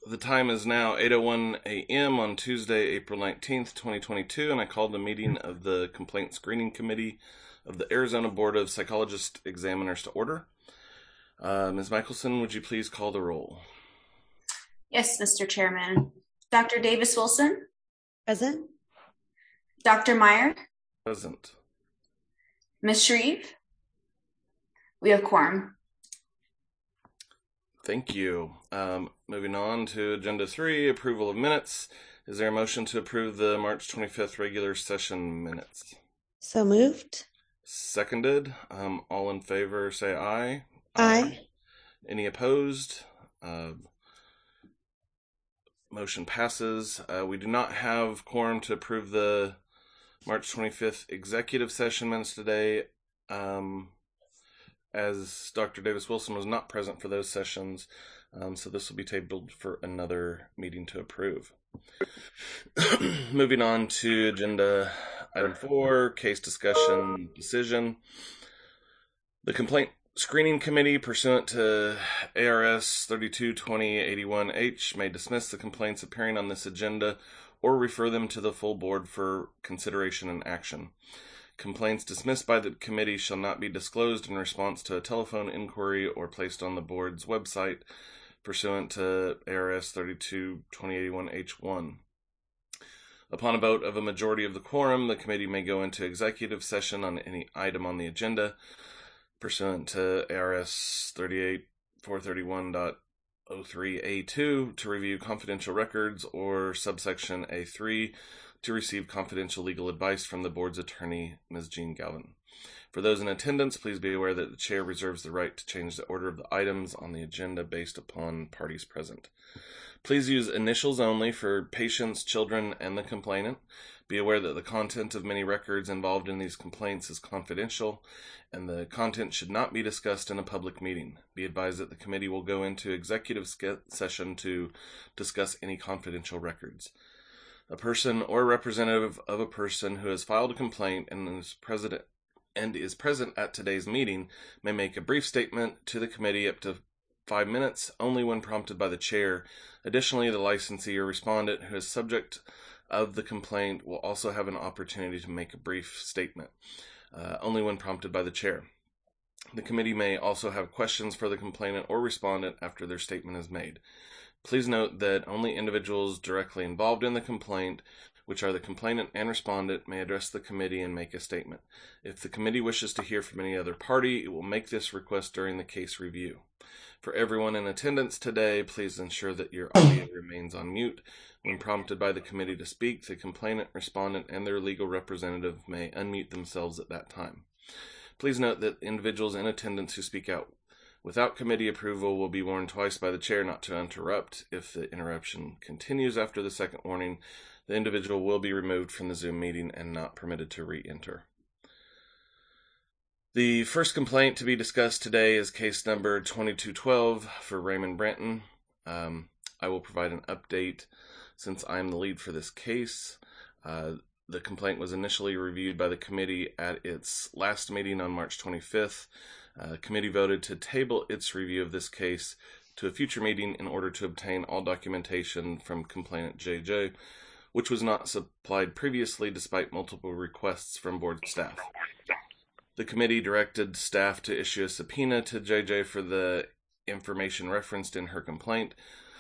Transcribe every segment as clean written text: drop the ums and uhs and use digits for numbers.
The time is now 8:01 a.m. on Tuesday, April 19th, 2022, and I call the meeting of the Complaint Screening Committee of the Arizona Board of Psychologist Examiners to order. Ms. Michelson, would you please call the roll? Yes, Mr. Chairman. Dr. Davis-Wilson? Present. Dr. Meyer? Present. Ms. Shreve? We have quorum. Thank you. Moving on to Agenda 3, approval of minutes. Is there a motion to approve the March 25th regular session minutes? So moved. Seconded. All in favor, say aye. Aye. Any opposed? Motion passes. We do not have quorum to approve the March 25th executive session minutes today, as Dr. Davis-Wilson was not present for those sessions, so this will be tabled for another meeting to approve. Moving on to Agenda Item 4, Case Discussion Decision. The Complaint Screening Committee, pursuant to ARS 322081H, may dismiss the complaints appearing on this agenda or refer them to the full board for consideration and action. Complaints dismissed by the committee shall not be disclosed in response to a telephone inquiry or placed on the board's website, pursuant to ARS 322081H1. Upon a vote of a majority of the quorum, the committee may go into executive session on any item on the agenda, pursuant to ARS 38431.03A2 to review confidential records, or subsection A3 to receive confidential legal advice from the board's attorney, Ms. Jean Galvin. For those in attendance, please be aware that the chair reserves the right to change the order of the items on the agenda based upon parties present. Please use initials only for patients, children, and the complainant. Be aware that the content of many records involved in these complaints is confidential, and the content should not be discussed in a public meeting. Be advised that the committee will go into executive session to discuss any confidential records. A person or representative of a person who has filed a complaint and is present at today's meeting may make a brief statement to the committee up to 5 minutes, only when prompted by the chair. Additionally, the licensee or respondent who is subject of the complaint will also have an opportunity to make a brief statement, only when prompted by the chair. The committee may also have questions for the complainant or respondent after their statement is made. Please note that only individuals directly involved in the complaint, which are the complainant and respondent, may address the committee and make a statement. If the committee wishes to hear from any other party, it will make this request during the case review. For everyone in attendance today, please ensure that your audio remains on mute. When prompted by the committee to speak, the complainant, respondent, and their legal representative may unmute themselves at that time. Please note that individuals in attendance who speak out without committee approval will be warned twice by the chair not to interrupt. If the interruption continues after the second warning, the individual will be removed from the Zoom meeting and not permitted to re-enter. The first complaint to be discussed today is case number 2212 for Raymond Branton. I will provide an update since I'm the lead for this case. The complaint was initially reviewed by the committee at its last meeting on March 25th. The committee voted to table its review of this case to a future meeting in order to obtain all documentation from complainant JJ, which was not supplied previously despite multiple requests from board staff. The committee directed staff to issue a subpoena to JJ for the information referenced in her complaint,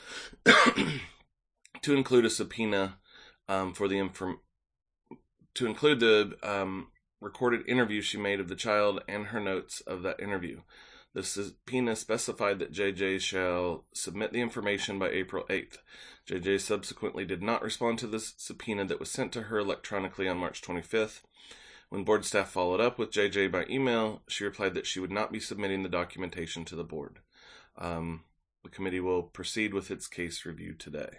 to include a subpoena to include the recorded interview she made of the child and her notes of that interview. The subpoena specified that JJ shall submit the information by April 8th. JJ subsequently did not respond to this subpoena that was sent to her electronically on March 25th. When board staff followed up with JJ by email, she replied that she would not be submitting the documentation to the board. The committee will proceed with its case review today.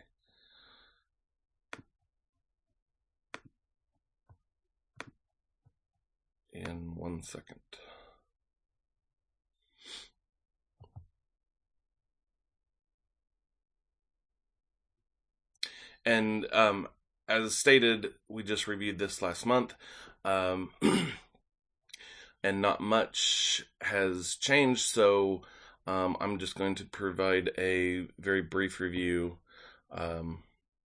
In 1 second. And as stated, we just reviewed this last month, and not much has changed, so I'm just going to provide a very brief review of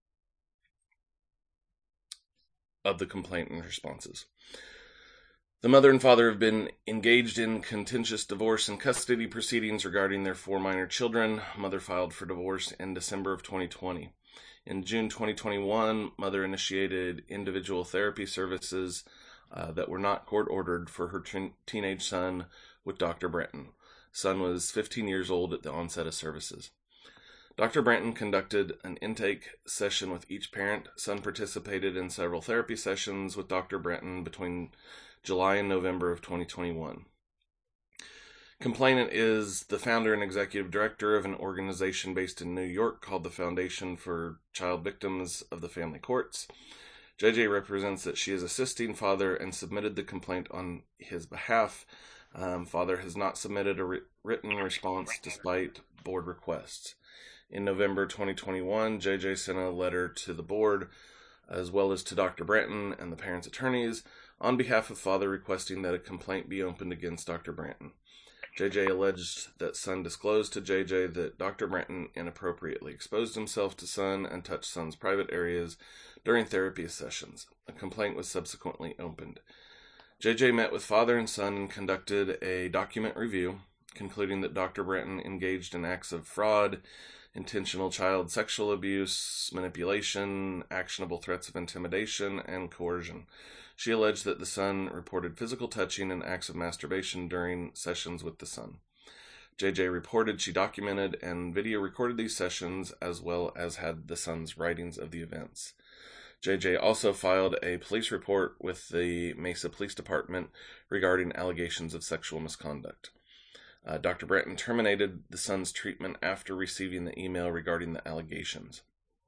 the complaint and responses. The mother and father have been engaged in contentious divorce and custody proceedings regarding their 4 minor children. Mother filed for divorce in December of 2020. In June 2021, mother initiated individual therapy services that were not court-ordered for her teenage son with Dr. Brenton. Son was 15 years old at the onset of services. Dr. Brenton conducted an intake session with each parent. Son participated in several therapy sessions with Dr. Brenton between July and November of 2021. Complainant is the founder and executive director of an organization based in New York called the Foundation for Child Victims of the Family Courts. JJ represents that she is assisting father and submitted the complaint on his behalf. Father has not submitted a written response despite board requests. In November 2021, JJ sent a letter to the board as well as to Dr. Brenton and the parents' attorneys on behalf of father requesting that a complaint be opened against Dr. Brenton. JJ alleged that son disclosed to JJ that Dr. Brenton inappropriately exposed himself to son and touched son's private areas during therapy sessions. A complaint was subsequently opened. JJ met with father and son and conducted a document review, concluding that Dr. Brenton engaged in acts of fraud, intentional child sexual abuse, manipulation, actionable threats of intimidation, and coercion. She alleged that the son reported physical touching and acts of masturbation during sessions with the son. JJ reported she documented and video recorded these sessions as well as had the son's writings of the events. JJ also filed a police report with the Mesa Police Department regarding allegations of sexual misconduct. Dr. Brenton terminated the son's treatment after receiving the email regarding the allegations.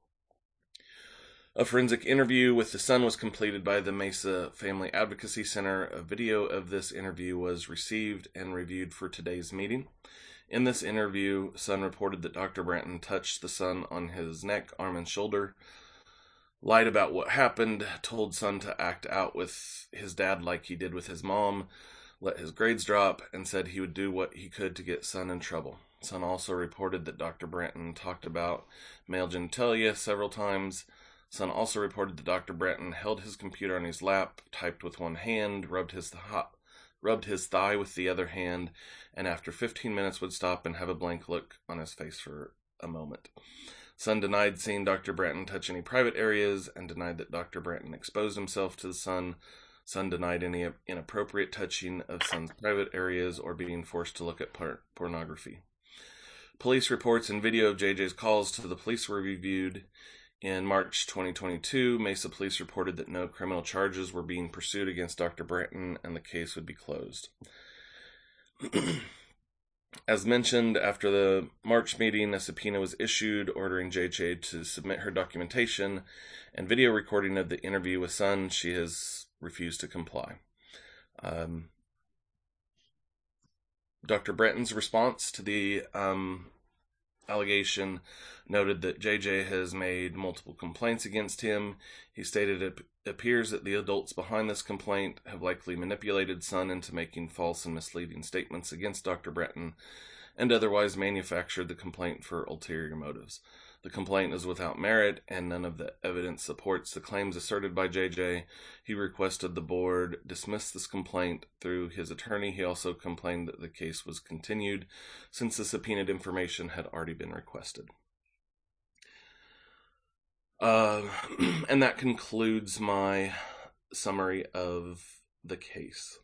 A forensic interview with the son was completed by the Mesa Family Advocacy Center. A video of this interview was received and reviewed for today's meeting. In this interview, son reported that Dr. Brenton touched the son on his neck, arm, and shoulder, lied about what happened, told son to act out with his dad like he did with his mom, let his grades drop, and said he would do what he could to get son in trouble. Son also reported that Dr. Brenton talked about male genitalia several times. Son also reported that Dr. Brenton held his computer on his lap, typed with one hand, rubbed his thigh with the other hand, and after 15 minutes would stop and have a blank look on his face for a moment. Son denied seeing Dr. Brenton touch any private areas and denied that Dr. Brenton exposed himself to the son. Son denied any inappropriate touching of son's private areas or being forced to look at pornography. Police reports and video of JJ's calls to the police were reviewed. In March 2022, Mesa Police reported that no criminal charges were being pursued against Dr. Brenton and the case would be closed. As mentioned, after the March meeting, a subpoena was issued ordering JJ to submit her documentation and video recording of the interview with son. She has refused to comply. Dr. Brenton's response to the allegation noted that JJ has made multiple complaints against him. He stated it appears that the adults behind this complaint have likely manipulated son into making false and misleading statements against Dr. Brenton and otherwise manufactured the complaint for ulterior motives. The complaint is without merit and none of the evidence supports the claims asserted by JJ. He requested the board dismiss this complaint through his attorney. He also complained that the case was continued since the subpoenaed information had already been requested. And that concludes my summary of the case.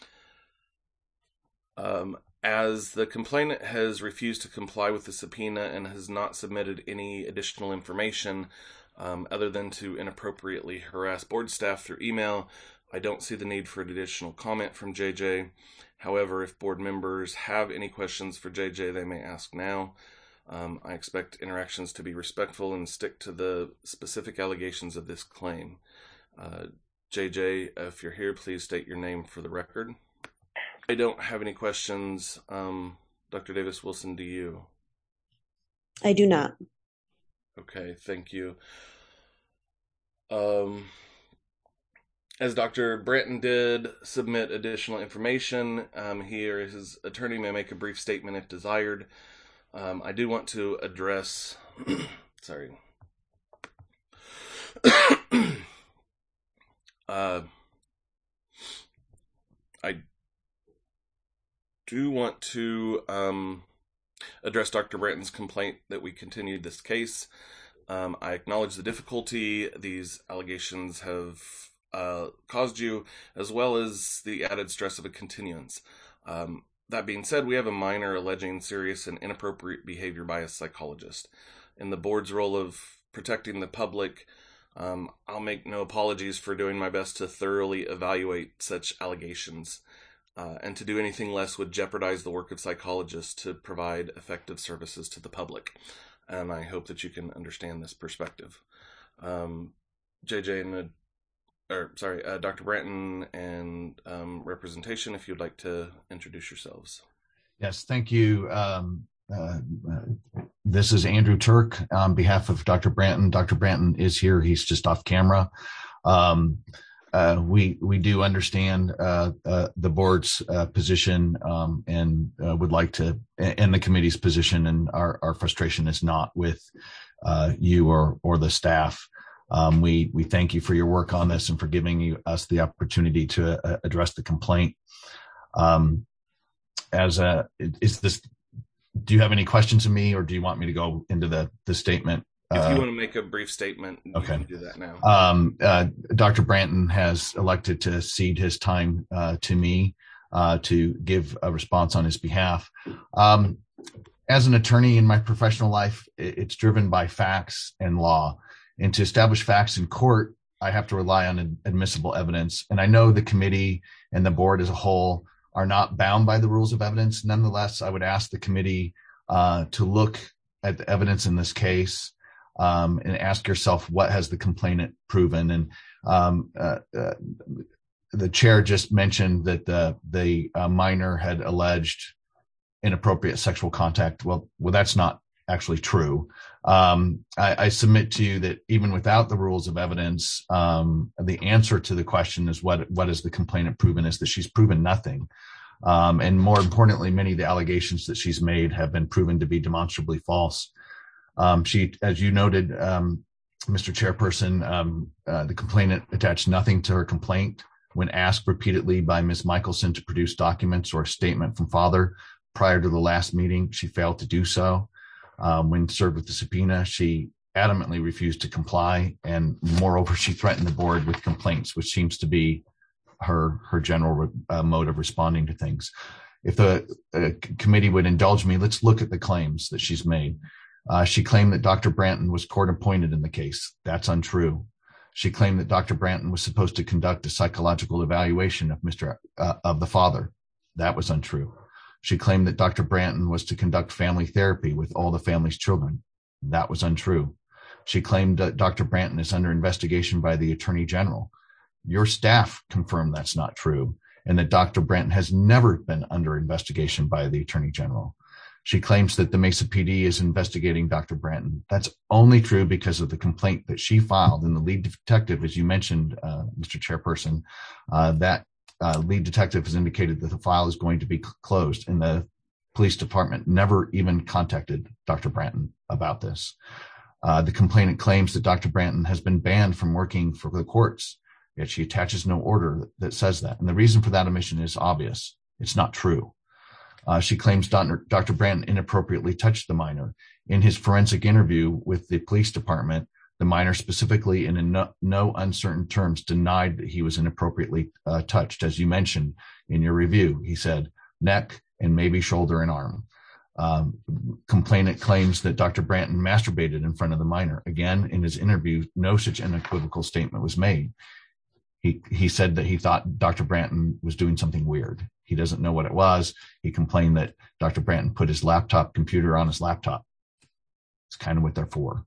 As the complainant has refused to comply with the subpoena and has not submitted any additional information other than to inappropriately harass board staff through email, I don't see the need for an additional comment from JJ. However, if board members have any questions for JJ, they may ask now. I expect interactions to be respectful and stick to the specific allegations of this claim. JJ, if you're here, please state your name for the record. I don't have any questions. Dr. Davis-Wilson, do you? I do not. Okay, thank you. As Dr. Branton did submit additional information, he or his attorney may make a brief statement if desired. I do want to address, sorry. I do want to address Dr. Branton's complaint that we continued this case. I acknowledge the difficulty these allegations have caused you, as well as the added stress of a continuance. That being said, we have a minor alleging serious and inappropriate behavior by a psychologist. In the board's role of protecting the public, I'll make no apologies for doing my best to thoroughly evaluate such allegations, and to do anything less would jeopardize the work of psychologists to provide effective services to the public. And I hope that you can understand this perspective. Dr. Branton and representation, if you'd like to introduce yourselves. Yes, thank you. This is Andrew Turk on behalf of Dr. Branton. Dr. Branton is here. He's just off camera. We do understand the board's position and would like to, and the committee's position, and our frustration is not with you or the staff. We thank you for your work on this and for giving us the opportunity to address the complaint. Do you have any questions of me, or do you want me to go into the statement? If you want to make a brief statement, you can do that now. Dr. Branton has elected to cede his time to me to give a response on his behalf. As an attorney in my professional life, it's driven by facts and law. And to establish facts in court, I have to rely on admissible evidence. And I know the committee and the board as a whole are not bound by the rules of evidence. Nonetheless, I would ask the committee to look at the evidence in this case and ask yourself, what has the complainant proven? And the chair just mentioned that the minor had alleged inappropriate sexual contact. Well, that's not actually true. I submit to you that even without the rules of evidence, the answer to the question is what is the complainant proven is that she's proven nothing. And more importantly, many of the allegations that she's made have been proven to be demonstrably false. She, as you noted, Mr. Chairperson, the complainant attached nothing to her complaint. When asked repeatedly by Ms. Michelson to produce documents or a statement from father prior to the last meeting, she failed to do so. When served with the subpoena, she adamantly refused to comply. And moreover, she threatened the board with complaints, which seems to be her general mode of responding to things. If the committee would indulge me, let's look at the claims that she's made. She claimed that Dr. Branton was court appointed in the case. That's untrue. She claimed that Dr. Branton was supposed to conduct a psychological evaluation of the father. That was untrue. She claimed that Dr. Branton was to conduct family therapy with all the family's children. That was untrue. She claimed that Dr. Branton is under investigation by the Attorney General. Your staff confirmed that's not true, and that Dr. Branton has never been under investigation by the Attorney General. She claims that the Mesa PD is investigating Dr. Branton. That's only true because of the complaint that she filed, and the lead detective, as you mentioned, Mr. Chairperson, that lead detective has indicated that the file is going to be closed, and the police department never even contacted Dr. Branton about this. The complainant claims that Dr. Branton has been banned from working for the courts, yet she attaches no order that says that. And the reason for that omission is obvious. It's not true. She claims Dr. Branton inappropriately touched the minor. In his forensic interview with the police department, the minor specifically and in no uncertain terms denied that he was inappropriately touched. As you mentioned in your review, he said neck and maybe shoulder and arm. Complainant claims that Dr. Branton masturbated in front of the minor. Again, in his interview, no such unequivocal statement was made. He said that he thought Dr. Branton was doing something weird. He doesn't know what it was. He complained that Dr. Branton put his laptop computer on his laptop. It's kind of what they're for.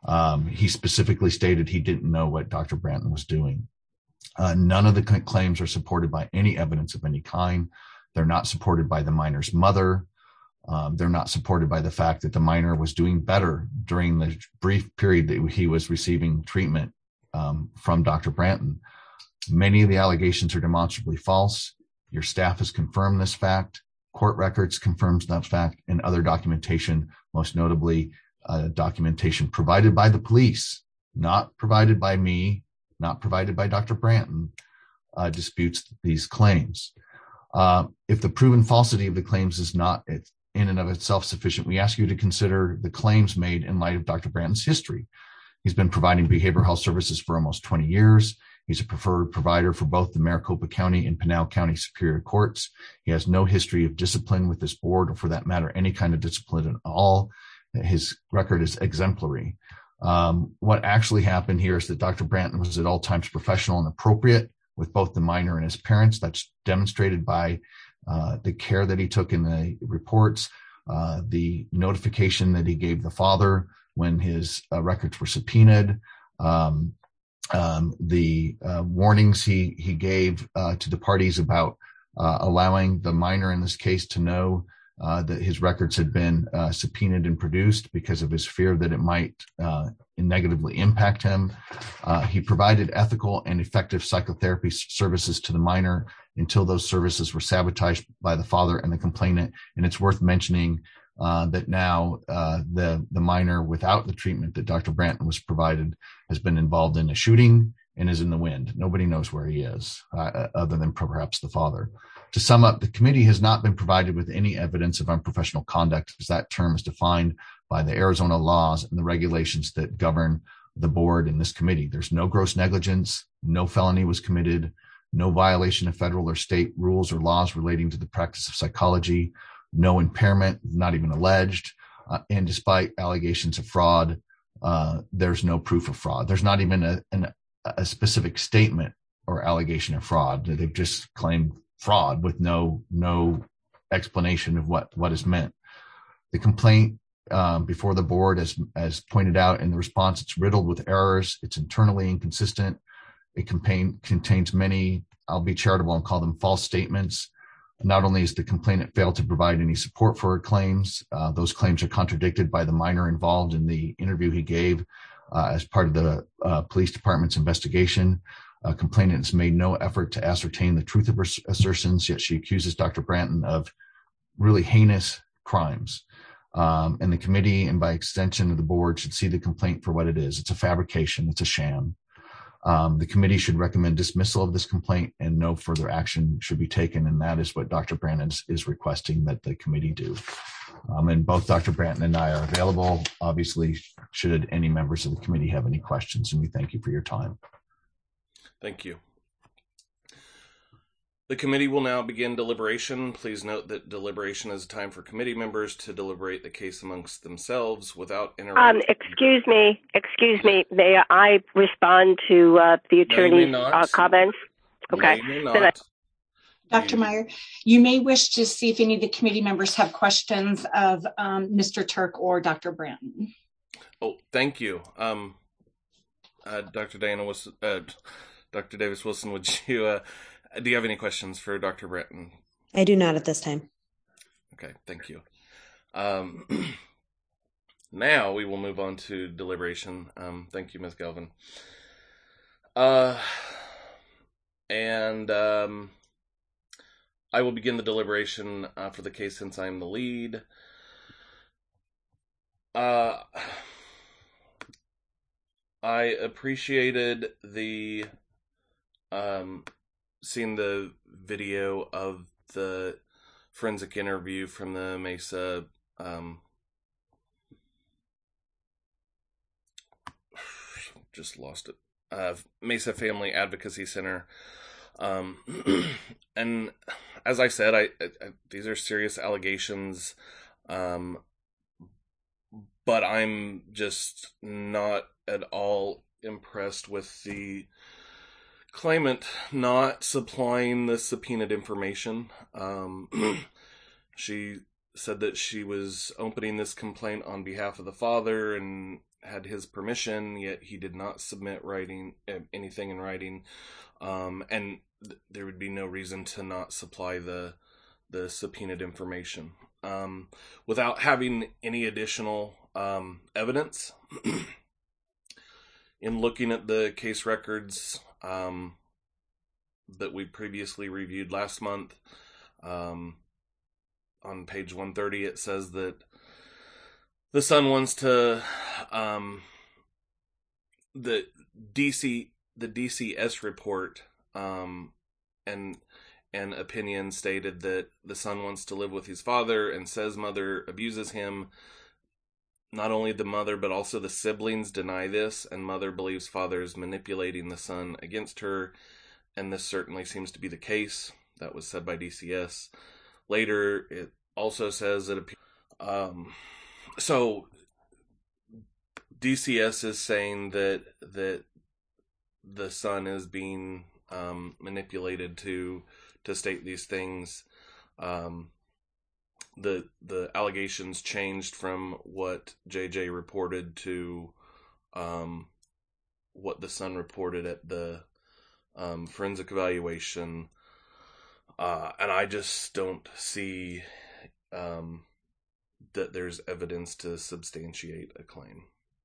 He specifically stated he didn't know what Dr. Branton was doing. None of the claims are supported by any evidence of any kind. They're not supported by the minor's mother. They're not supported by the fact that the minor was doing better during the brief period that he was receiving treatment from Dr. Branton. Many of the allegations are demonstrably false. Your staff has confirmed this fact. Court records confirms that fact, and other documentation, most notably documentation provided by the police, not provided by me, not provided by Dr. Branton, disputes these claims. If the proven falsity of the claims is not in and of itself sufficient, we ask you to consider the claims made in light of Dr. Branton's history. He's been providing behavioral health services for almost 20 years. He's a preferred provider for both the Maricopa County and Pinal County Superior Courts. He has no history of discipline with this board, or for that matter, any kind of discipline at all. His record is exemplary. What actually happened here is that Dr. Branton was at all times professional and appropriate with both the minor and his parents. That's demonstrated by the care that he took in the reports, the notification that he gave the father when his records were subpoenaed, the warnings he gave to the parties about allowing the minor in this case to know that his records had been subpoenaed and produced because of his fear that it might negatively impact him. He provided ethical and effective psychotherapy services to the minor until those services were sabotaged by the father and the complainant. And it's worth mentioning that now the minor, without the treatment that Dr. Branton was provided, has been involved in a shooting and is in the wind. Nobody knows where he is, other than perhaps the father. To sum up, the committee has not been provided with any evidence of unprofessional conduct, as that term is defined by the Arizona laws and the regulations that govern the board and this committee. There's no gross negligence, no felony was committed, no violation of federal or state rules or laws relating to the practice of psychology, no impairment, not even alleged, and despite allegations of fraud, there's no proof of fraud. There's not even a specific statement or allegation of fraud. They've just claimed fraud with no explanation of what is meant. The complaint before the board, as pointed out in the response, it's riddled with errors. It's internally inconsistent. It contains many, I'll be charitable and call them false statements. Not only has the complainant failed to provide any support for her claims, those claims are contradicted by the minor involved in the interview he gave as part of the police department's investigation. Complainant has made no effort to ascertain the truth of her assertions, yet she accuses Dr. Branton of really heinous crimes. And the committee, and by extension of the board, should see the complaint for what it is. It's a fabrication. It's a sham. The committee should recommend dismissal of this complaint and no further action should be taken. And that is what Dr. Branton is requesting that the committee do. And both Dr. Branton and I are available, obviously, should any members of the committee have any questions. And we thank you for your time. Thank you. The committee will now begin deliberation. Please note that deliberation is a time for committee members to deliberate the case amongst themselves without interrupting. Excuse me. May I respond to the attorney's comments? Okay. No, you may not. Dr. Meyer, you may wish to see if any of the committee members have questions of Mr. Turk or Dr. Branton. Oh, thank you. Dr. Davis Wilson, would you, do you have any questions for Dr. Branton? I do not at this time. Okay, thank you. Now we will move on to deliberation. Thank you, Ms. Galvin. And I will begin the deliberation for the case since I'm the lead. I appreciated the seeing the video of the forensic interview from the Mesa Mesa Family Advocacy Center. And as I said, I these are serious allegations, but I'm just not at all impressed with the claimant not supplying the subpoenaed information. She said that she was opening this complaint on behalf of the father and had his permission, yet he did not submit anything in writing, and there would be no reason to not supply the subpoenaed information. Without having any additional evidence, in looking at the case records, that we previously reviewed last month. On page 130, it says that the son wants to, the DCS report, and opinion stated that the son wants to live with his father and says mother abuses him. Not only the mother, but also the siblings deny this, and mother believes father is manipulating the son against her, and this certainly seems to be the case. That was said by DCS. Later, it also says that so DCS is saying that the son is being manipulated to state these things. The allegations changed from what JJ reported to what the son reported at the forensic evaluation, and I just don't see that there's evidence to substantiate a claim.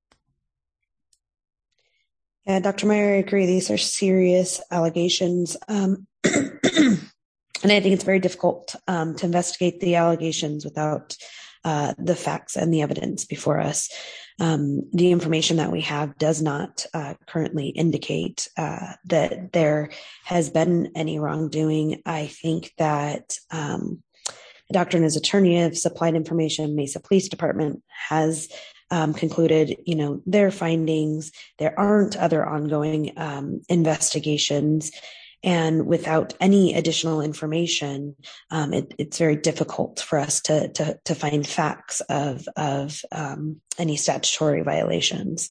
Yeah, Dr. Meyer, I agree. These are serious allegations. And I think it's very difficult to investigate the allegations without the facts and the evidence before us. The information that we have does not currently indicate that there has been any wrongdoing. I think that the doctor and his attorney have supplied information. Mesa Police Department has concluded, their findings. There aren't other ongoing investigations. And without any additional information, it's very difficult for us to find facts of any statutory violations.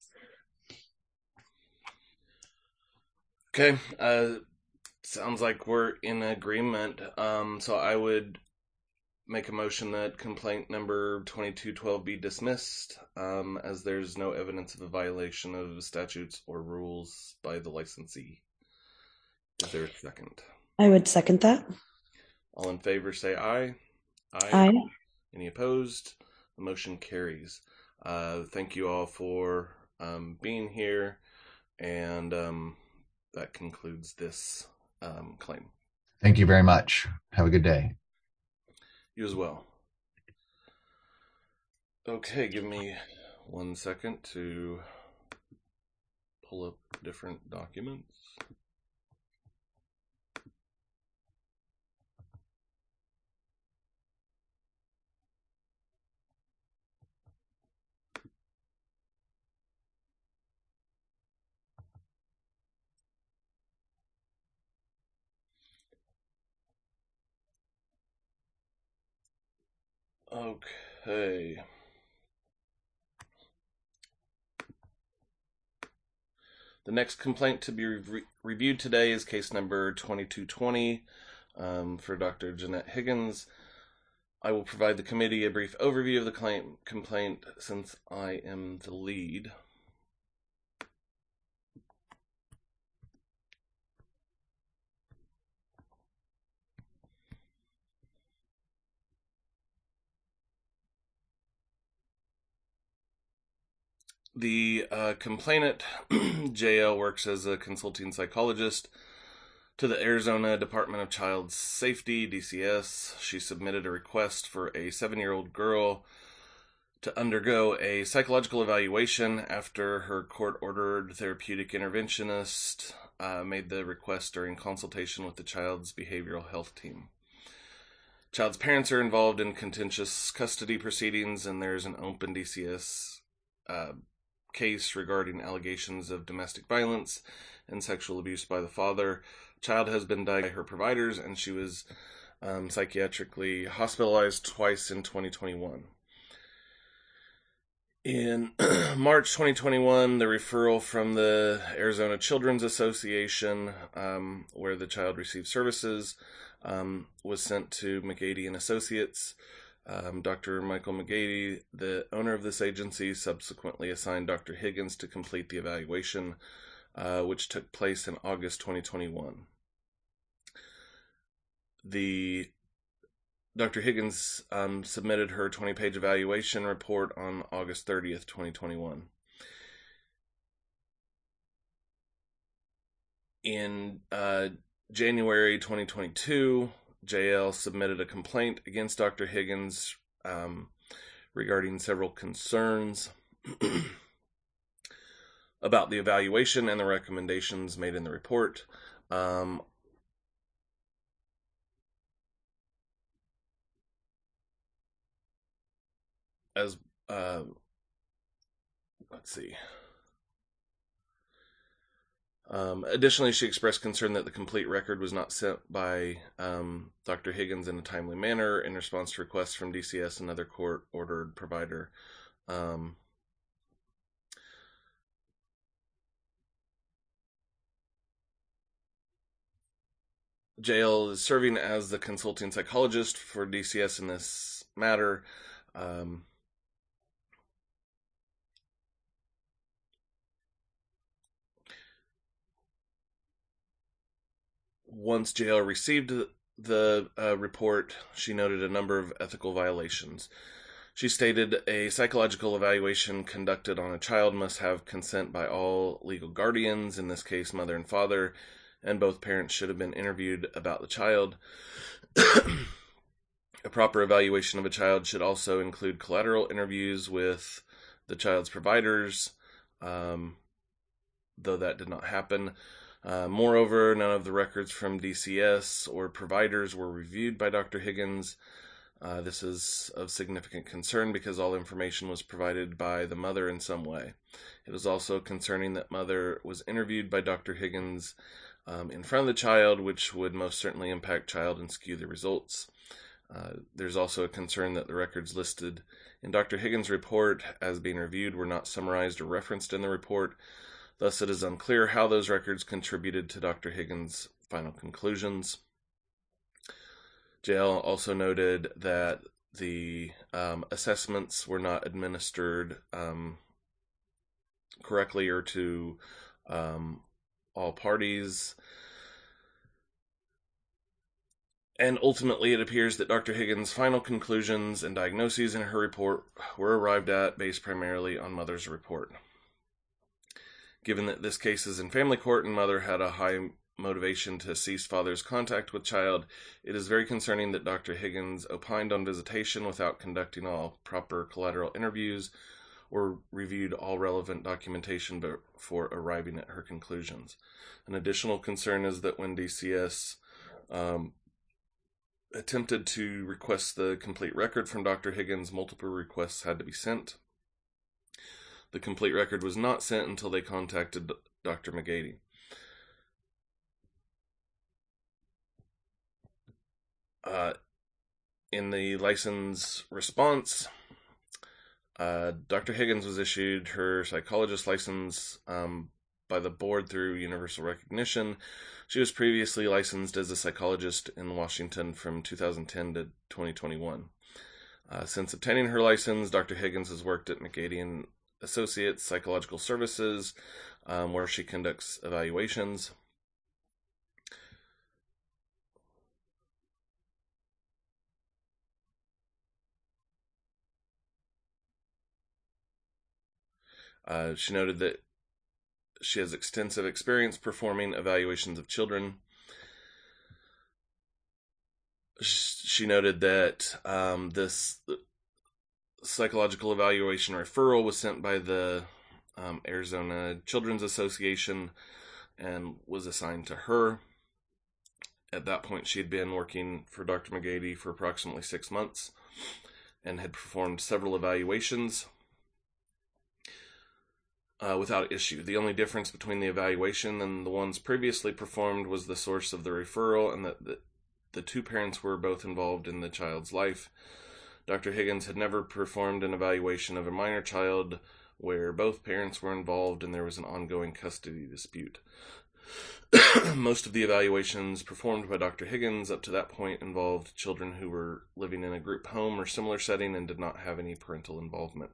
Okay, sounds like we're in agreement. So I would make a motion that complaint number 2212 be dismissed, as there's no evidence of a violation of statutes or rules by the licensee. Is there a second? I would second that. All in favor say aye. Aye. Any opposed? The motion carries. Thank you all for being here, and that concludes this claim. Thank you very much. Have a good day. You as well. Okay, give me 1 second to pull up different documents. Okay. The next complaint to be reviewed today is case number 2220 for Dr. Jeanette Higgins. I will provide the committee a brief overview of the complaint since I am the lead. The complainant, JL, works as a consulting psychologist to the Arizona Department of Child Safety, DCS. She submitted a request for a 7-year-old girl to undergo a psychological evaluation after her court-ordered therapeutic interventionist made the request during consultation with the child's behavioral health team. Child's parents are involved in contentious custody proceedings, and there's an open DCS case regarding allegations of domestic violence and sexual abuse by the father. Child has been diagnosed by her providers, and she was psychiatrically hospitalized twice in 2021. In March 2021, the referral from the Arizona Children's Association, where the child received services, was sent to McGady and Associates. Dr. Michael McGady, the owner of this agency, subsequently assigned Dr. Higgins to complete the evaluation, which took place in August 2021. Dr. Higgins submitted her 20-page evaluation report on August 30th, 2021. In January 2022, JL submitted a complaint against Dr. Higgins regarding several concerns about the evaluation and the recommendations made in the report. Additionally, she expressed concern that the complete record was not sent by Dr. Higgins in a timely manner in response to requests from DCS, another court-ordered provider. JL is serving as the consulting psychologist for DCS in this matter. Once JL received the report, she noted a number of ethical violations. She stated a psychological evaluation conducted on a child must have consent by all legal guardians, in this case mother and father, and both parents should have been interviewed about the child. A proper evaluation of a child should also include collateral interviews with the child's providers, though that did not happen. Moreover, none of the records from DCS or providers were reviewed by Dr. Higgins. This is of significant concern because all information was provided by the mother in some way. It is also concerning that mother was interviewed by Dr. Higgins in front of the child, which would most certainly impact child and skew the results. There's also a concern that the records listed in Dr. Higgins' report as being reviewed were not summarized or referenced in the report. Thus, it is unclear how those records contributed to Dr. Higgins' final conclusions. JL also noted that the assessments were not administered correctly or to all parties. And ultimately, it appears that Dr. Higgins' final conclusions and diagnoses in her report were arrived at based primarily on mother's report. Given that this case is in family court and mother had a high motivation to cease father's contact with child, it is very concerning that Dr. Higgins opined on visitation without conducting all proper collateral interviews or reviewed all relevant documentation before arriving at her conclusions. An additional concern is that when DCS attempted to request the complete record from Dr. Higgins, multiple requests had to be sent. The complete record was not sent until they contacted Dr. McGady. In the license response, Dr. Higgins was issued her psychologist license by the board through universal recognition. She was previously licensed as a psychologist in Washington from 2010 to 2021. Since obtaining her license, Dr. Higgins has worked at McGady & Associates Psychological Services, where she conducts evaluations. She noted that she has extensive experience performing evaluations of children. She noted that this psychological evaluation referral was sent by the Arizona Children's Association and was assigned to her. At that point, she had been working for Dr. McGady for approximately 6 months and had performed several evaluations without issue. The only difference between the evaluation and the ones previously performed was the source of the referral, and that the two parents were both involved in the child's life. Dr. Higgins had never performed an evaluation of a minor child where both parents were involved and there was an ongoing custody dispute. Most of the evaluations performed by Dr. Higgins up to that point involved children who were living in a group home or similar setting and did not have any parental involvement.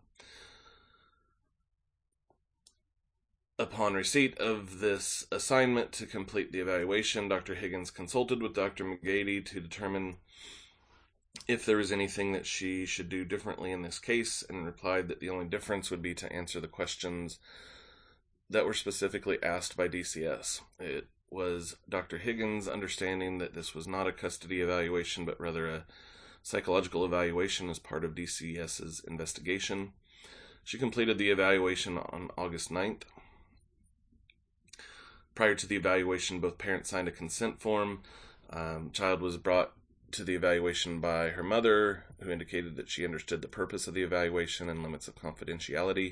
Upon receipt of this assignment to complete the evaluation, Dr. Higgins consulted with Dr. McGady to determine if there was anything that she should do differently in this case, and replied that the only difference would be to answer the questions that were specifically asked by DCS. It was Dr. Higgins' understanding that this was not a custody evaluation, but rather a psychological evaluation as part of DCS's investigation. She completed the evaluation on August 9th. Prior to the evaluation, both parents signed a consent form. Child was brought to the evaluation by her mother, who indicated that she understood the purpose of the evaluation and limits of confidentiality.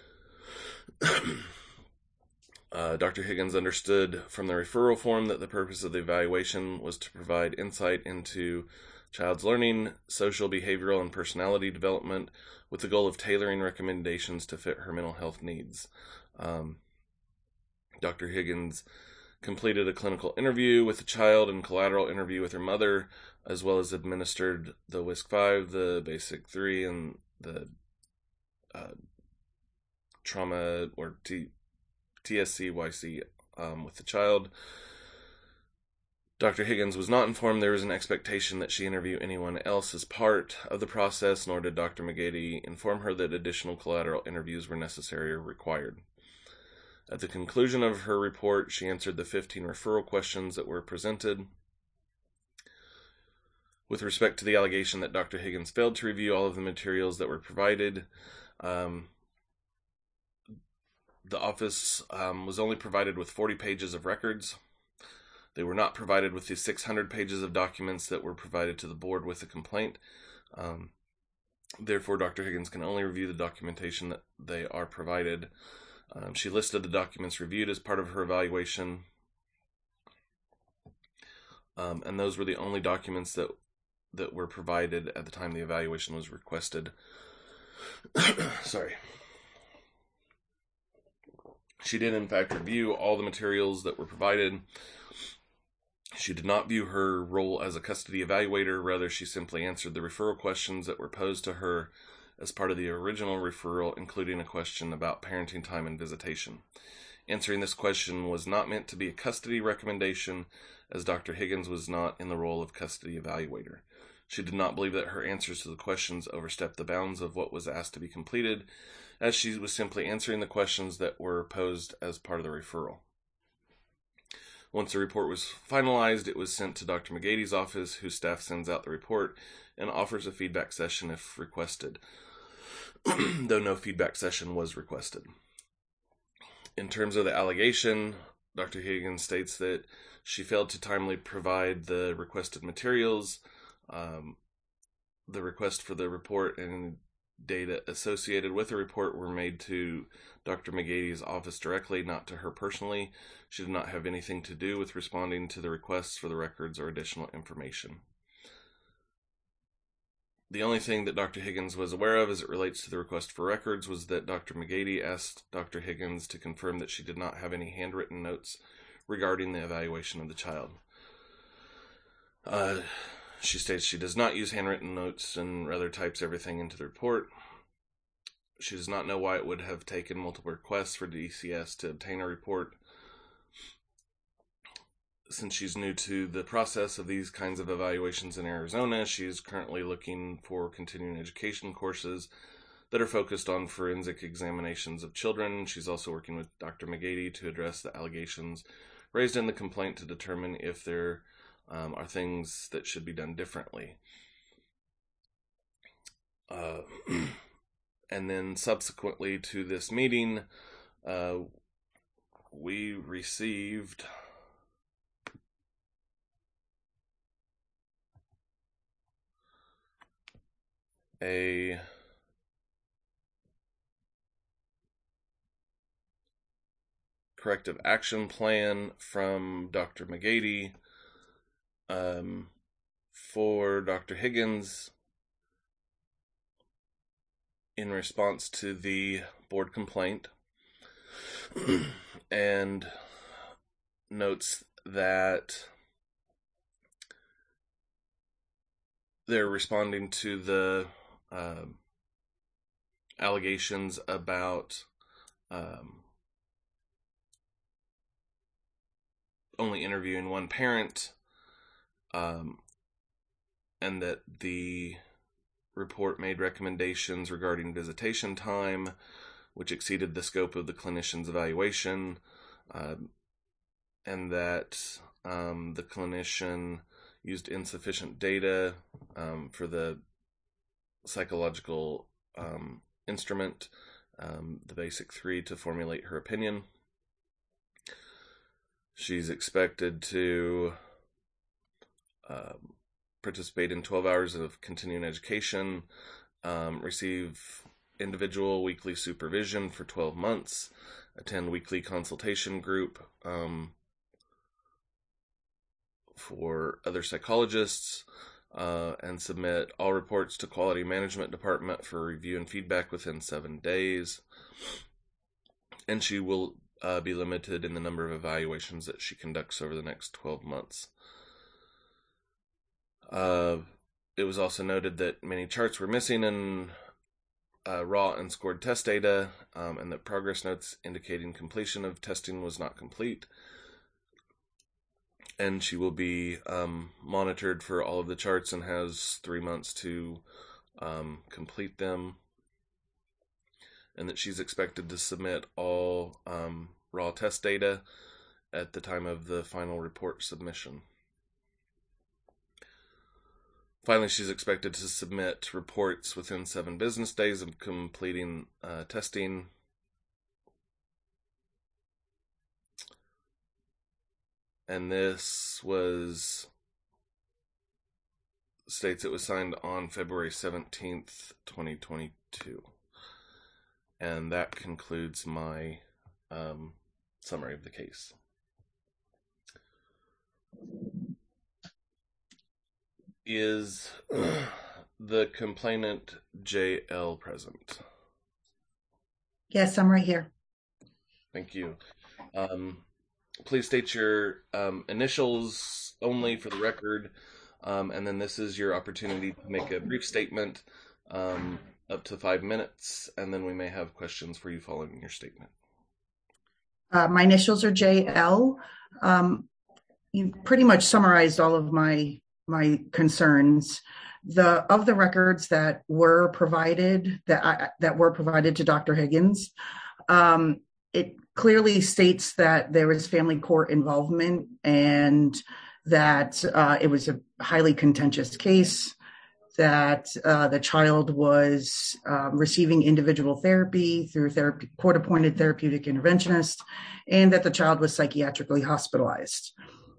Dr. Higgins understood from the referral form that the purpose of the evaluation was to provide insight into child's learning, social, behavioral, and personality development with the goal of tailoring recommendations to fit her mental health needs. Dr. Higgins completed a clinical interview with the child and collateral interview with her mother, as well as administered the WISC-5, the Basic 3, and the trauma or TSC-YC with the child. Dr. Higgins was not informed there was an expectation that she interview anyone else as part of the process, nor did Dr. McGady inform her that additional collateral interviews were necessary or required. At the conclusion of her report, she answered the 15 referral questions that were presented. With respect to the allegation that Dr. Higgins failed to review all of the materials that were provided, the office was only provided with 40 pages of records. They were not provided with the 600 pages of documents that were provided to the board with the complaint. Therefore, Dr. Higgins can only review the documentation that they are provided. She listed the documents reviewed as part of her evaluation, and those were the only documents that were provided at the time the evaluation was requested. Sorry. She did, in fact, review all the materials that were provided. She did not view her role as a custody evaluator. Rather, she simply answered the referral questions that were posed to her as part of the original referral, including a question about parenting time and visitation. Answering this question was not meant to be a custody recommendation, as Dr. Higgins was not in the role of custody evaluator. She did not believe that her answers to the questions overstepped the bounds of what was asked to be completed, as she was simply answering the questions that were posed as part of the referral. Once the report was finalized, it was sent to Dr. McGady's office, whose staff sends out the report and offers a feedback session if requested, though no feedback session was requested. In terms of the allegation, Dr. Higgins states that she failed to timely provide the requested materials. The request for the report and data associated with the report were made to Dr. McGady's office directly, not to her personally. She did not have anything to do with responding to the requests for the records or additional information. The only thing that Dr. Higgins was aware of as it relates to the request for records was that Dr. McGady asked Dr. Higgins to confirm that she did not have any handwritten notes regarding the evaluation of the child. She states she does not use handwritten notes and rather types everything into the report. She does not know why it would have taken multiple requests for DCS to obtain a report. Since she's new to the process of these kinds of evaluations in Arizona, she is currently looking for continuing education courses that are focused on forensic examinations of children. She's also working with Dr. McGady to address the allegations raised in the complaint to determine if there are things that should be done differently. And then subsequently to this meeting, we received a corrective action plan from Dr. McGady for Dr. Higgins in response to the board complaint, and notes that they're responding to the allegations about only interviewing one parent, and that the report made recommendations regarding visitation time, which exceeded the scope of the clinician's evaluation. and that the clinician used insufficient data for the psychological instrument, the basic 3, to formulate her opinion. She's expected to participate in 12 hours of continuing education, receive individual weekly supervision for 12 months, attend weekly consultation group for other psychologists, and submit all reports to Quality Management Department for review and feedback within 7 days. And she will be limited in the number of evaluations that she conducts over the next 12 months. It was also noted that many charts were missing in raw and scored test data, and that progress notes indicating completion of testing was not complete. And she will be monitored for all of the charts and has 3 months to complete them. And that she's expected to submit all raw test data at the time of the final report submission. Finally, she's expected to submit reports within 7 business days of completing testing. And this states it was signed on February 17th, 2022. And that concludes my summary of the case. Is the complainant JL present? Yes, I'm right here. Thank you. Please state your initials only for the record, and then this is your opportunity to make a brief statement, up to 5 minutes, and then we may have questions for you following your statement. My initials are JL. You pretty much summarized all of my concerns. Of the records that were provided to Dr. Higgins, it clearly states that there was family court involvement and that it was a highly contentious case, that the child was receiving individual therapy through court-appointed therapeutic interventionist, and that the child was psychiatrically hospitalized.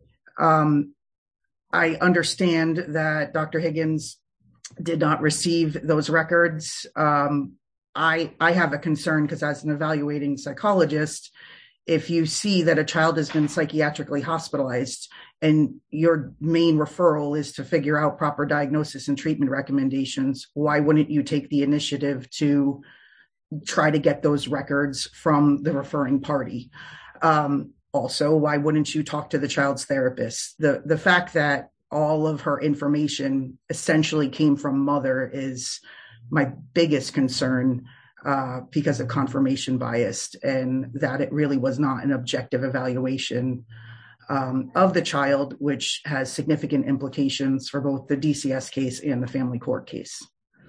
I understand that Dr. Higgins did not receive those records. I have a concern because as an evaluating psychologist, if you see that a child has been psychiatrically hospitalized and your main referral is to figure out proper diagnosis and treatment recommendations, why wouldn't you take the initiative to try to get those records from the referring party? Also, why wouldn't you talk to the child's therapist? The fact that all of her information essentially came from mother is my biggest concern because of confirmation bias, and that it really was not an objective evaluation of the child, which has significant implications for both the DCS case and the family court case.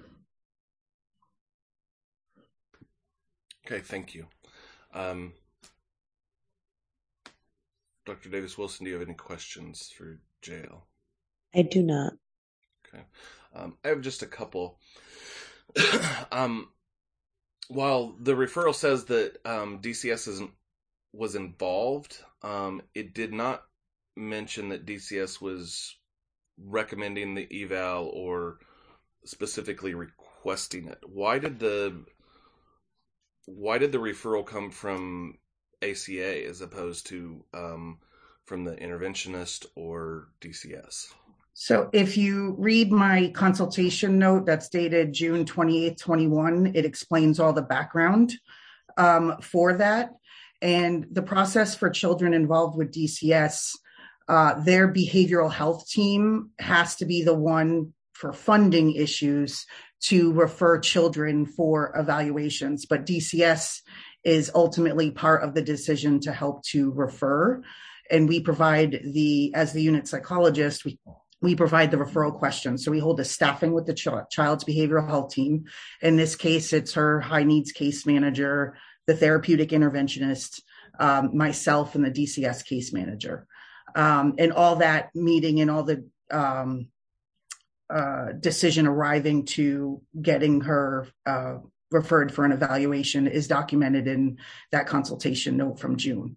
Okay, thank you. Dr. Davis-Wilson, do you have any questions for JL? I do not. Okay. I have just a couple. While the referral says that DCS was involved, it did not mention that DCS was recommending the eval or specifically requesting it. Why did the referral come from ACA as opposed to from the interventionist or DCS? So if you read my consultation note that's dated June 28th, 21, it explains all the background for that. And the process for children involved with DCS, their behavioral health team has to be the one for funding issues to refer children for evaluations. But DCS is ultimately part of the decision to help to refer. And we provide as the unit psychologist, we provide the referral questions. So we hold a staffing with the child's behavioral health team. In this case, it's her high needs case manager, the therapeutic interventionist, myself and the DCS case manager. And all that meeting and all the decision arriving to getting her referred for an evaluation is documented in that consultation note from June.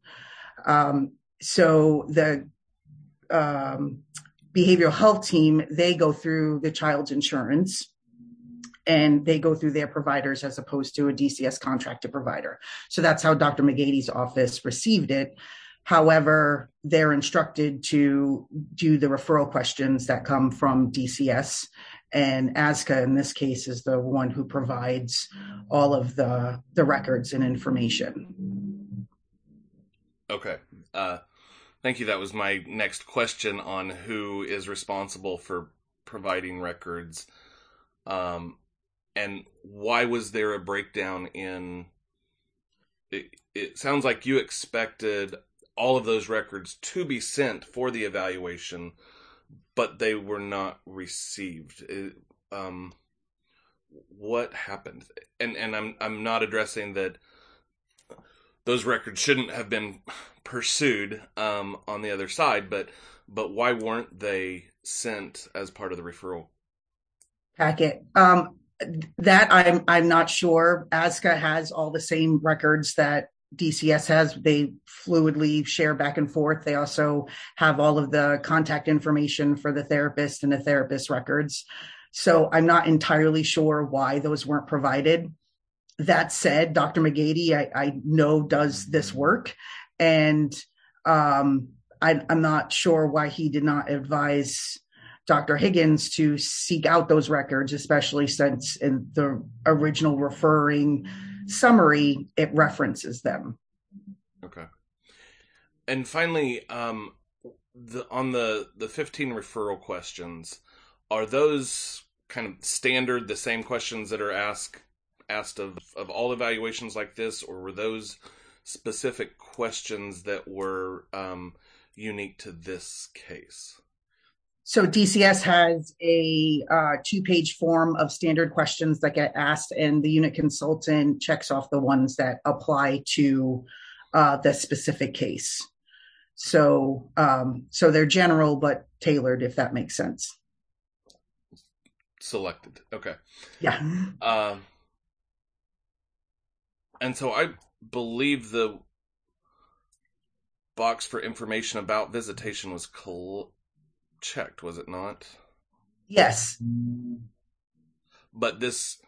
So the behavioral health team, they go through the child's insurance and they go through their providers as opposed to a DCS contracted provider. So that's how Dr. McGady's office received it. However, they're instructed to do the referral questions that come from DCS, and ASCA in this case is the one who provides all of the records and information. Okay. Thank you. That was my next question on who is responsible for providing records. And why was there a breakdown in... It sounds like you expected all of those records to be sent for the evaluation, but they were not received. What happened? And I'm not addressing that those records shouldn't have been pursued on the other side, but why weren't they sent as part of the referral packet? That I'm not sure. ASCA has all the same records that DCS has. They fluidly share back and forth. They also have all of the contact information for the therapist and the therapist records. So I'm not entirely sure why those weren't provided. That said, Dr. McGady, I know does this work, and I'm not sure why he did not advise Dr. Higgins to seek out those records, especially since in the original referring summary, it references them. Okay. And finally, on the 15 referral questions, are those kind of standard, the same questions that are asked of all evaluations like this, or were those specific questions that were unique to this case? So DCS has a 2-page form of standard questions that get asked, and the unit consultant checks off the ones that apply to the specific case. So they're general but tailored, if that makes sense. Selected. Okay. Yeah. And so I believe the box for information about visitation was checked, was it not? Yes. But this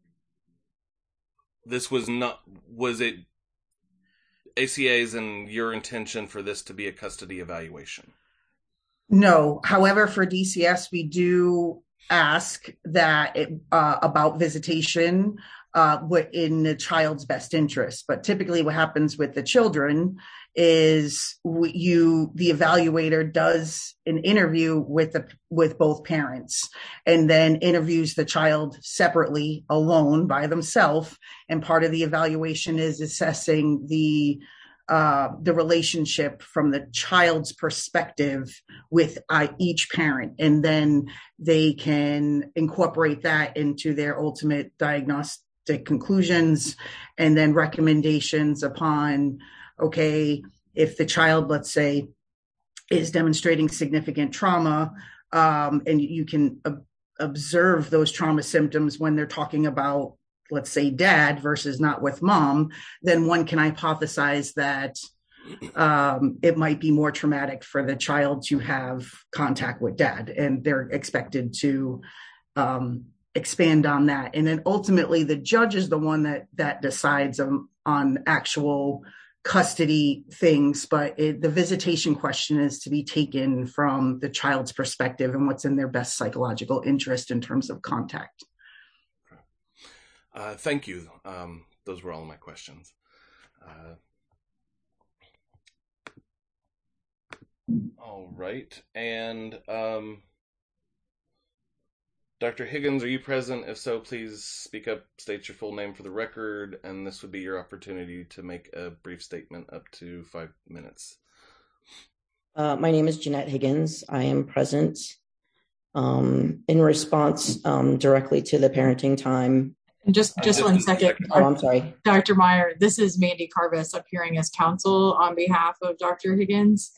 was not, was it ACA's and your intention for this to be a custody evaluation? No. However, for DCS, we do ask that about visitation in the child's best interest. But typically what happens with the children is the evaluator does an interview with both parents and then interviews the child separately, alone, by themselves. And part of the evaluation is assessing the relationship from the child's perspective with each parent. And then they can incorporate that into their ultimate diagnostic conclusions and then recommendations upon, okay, if the child, let's say, is demonstrating significant trauma, and you can observe those trauma symptoms when they're talking about, let's say, dad versus not with mom, then one can hypothesize that it might be more traumatic for the child to have contact with dad, and they're expected to expand on that. And then ultimately the judge is the one that decides on actual custody things, but the visitation question is to be taken from the child's perspective and what's in their best psychological interest in terms of contact. Thank you. Those were all my questions. All right. And Dr. Higgins, are you present? If so, please speak up, state your full name for the record, and this would be your opportunity to make a brief statement up to 5 minutes. My name is Jeanette Higgins. I am present. In response directly to the parenting time And just 1 second. Oh, I'm sorry. Dr. Meyer, this is Mandy Carvis appearing as counsel on behalf of Dr. Higgins.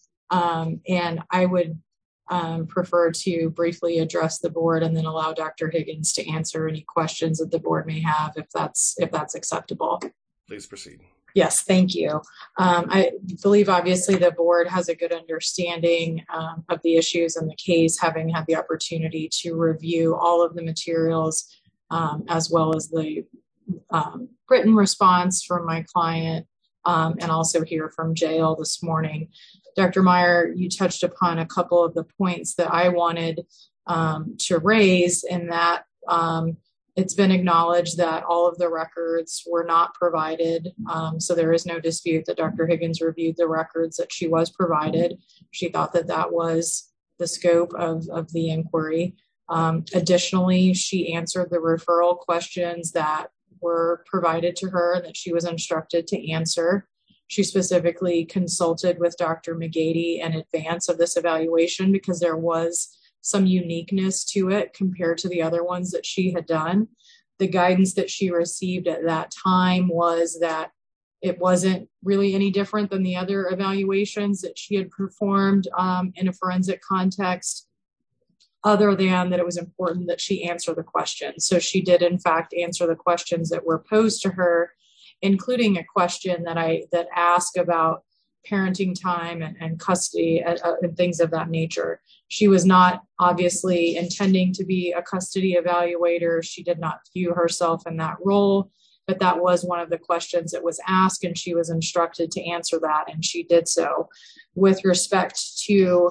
And I would prefer to briefly address the board and then allow Dr. Higgins to answer any questions that the board may have, if that's acceptable. Please proceed. Yes, thank you. I believe obviously the board has a good understanding of the issues in the case, having had the opportunity to review all of the materials as well as the written response from my client and also hear from jail this morning. Dr. Meyer, you touched upon a couple of the points that I wanted to raise, in that it's been acknowledged that all of the records were not provided. So there is no dispute that Dr. Higgins reviewed the records that she was provided. She thought that that was the scope of the inquiry. Additionally, she answered the referral questions that were provided to her that she was instructed to answer. She specifically consulted with Dr. McGady in advance of this evaluation because there was some uniqueness to it compared to the other ones that she had done. The guidance that she received at that time was that it wasn't really any different than the other evaluations that she had performed in a forensic context, other than that it was important that she answer the questions. So she did, in fact, answer the questions that were posed to her, including a question that asked about parenting time and custody and things of that nature. She was not obviously intending to be a custody evaluator. She did not view herself in that role, but that was one of the questions that was asked, and she was instructed to answer that, and she did so. With respect to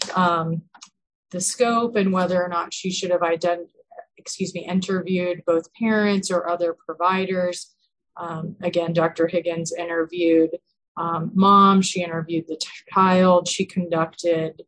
the scope and whether or not she should have interviewed both parents or other providers, again, Dr. Higgins interviewed mom, she interviewed the child, she conducted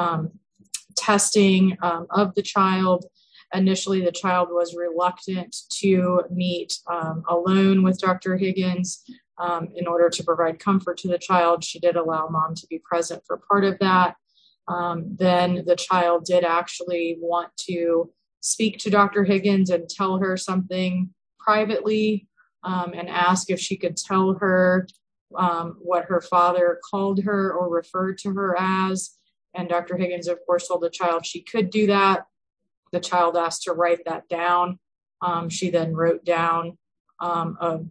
testing of the child. Initially, the child was reluctant to meet alone with Dr. Higgins in order to provide comfort to the child. She did allow mom to be present for part of that. Then the child did actually want to speak to Dr. Higgins and tell her something privately and ask if she could tell her what her father called her or referred to her as. And Dr. Higgins, of course, told the child she could do that. The child asked to write that down. She then wrote down, for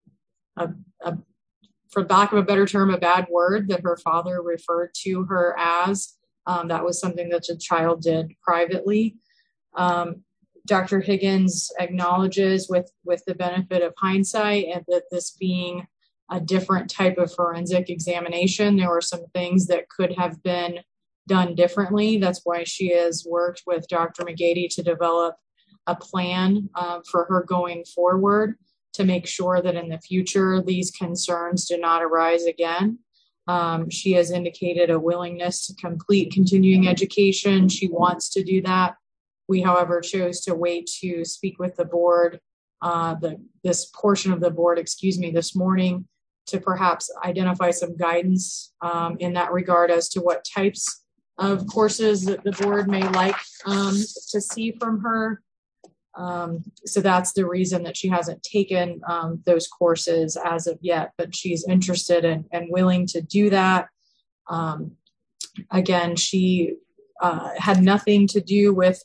lack of a better term, a bad word that her father referred to her as. That was something that the child did privately. Dr. Higgins acknowledges with the benefit of hindsight and that this being a different type of forensic examination, there were some things that could have been done differently. That's why she has worked with Dr. McGady to develop a plan for her going forward to make sure that in the future these concerns do not arise again. She has indicated a willingness to complete continuing education. She wants to do that. We, however, chose to wait to speak with the board, this portion of the board, this morning, to perhaps identify some guidance in that regard as to what types of courses that the board may like to see from her. So that's the reason that she hasn't taken those courses as of yet, but she's interested and willing to do that. Again, she had nothing to do with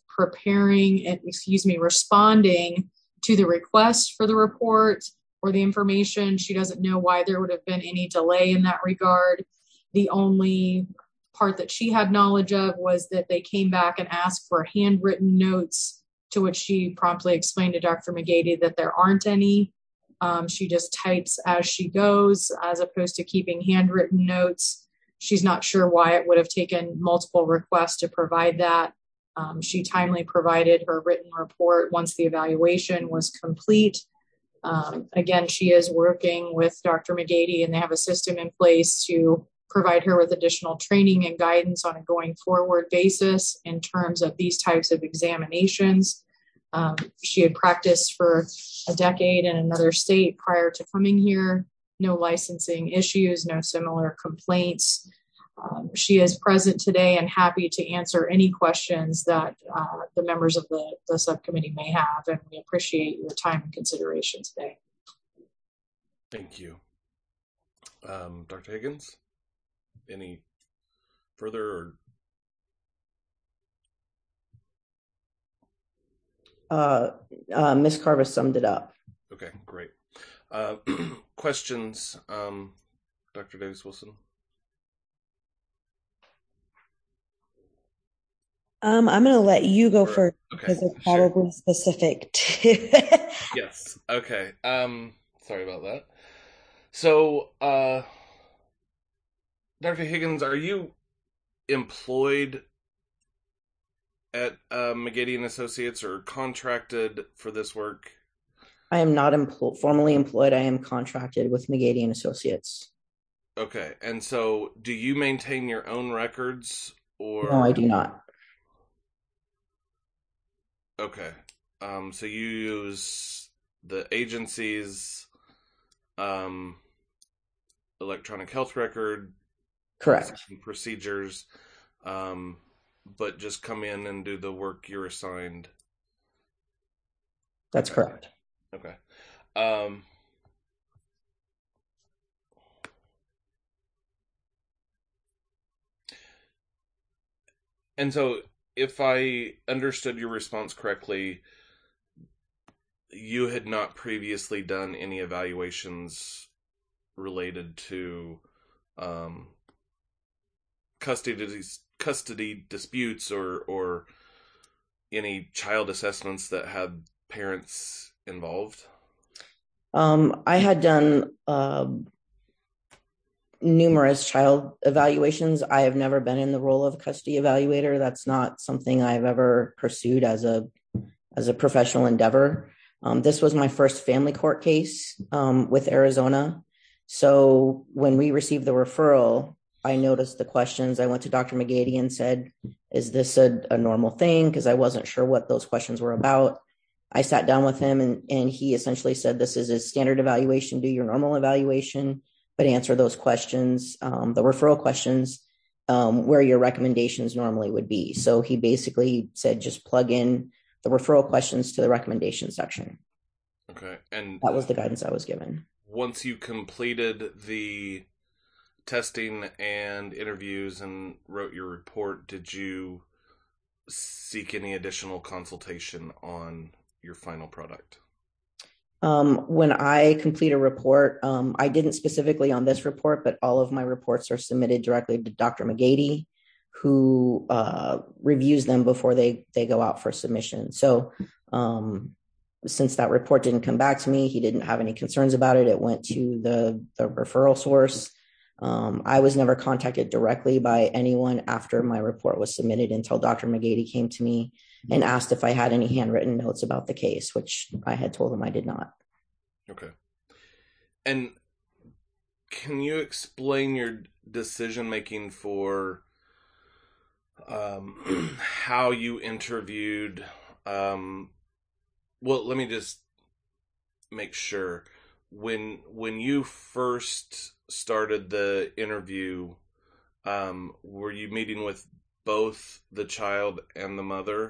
responding to the request for the report or the information. She doesn't know why there would have been any delay in that regard. The only part that she had knowledge of was that they came back and asked for handwritten notes, to which she promptly explained to Dr. McGady that there aren't any. She just types as she goes, as opposed to keeping handwritten notes. She's not sure why it would have taken multiple requests to provide that. She timely provided her written report once the evaluation was complete. Again, she is working with Dr. McGady, and they have a system in place to provide her with additional training and guidance on a going forward basis in terms of these types of examinations. She had practiced for a decade in another state prior to coming here. No licensing issues, no similar complaints. She is present today and happy to answer any questions that the members of the subcommittee may have, and we appreciate your time and consideration today. Thank you. Dr. Higgins, any further? Ms. Carver summed it up. Okay, great. Questions, Dr. Davis-Wilson? I'm going to let you go first because it's probably specific to. Yes. Okay. Sorry about that. So, Dr. Higgins, are you employed at McGady & Associates or contracted for this work? I am not formally employed. I am contracted with McGady & Associates. Okay. And so do you maintain your own records or? No, I do not. Okay. So you use the agency's electronic health record. Correct. Procedures, but just come in and do the work you're assigned. That's correct. Okay. And so if I understood your response correctly, you had not previously done any evaluations related to custody disputes or any child assessments that had parents involved? I had done numerous child evaluations. I have never been in the role of custody evaluator. That's not something I've ever pursued as a professional endeavor. This was my first family court case with Arizona. So when we received the referral, I noticed the questions. I went to Dr. McGady and said, is this a normal thing? Because I wasn't sure what those questions were about. I sat down with him and he essentially said, this is a standard evaluation. Do your normal evaluation, but answer those questions, the referral questions, where your recommendations normally would be. So he basically said, just plug in the referral questions to the recommendation section. Okay. And that was the guidance I was given. Once you completed the testing and interviews and wrote your report, did you seek any additional consultation on your final product? When I complete a report, I didn't specifically on this report, but all of my reports are submitted directly to Dr. McGady, who reviews them before they go out for submission. So since that report didn't come back to me, he didn't have any concerns about it. It went to the referral source. I was never contacted directly by anyone after my report was submitted until Dr. McGady came to me and asked if I had any handwritten notes about the case, which I had told him I did not. Okay. And can you explain your decision-making for how you interviewed? Well, let me just make sure. When you first started the interview, were you meeting with both the child and the mother?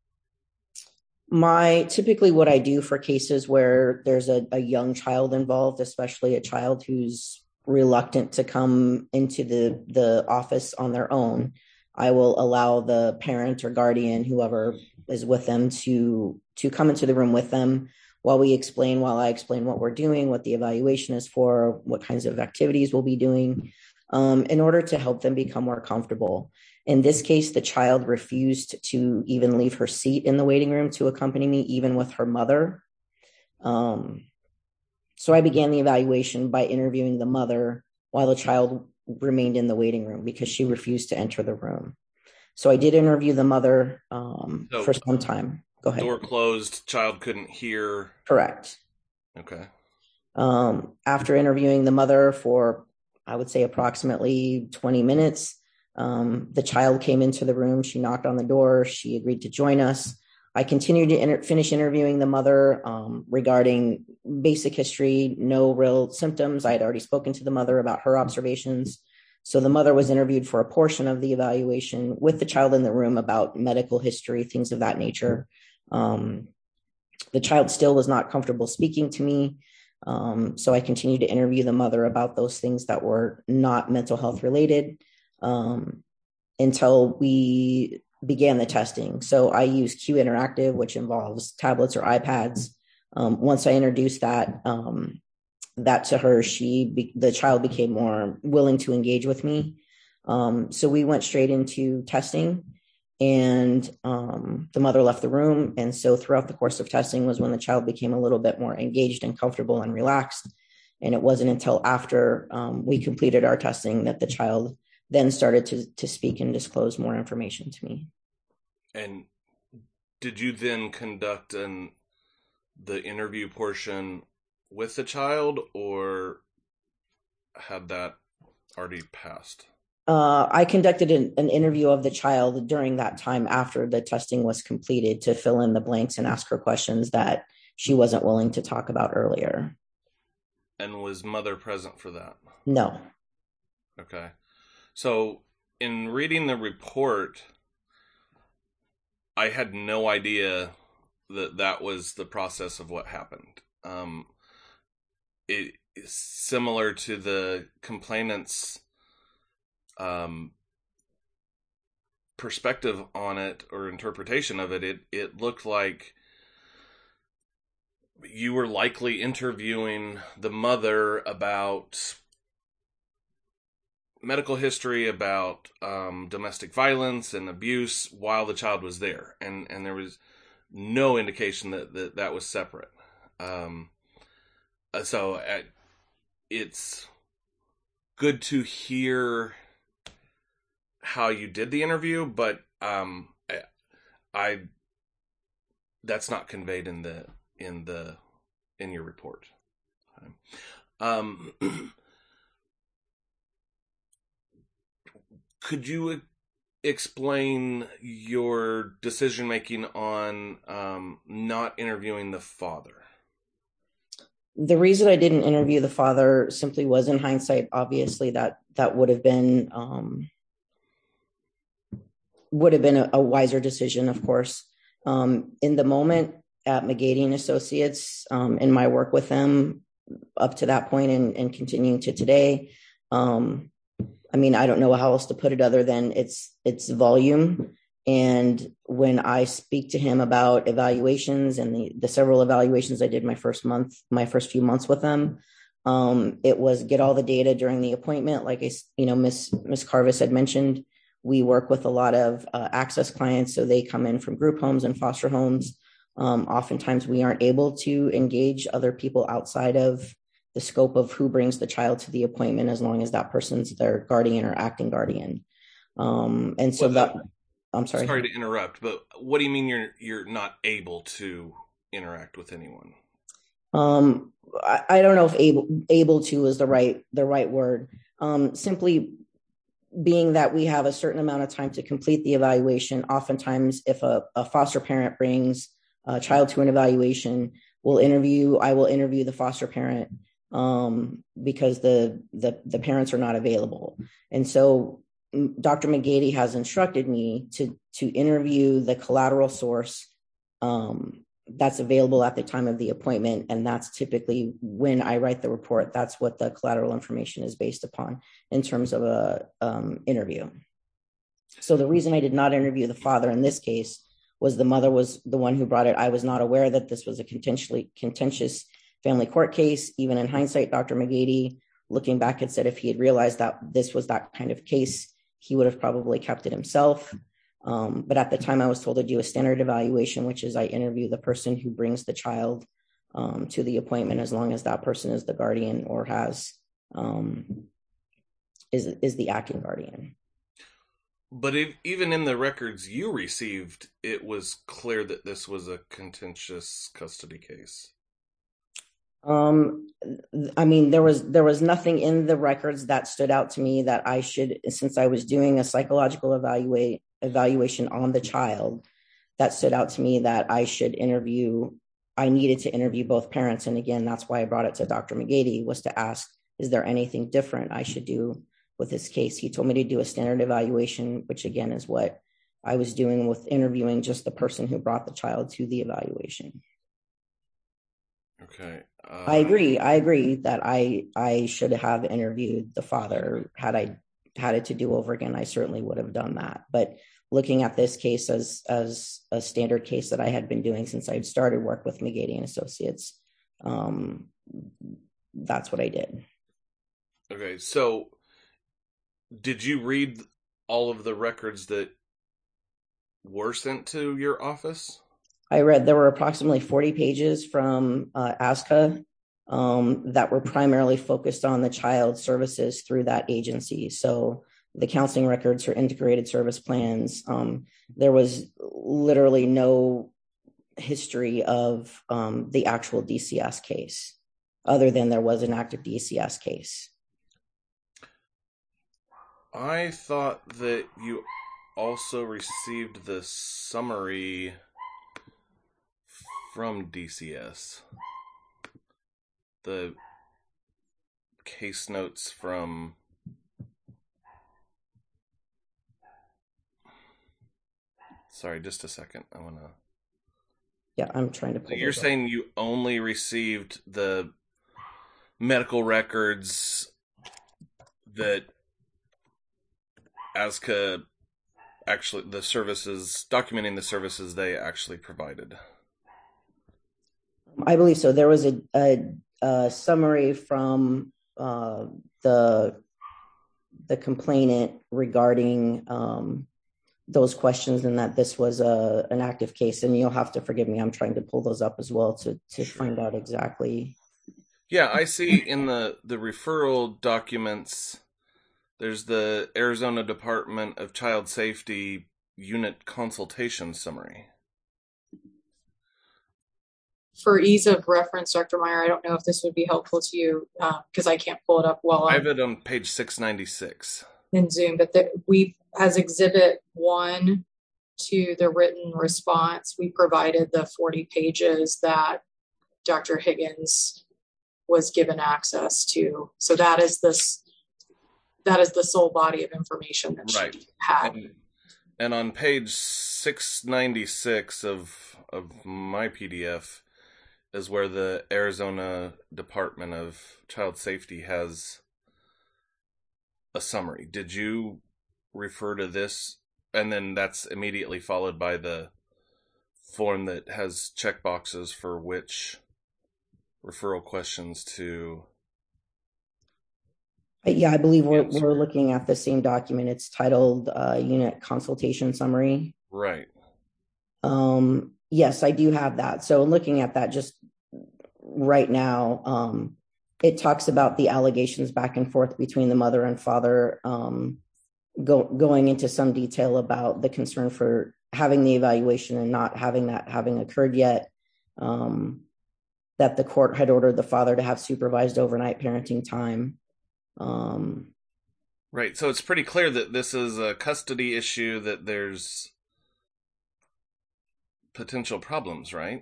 Typically what I do for cases where there's a young child involved, especially a child who's reluctant to come into the office on their own, I will allow the parent or guardian, whoever is with them, to come into the room with them while I explain what we're doing, what the evaluation is for, what kinds of activities we'll be doing, in order to help them become more comfortable. In this case, the child refused to even leave her seat in the waiting room to accompany me, even with her mother. So I began the evaluation by interviewing the mother while the child remained in the waiting room because she refused to enter the room. So I did interview the mother for some time. Go ahead. Door closed, child couldn't hear. Correct. Okay. After interviewing the mother for, I would say, approximately 20 minutes, the child came into the room. She knocked on the door. She agreed to join us. I continued to finish interviewing the mother regarding basic history, no real symptoms. I had already spoken to the mother about her observations. So the mother was interviewed for a portion of the evaluation with the child in the room about medical history, things of that nature. The child still was not comfortable speaking to me. So I continued to interview the mother about those things that were not mental health related until we began the testing. So I use Q Interactive, which involves tablets or iPads. Once I introduced that to her, the child became more willing to engage with me. So we went straight into testing, and the mother left the room. And so throughout the course of testing was when the child became a little bit more engaged and comfortable and relaxed. And it wasn't until after we completed our testing that the child then started to speak and disclose more information to me. And did you then conduct the interview portion with the child, or had that already passed? I conducted an interview of the child during that time after the testing was completed to fill in the blanks and ask her questions that she wasn't willing to talk about earlier. And was mother present for that? No. Okay. So in reading the report, I had no idea that was the process of what happened. It is similar to the complainant's perspective on it or interpretation of it. It looked like you were likely interviewing the mother about medical history, about domestic violence and abuse while the child was there, and there was no indication that was separate. So it's good to hear how you did the interview, but I that's not conveyed in your report. Could you explain your decision making on not interviewing the father? The reason I didn't interview the father simply was, in hindsight, obviously that would have been a wiser decision, of course. In the moment at McGady and Associates, in my work with them up to that point and continuing to today, I mean, I don't know how else to put it other than it's volume. And when I speak to him about evaluations and the several evaluations I did my first few months with them, it was get all the data during the appointment. Like Miss Carvis had mentioned, we work with a lot of access clients, so they come in from group homes and foster homes. Oftentimes, we aren't able to engage other people outside of the scope of who brings the child to the appointment, as long as that person's their guardian or acting guardian. And so I'm sorry. Sorry to interrupt, but what do you mean you're not able to interact with anyone? I don't know if able to is the right word. Simply being that we have a certain amount of time to complete the evaluation. Oftentimes, if a foster parent brings a child to an evaluation, I will interview the foster parent because the parents are not available. And so Dr. McGady has instructed me to interview the collateral source that's available at the time of the appointment. And that's typically when I write the report. That's what the collateral information is based upon in terms of a interview. So the reason I did not interview the father in this case was the mother was the one who brought it. I was not aware that this was a contentious family court case. Even in hindsight, Dr. McGady, looking back, had said if he had realized that this was that kind of case, he would have probably kept it himself. But at the time, I was told to do a standard evaluation, which is I interview the person who brings the child to the appointment, as long as that person is the guardian or is the acting guardian. But even in the records you received, it was clear that this was a contentious custody case. I mean, there was nothing in the records that stood out to me that I should, since I was doing a psychological evaluation on the child, that stood out to me that I needed to interview both parents. And again, that's why I brought it to Dr. McGady, was to ask, is there anything different I should do with this case. He told me to do a standard evaluation, which again is what I was doing with interviewing just the person who brought the child to the evaluation. Okay. I agree that I should have interviewed the father. Had I had it to do over again, I certainly would have done that. But looking at this case as a standard case that I had been doing since I started work with McGady and Associates, that's what I did. Okay, so did you read all of the records that were sent to your office? I read there were approximately 40 pages from ASCA that were primarily focused on the child services through that agency. So the counseling records for integrated service plans, there was literally no history of the actual DCS case, other than there was an active DCS case. I thought that you also received the summary from DCS. The case notes from... Sorry, just a second. I want to... Yeah, I'm trying to pull You're saying you only received the medical records that ASCA actually, the services, documenting the services they actually provided? I believe so. There was a summary from the complainant regarding those questions, and that this was an active case. And you'll have to forgive me. I'm trying to pull those up as well to sure. Find out exactly. Yeah, I see in the referral documents, there's the Arizona Department of Child Safety Unit Consultation Summary. For ease of reference, Dr. Meyer, I don't know if this would be helpful to you because I can't pull it up while I have it on page 696 in Zoom, but we, as Exhibit 1 to the written response, we provided the 40 pages that Dr. Higgins was given access to. So that is the sole body of information that she had. And on page 696 of my PDF is where the Arizona Department of Child Safety has a summary. Did you refer to this? And then that's immediately followed by the form that has checkboxes for which referral questions to... Yeah, I believe we're looking at the same document. It's titled Unit Consultation Summary. Right. Yes, I do have that. So looking at that just right now, it talks about the allegations back and forth between the mother and father, going into some detail about the concern for having the evaluation and not having occurred yet, that the court had ordered the father to have supervised overnight parenting time. Right. So it's pretty clear that this is a custody issue, that there's potential problems, right?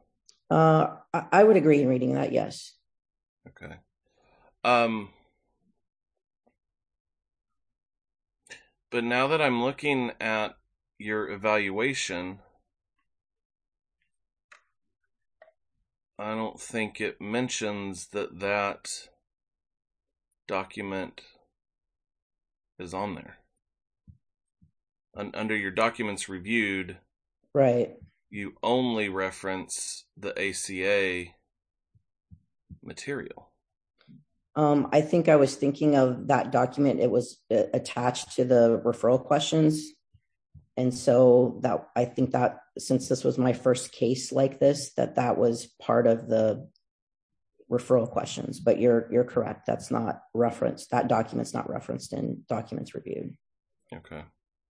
I would agree in reading that, yes. Okay. But now that I'm looking at your evaluation, I don't think it mentions that document is on there. Under your documents reviewed, right, you only reference the ACA material. I think I was thinking of that document. It was attached to the referral questions. And so that, I think that since this was my first case like this, that was part of the referral questions. But you're correct. That's not referenced. That document's not referenced in documents reviewed. Okay.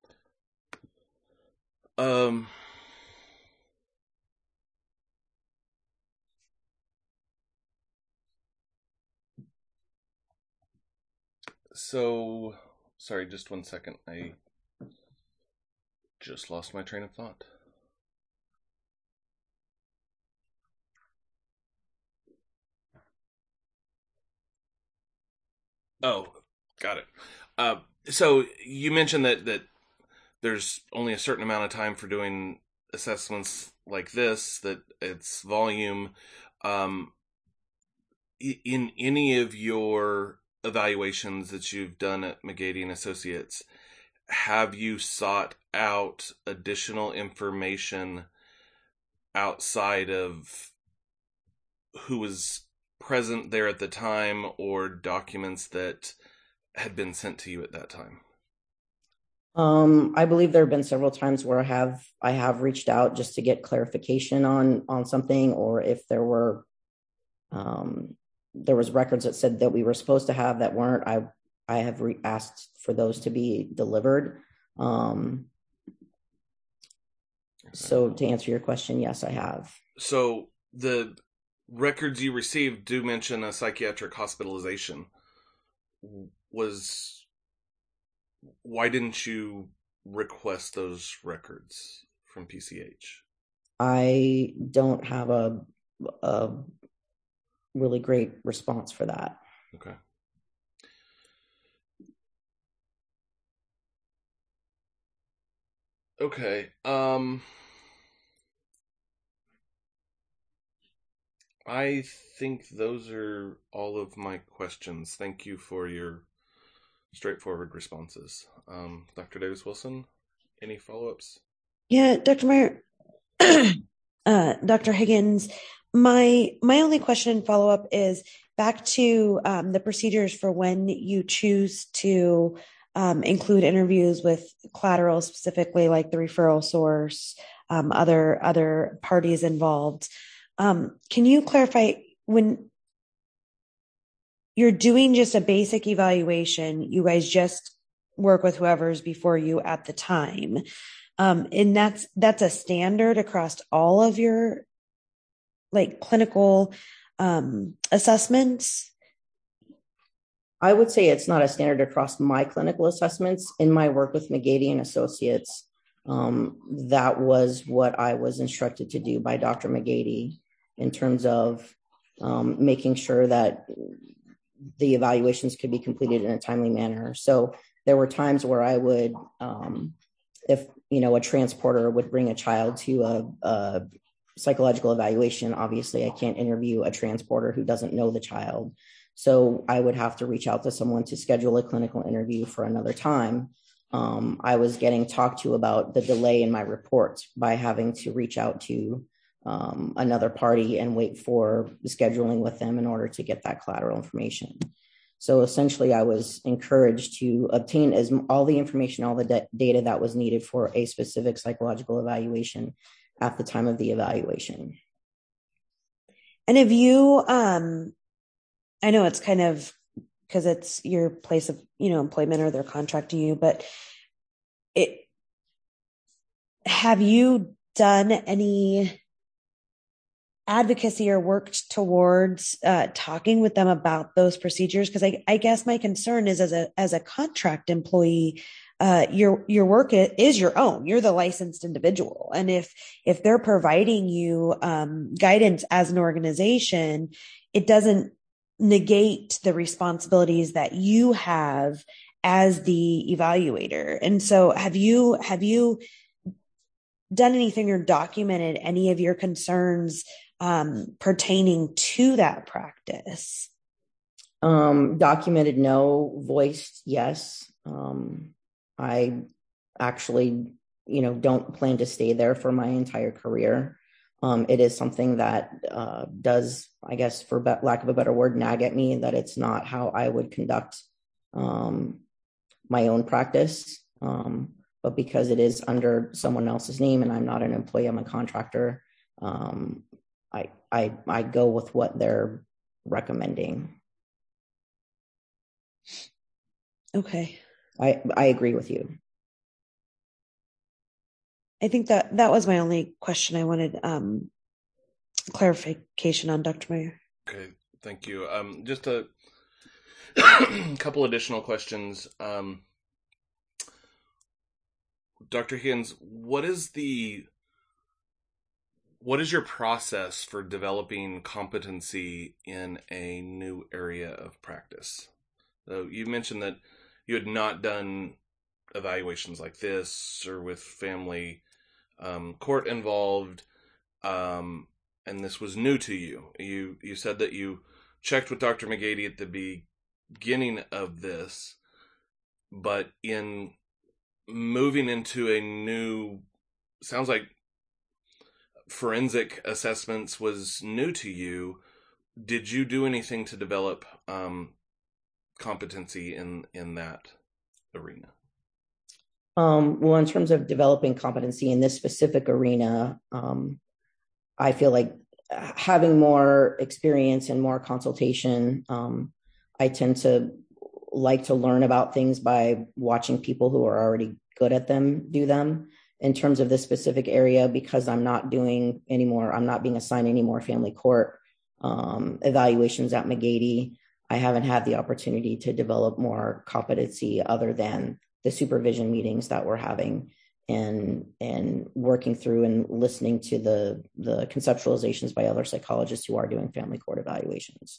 So, sorry, just 1 second. I just lost my train of thought. Oh, got it. So you mentioned that there's only a certain amount of time for doing assessments like this, that it's volume. In any of your evaluations that you've done at McGady and Associates, have you sought out additional information outside of who was present there at the time, or documents that had been sent to you at that time? I believe there have been several times where I have reached out just to get clarification on something, or if there was records that said that we were supposed to have that weren't, I have asked for those to be delivered. So to answer your question, yes, I have. So the records you received do mention a psychiatric hospitalization. Why didn't you request those records from PCH? I don't have a really great response for that. Okay. Okay. I think those are all of my questions. Thank you for your straightforward responses. Dr. Davis-Wilson, any follow-ups? Yeah, Dr. Meyer, Dr. Higgins, my only question and follow-up is back to the procedures for when you choose to include interviews with collateral, specifically like the referral source, other parties involved. Can you clarify, when you're doing just a basic evaluation, you guys just work with whoever's before you at the time? And that's a standard across all of your like clinical assessments? I would say it's not a standard across my clinical assessments. In my work with McGady and Associates, that was what I was instructed to do by Dr. McGady in terms of making sure that the evaluations could be completed in a timely manner. So there were times where I would, if a transporter would bring a child to a psychological evaluation, obviously I can't interview a transporter who doesn't know the child. So I would have to reach out to someone to schedule a clinical interview for another time. I was getting talked to about the delay in my reports by having to reach out to another party and wait for scheduling with them in order to get that collateral information. So essentially, I was encouraged to obtain all the information, all the data that was needed for a specific psychological evaluation at the time of the evaluation. And if you, I know it's kind of because it's your place of, employment, or they're contracting you, but have you done any advocacy or worked towards talking with them about those procedures? Because I guess my concern is as a contract employee, your work is your own. You're the licensed individual, and if they're providing you guidance as an organization, it doesn't negate the responsibilities that you have as the evaluator. And so, have you done anything or documented any of your concerns pertaining to that practice? Documented, no. Voiced, yes. I actually, don't plan to stay there for my entire career. It is something that does, I guess, for lack of a better word, nag at me that it's not how I would conduct my own practice. But because it is under someone else's name and I'm not an employee, I'm a contractor, I go with what they're recommending. Okay. I agree with you. I think that was my only question. I wanted clarification on, Dr. Meyer. Okay, thank you. Just a couple additional questions. Dr. Higgins, what is your process for developing competency in a new area of practice? So you mentioned that had not done evaluations like this or with family court involved, and this was new to you. You said that you checked with Dr. McGady at the beginning of this, but in moving into a new, sounds like forensic assessments was new to you. Did you do anything to develop competency in that arena? Well, in terms of developing competency in this specific arena, I feel like having more experience and more consultation, I tend to like to learn about things by watching people who are already good at them do them. In terms of this specific area, because I'm not being assigned any more family court evaluations at McGady, I haven't had the opportunity to develop more competency other than the supervision meetings that we're having and working through and listening to the conceptualizations by other psychologists who are doing family court evaluations.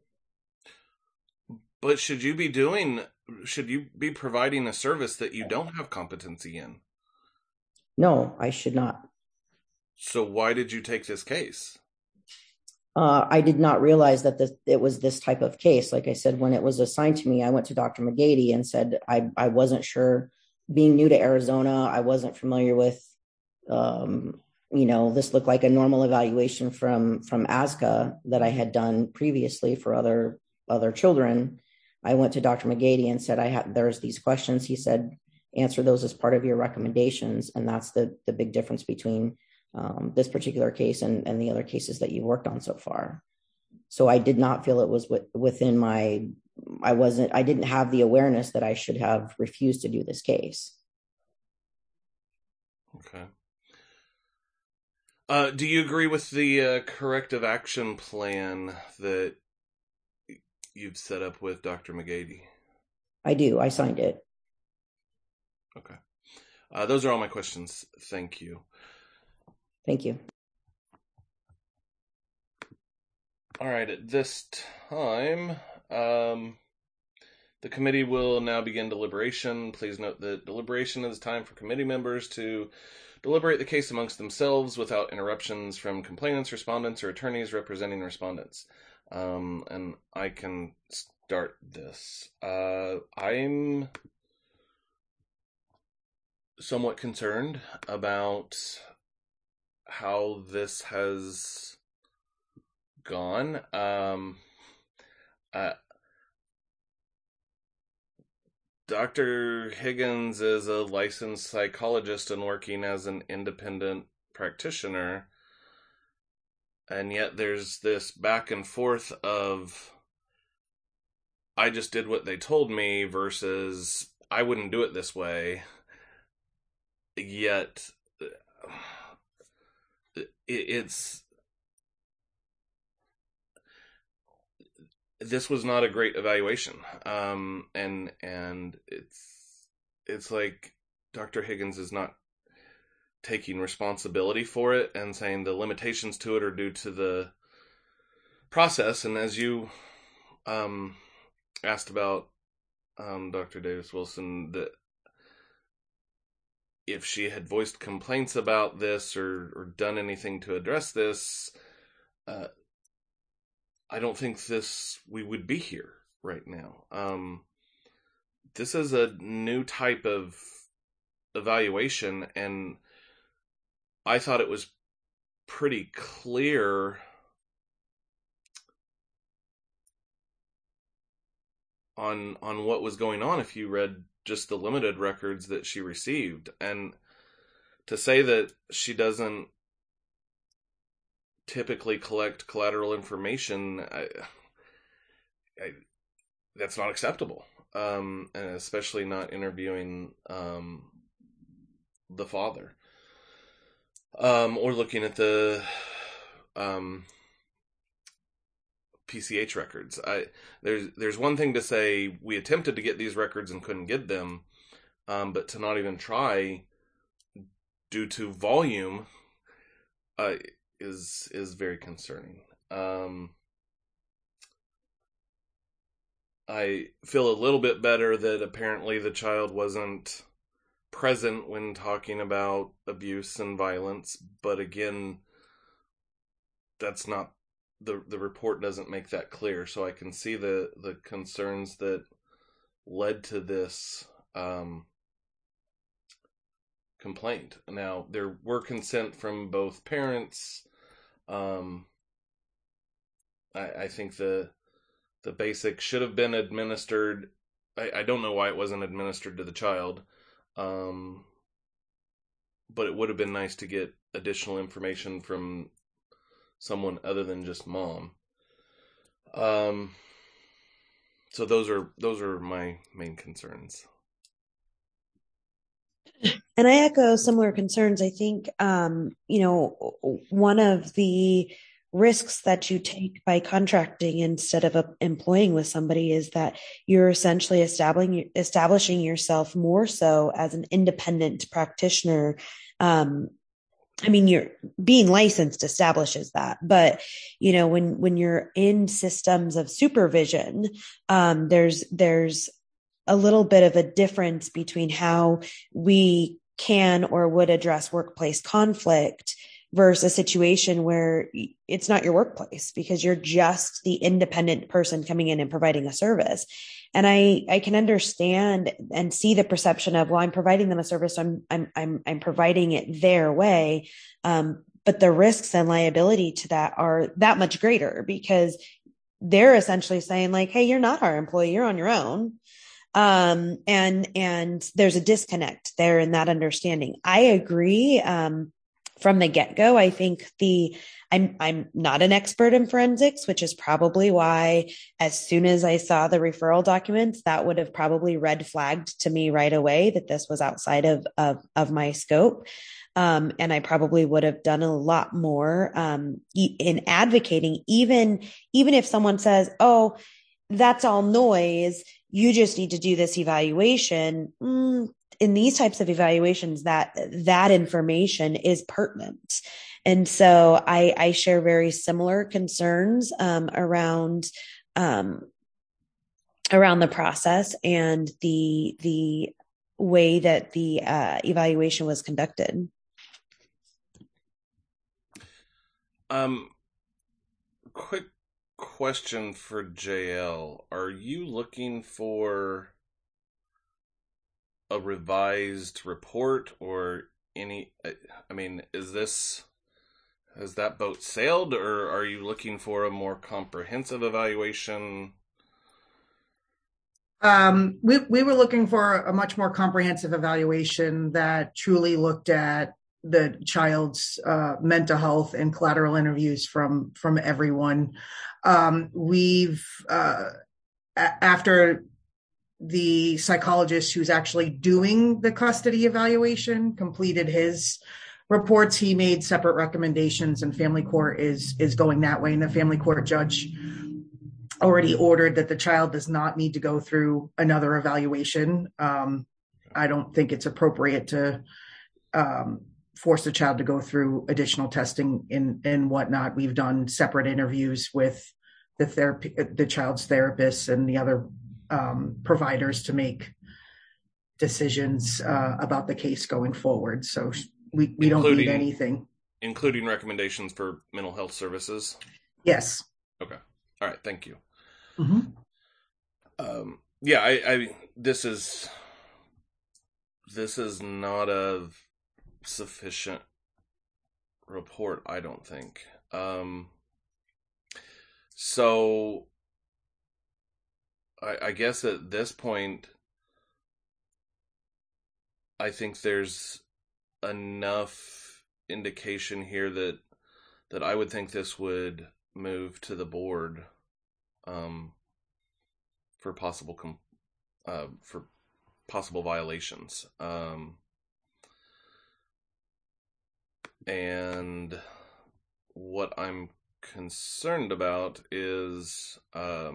But should you be providing a service that you don't have competency in? No, I should not. So why did you take this case? I did not realize that it was this type of case. Like I said, when it was assigned to me, I went to Dr. McGady and said I wasn't sure. Being new to Arizona, I wasn't familiar with, this looked like a normal evaluation from ASCA that I had done previously for other children. I went to Dr. McGady and said, there's these questions. He said, answer those as part of your recommendations. And that's the big difference between this particular case and the other cases that you've worked on so far. So I did not feel it was within I didn't have the awareness that I should have refused to do this case. Okay. Do you agree with the corrective action plan that you've set up with Dr. McGady? I do. I signed it. Okay. Those are all my questions. Thank you. Thank you. All right. At this time, the committee will now begin deliberation. Please note that deliberation is time for committee members to deliberate the case amongst themselves without interruptions from complainants, respondents, or attorneys representing respondents. And I can start this. I'm somewhat concerned about how this has gone. Dr. Higgins is a licensed psychologist and working as an independent practitioner. And yet there's this back and forth of, I just did what they told me versus I wouldn't do it this way. Yet this was not a great evaluation. And it's like Dr. Higgins is not taking responsibility for it and saying the limitations to it are due to the process. And as you asked about Dr. Davis Wilson, that if she had voiced complaints about this or done anything to address this, I don't think we would be here right now. This is a new type of evaluation, and I thought it was pretty clear on what was going on if you read just the limited records that she received. And to say that she doesn't typically collect collateral information, that's not acceptable. And especially not interviewing the father. Or looking at the PCH records. There's one thing to say we attempted to get these records and couldn't get them, but to not even try due to volume is very concerning. I feel a little bit better that apparently the child wasn't present when talking about abuse and violence, but again, that's not the report doesn't make that clear, so I can see the concerns that led to this complaint. Now, there were consent from both parents. I think the basic should have been administered. I don't know why it wasn't administered to the child, but it would have been nice to get additional information from someone other than just mom. So those are my main concerns. And I echo similar concerns. I think, one of the risks that you take by contracting instead of employing with somebody is that you're essentially establishing yourself more so as an independent practitioner. You're being licensed establishes that, but when you're in systems of supervision, there's a little bit of a difference between how we can or would address workplace conflict versus a situation where it's not your workplace because you're just the independent person coming in and providing a service. And I can understand and see the perception of, well, I'm providing them a service, so I'm providing it their way. But the risks and liability to that are that much greater because they're essentially saying like, hey, you're not our employee, you're on your own. And there's a disconnect there in that understanding. I agree. From the get-go, I think I'm not an expert in forensics, which is probably why as soon as I saw the referral documents, that would have probably red flagged to me right away that this was outside of my scope. And I probably would have done a lot more in advocating, even if someone says, oh, that's all noise, you just need to do this evaluation. In these types of evaluations, that information is pertinent. And so I share very similar concerns around the process and the way that the evaluation was conducted. Quick question for JL. Are you looking for a revised report or any, has that boat sailed, or are you looking for a more comprehensive evaluation? We were looking for a much more comprehensive evaluation that truly looked at the child's mental health and collateral interviews from everyone. We've after the psychologist who's actually doing the custody evaluation completed his reports, he made separate recommendations, and family court is going that way. And the family court judge already ordered that the child does not need to go through another evaluation. I don't think it's appropriate to force the child to go through additional testing and whatnot. We've done separate interviews with the child's therapists and the other providers to make decisions about the case going forward. So we don't need anything. Including recommendations for mental health services? Yes. Okay. All right. Thank you. Mm-hmm. This is not a sufficient report, I don't think. So I guess at this point, I think there's enough indication here that I would think this would move to the board for possible violations. And what I'm concerned about is a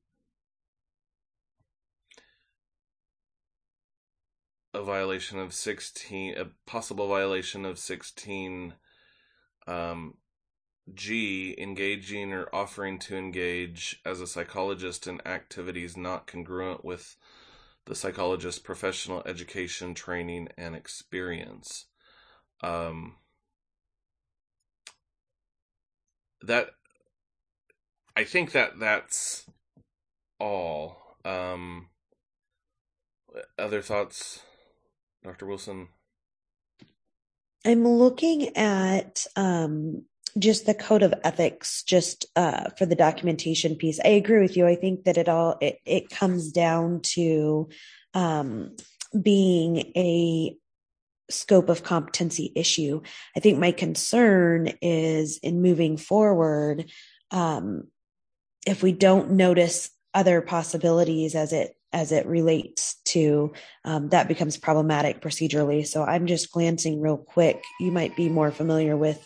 violation of 16, a possible violation of 16 G, engaging or offering to engage as a psychologist in activities not congruent with the psychologist's professional education, training, and experience. That, I think that's all. Other thoughts, Dr. Wilson? I'm looking at just the code of ethics, just for the documentation piece. I agree with you. I think that it comes down to being a scope of competency issue. I think my concern is in moving forward, if we don't notice other possibilities as it relates to that becomes problematic procedurally. So I'm just glancing real quick. You might be more familiar with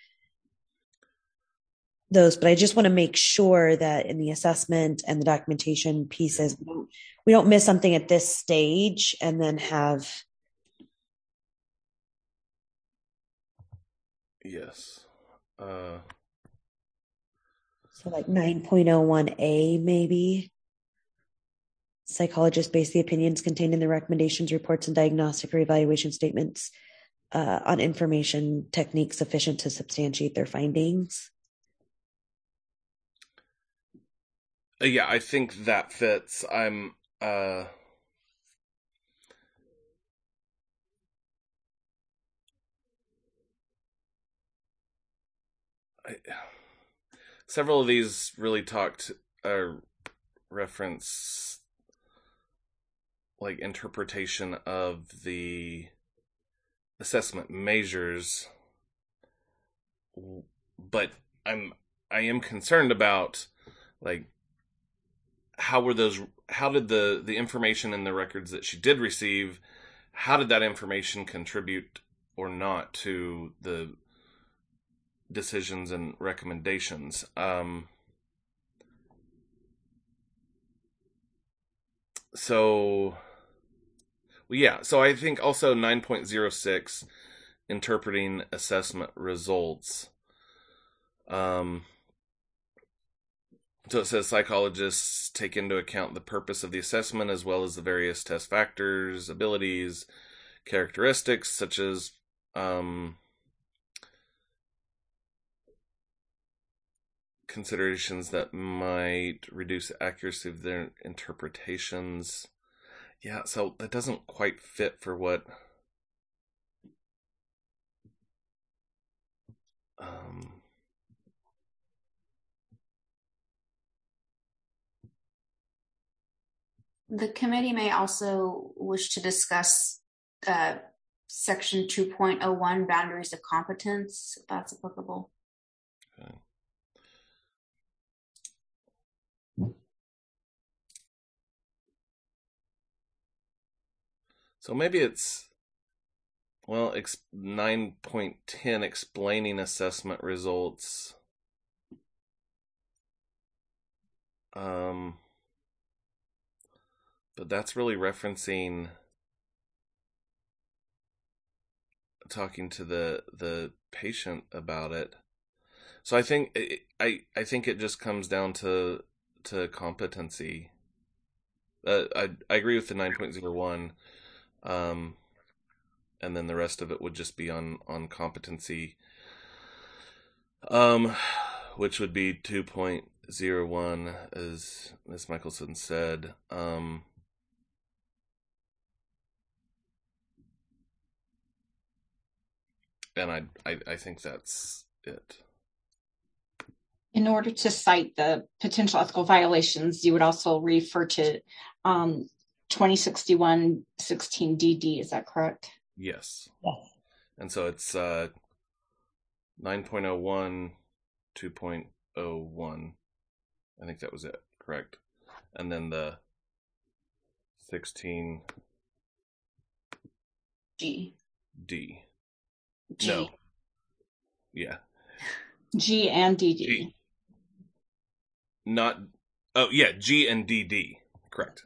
those, but I just want to make sure that in the assessment and the documentation pieces, we don't miss something at this stage and then have. Yes. So like 9.01A maybe. Psychologists base the opinions contained in the recommendations, reports, and diagnostic or evaluation statements on information techniques sufficient to substantiate their findings. Yeah, I think that fits. Several of these really reference like interpretation of the assessment measures, but I am concerned about like how did the information in the records that she did receive, how did that information contribute or not to the decisions and recommendations? So I think also 9.06, interpreting assessment results. So it says psychologists take into account the purpose of the assessment as well as the various test factors, abilities, characteristics such as considerations that might reduce the accuracy of their interpretations. Yeah, so that doesn't quite fit for what the committee may also wish to discuss section 2.01 boundaries of competence, if that's applicable. Okay. So maybe it's 9.10, explaining assessment results. But that's really referencing talking to the patient about it. So I think I think it just comes down to competency. I agree with the 9.01. And then the rest of it would just be on competency, which would be 2.01, as Ms. Michelson said. And I think that's it. In order to cite the potential ethical violations, you would also refer to 2061-16 Is that correct? Yes. And so it's 9.01, 2.01. I think that was it, correct? And then the 16 G. D. G. No. Yeah. G and DD. G. G and DD. Correct.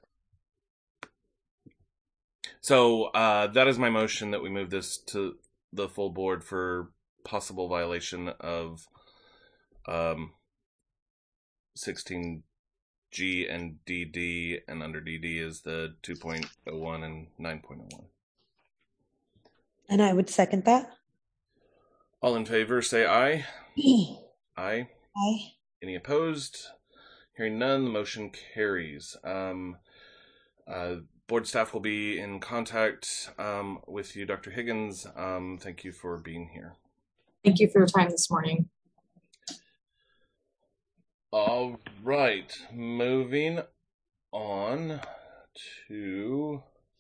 So that is my motion that we move this to the full board for possible violation of 16G and DD, and under DD is the 2.01 and 9.01. And I would second that. All in favor, say aye. Aye. Aye. Any opposed? Hearing none, the motion carries. Board staff will be in contact with you, Dr. Higgins. Thank you for being here. Thank you for your time this morning. All right, moving on to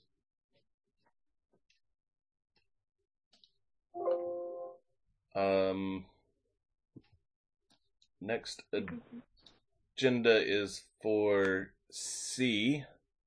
next agenda is for C.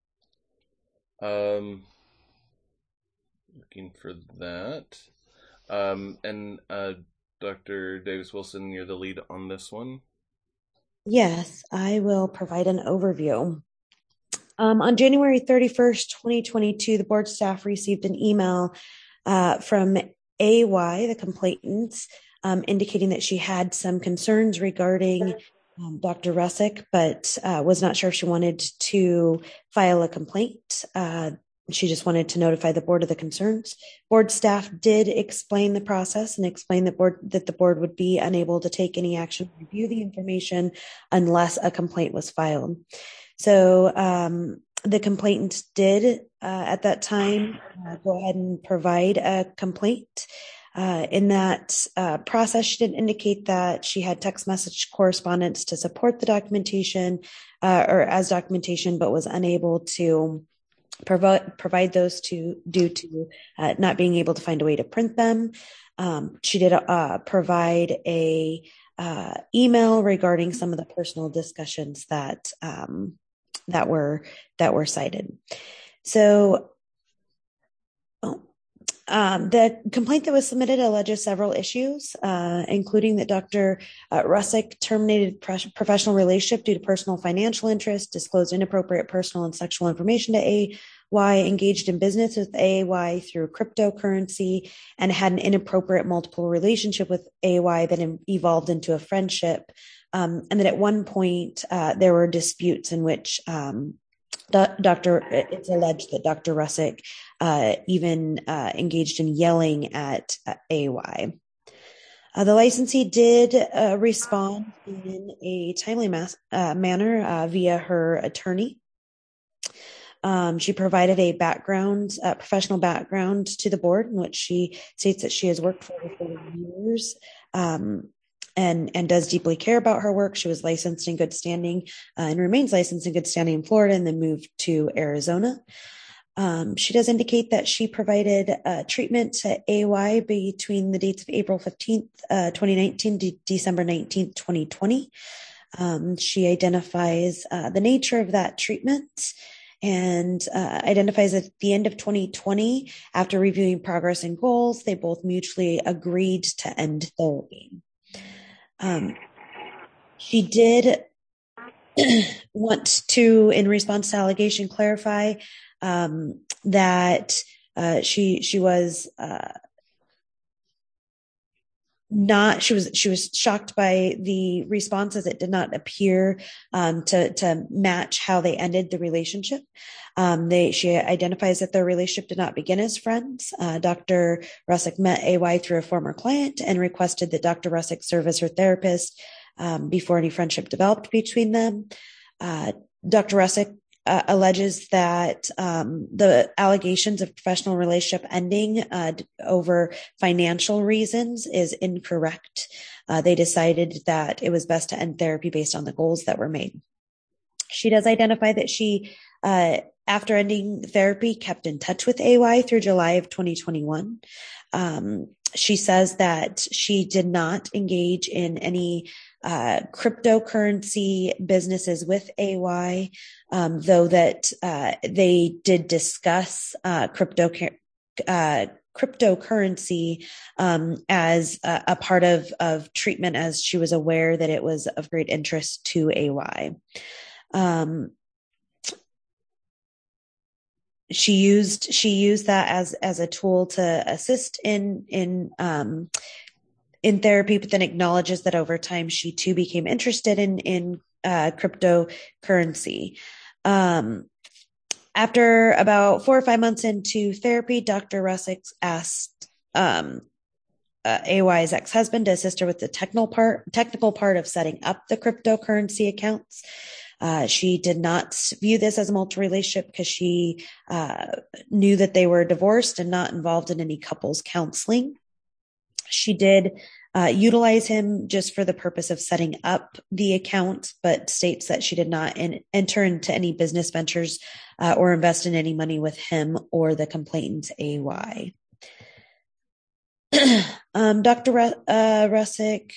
Looking for that. And Dr. Davis-Wilson, you're the lead on this one. Yes, I will provide an overview. On January 31st, 2022, the board staff received an email from AY, the complainant, indicating that she had some concerns regarding Dr. Rusick, but was not sure if she wanted to file a complaint. She just wanted to notify the board of the concerns. Board staff did explain the process and explain that the board would be unable to take any action to review the information unless a complaint was filed. So the complainant did at that time go ahead and provide a complaint. In that process, she did indicate that she had text message correspondence to support the documentation or as documentation, but was unable to provide those due to not being able to find a way to print them. She did provide a email regarding some of the personal discussions that were cited. So the complaint that was submitted alleges several issues, including that Dr. Rusick terminated professional relationship due to personal financial interest, disclosed inappropriate personal and sexual information to AY, engaged in business with AY through cryptocurrency, and had an inappropriate multiple relationship with AY that evolved into a friendship. And that at one point there were disputes in which it's alleged that Dr. Rusick even engaged in yelling at AY. The licensee did respond in a timely manner via her attorney. She provided a professional background to the board in which she states that she has worked for over 40 years. And does deeply care about her work. She was licensed in good standing and remains licensed in good standing in Florida and then moved to Arizona. She does indicate that she provided treatment to AY between the dates of April 15th, 2019 to December 19th, 2020. She identifies the nature of that treatment and identifies at the end of 2020, after reviewing progress and goals, they both mutually agreed to end therapy. She did want to, in response to allegation, clarify that she was she was shocked by the responses. It did not appear to match how they ended the relationship. She identifies that their relationship did not begin as friends. Dr. Rusick met AY through a former client and requested that Dr. Rusick serve as her therapist before any friendship developed between them. Dr. Rusick alleges that the allegations of professional relationship ending over financial reasons is incorrect. They decided that it was best to end therapy based on the goals that were made. She does identify that she, after ending therapy, kept in touch with AY through July of 2021. She says that she did not engage in any cryptocurrency businesses with AY, though that they did discuss cryptocurrency as a part of treatment, as she was aware that it was of great interest to AY. She used that as a tool to assist in in therapy, but then acknowledges that over time she too became interested in cryptocurrency. After about 4 or 5 months into therapy, Dr. Russick asked AY's ex-husband to assist her with the technical part of setting up the cryptocurrency accounts. She did not view this as a multiple relationship because she knew that they were divorced and not involved in any couples counseling. She did utilize him just for the purpose of setting up the account, but states that she did not enter into any business ventures or invest in any money with him or the complainant AY. Dr. Russick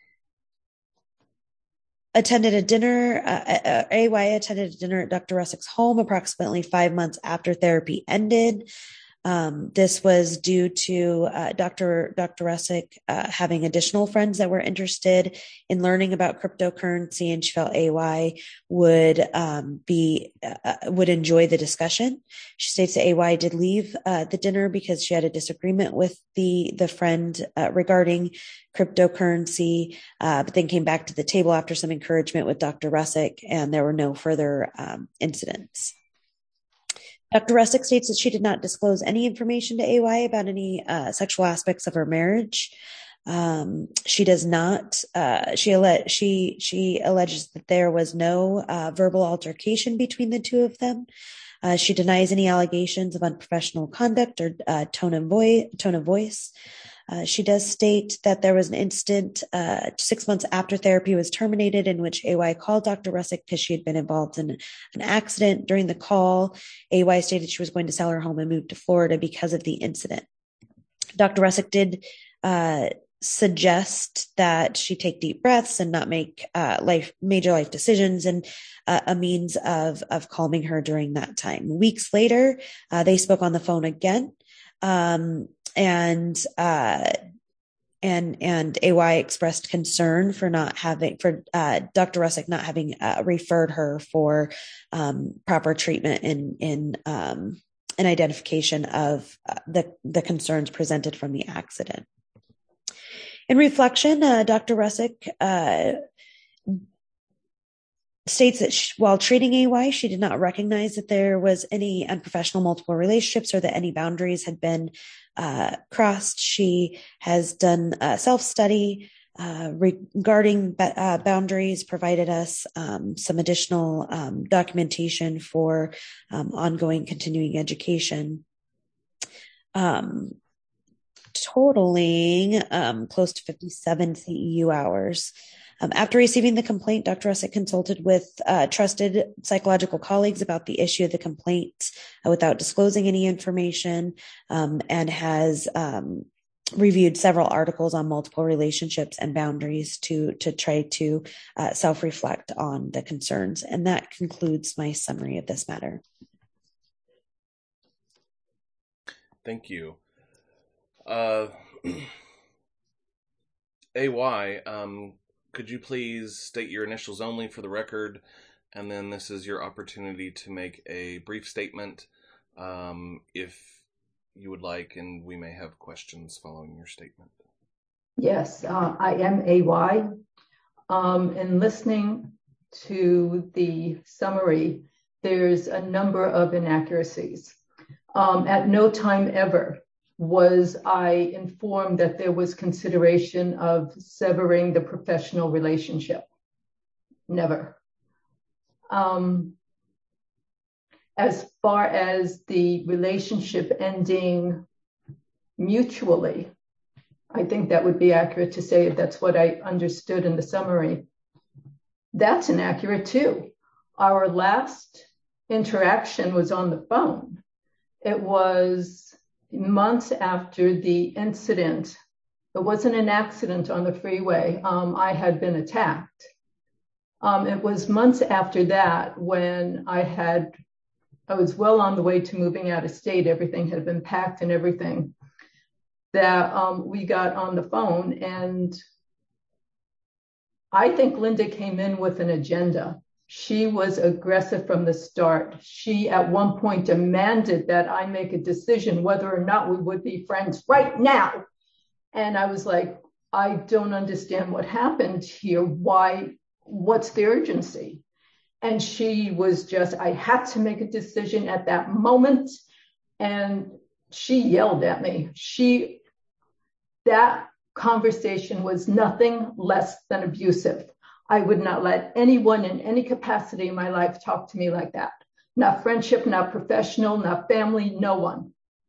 attended a dinner. AY attended a dinner at Dr. Russick's home approximately 5 months after therapy ended. This was due to Dr. Russick having additional friends that were interested in learning about cryptocurrency, and she felt AY would enjoy the discussion. She states that AY did leave the dinner because she had a disagreement with the friend regarding cryptocurrency, but then came back to the table after some encouragement with Dr. Russick, and there were no further incidents. Dr. Russick states that she did not disclose any information to AY about any sexual aspects of her marriage. She does not. She alleges that there was no verbal altercation between the two of them. She denies any allegations of unprofessional conduct or tone of voice. She does state that there was an incident 6 months after therapy was terminated in which AY called Dr. Russick because she had been involved in an accident. During the call, AY stated she was going to sell her home and move to Florida because of the incident. Dr. Russick did suggest that she take deep breaths and not make major life decisions, and a means of calming her during that time. Weeks later, they spoke on the phone again. And AY expressed concern for Dr. Russick not having referred her for proper treatment in identification of the concerns presented from the accident. In reflection, Dr. Russick states that while treating AY, she did not recognize that there was any unprofessional multiple relationships or that any boundaries had been crossed. She has done self-study regarding boundaries, provided us some additional documentation for ongoing continuing education, totaling close to 57 CEU hours. After receiving the complaint, Dr. Russick consulted with trusted psychological colleagues about the issue of the complaint without disclosing any information, and has reviewed several articles on multiple relationships and boundaries to try to self-reflect on the concerns. And that concludes my summary of this matter. Thank you. AY, could you please state your initials only for the record, and then this is your opportunity to make a brief statement if you would like, and we may have questions following your statement. Yes, I am AY. In listening to the summary, there's a number of inaccuracies. At no time ever was I informed that there was consideration of severing the professional relationship. Never. As far as the relationship ending mutually, I think that would be accurate to say that's what I understood in the summary. That's inaccurate too. Our last interaction was on the phone. It was months after the incident. It wasn't an accident on the freeway. I had been attacked. It was months after that when I was well on the way to moving out of state. Everything had been packed and everything, that we got on the phone. And I think Linda came in with an agenda. She was aggressive from the start. She at one point demanded that I make a decision whether or not we would be friends right now. And I was like, I don't understand what happened here. What's the urgency? And she was just, I had to make a decision at that moment. And she yelled at me. That conversation was nothing less than abusive. I would not let anyone in any capacity in my life talk to me like that. Not friendship, not professional, not family, no one.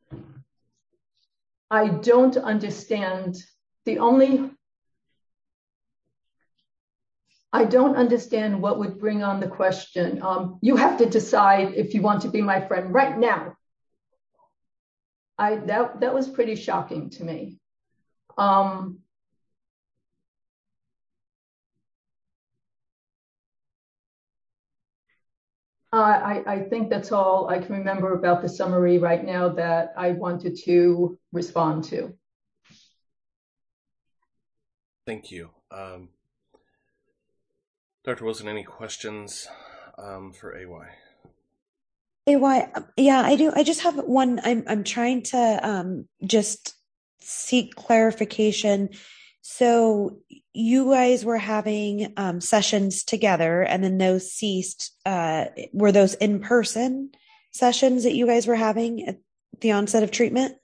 I don't understand. I don't understand what would bring on the question. You have to decide if you want to be my friend right now. That was pretty shocking to me. I think that's all I can remember about the summary right now that I wanted to respond to. Thank you. Dr. Wilson, any questions for AY? AY, yeah, I do. I just have one. I'm trying to just seek clarification. So you guys were having sessions together, and then those ceased. Were those in-person sessions that you guys were having at the onset of treatment?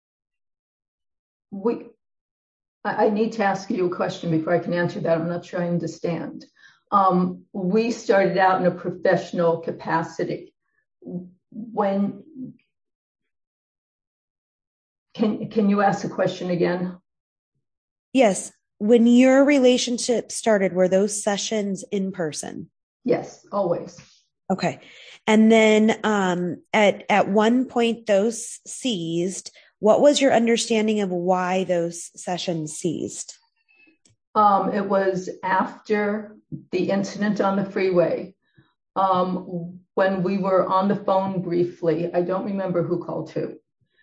I need to ask you a question before I can answer that. I'm not sure I understand. We started out in a professional capacity. Can you ask the question again? Yes. When your relationship started, were those sessions in person? Yes, always. Okay. And then at one point those ceased. What was your understanding of why those sessions ceased? It was after the incident on the freeway. When we were on the phone briefly, I don't remember who called who.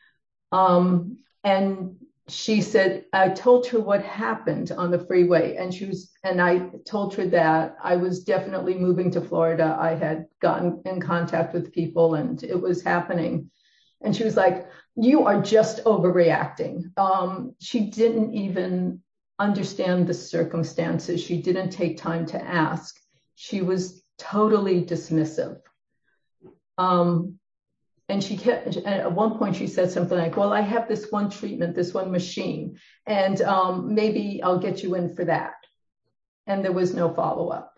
And she said, I told her what happened on the freeway. And I told her that I was definitely moving to Florida. I had gotten in contact with people and it was happening. And she was like, you are just overreacting. She didn't even understand the circumstances. She didn't take time to ask. She was totally dismissive. And she kept, at one point she said something like, well, I have this one treatment, this one machine, and maybe I'll get you in for that. And there was no follow-up.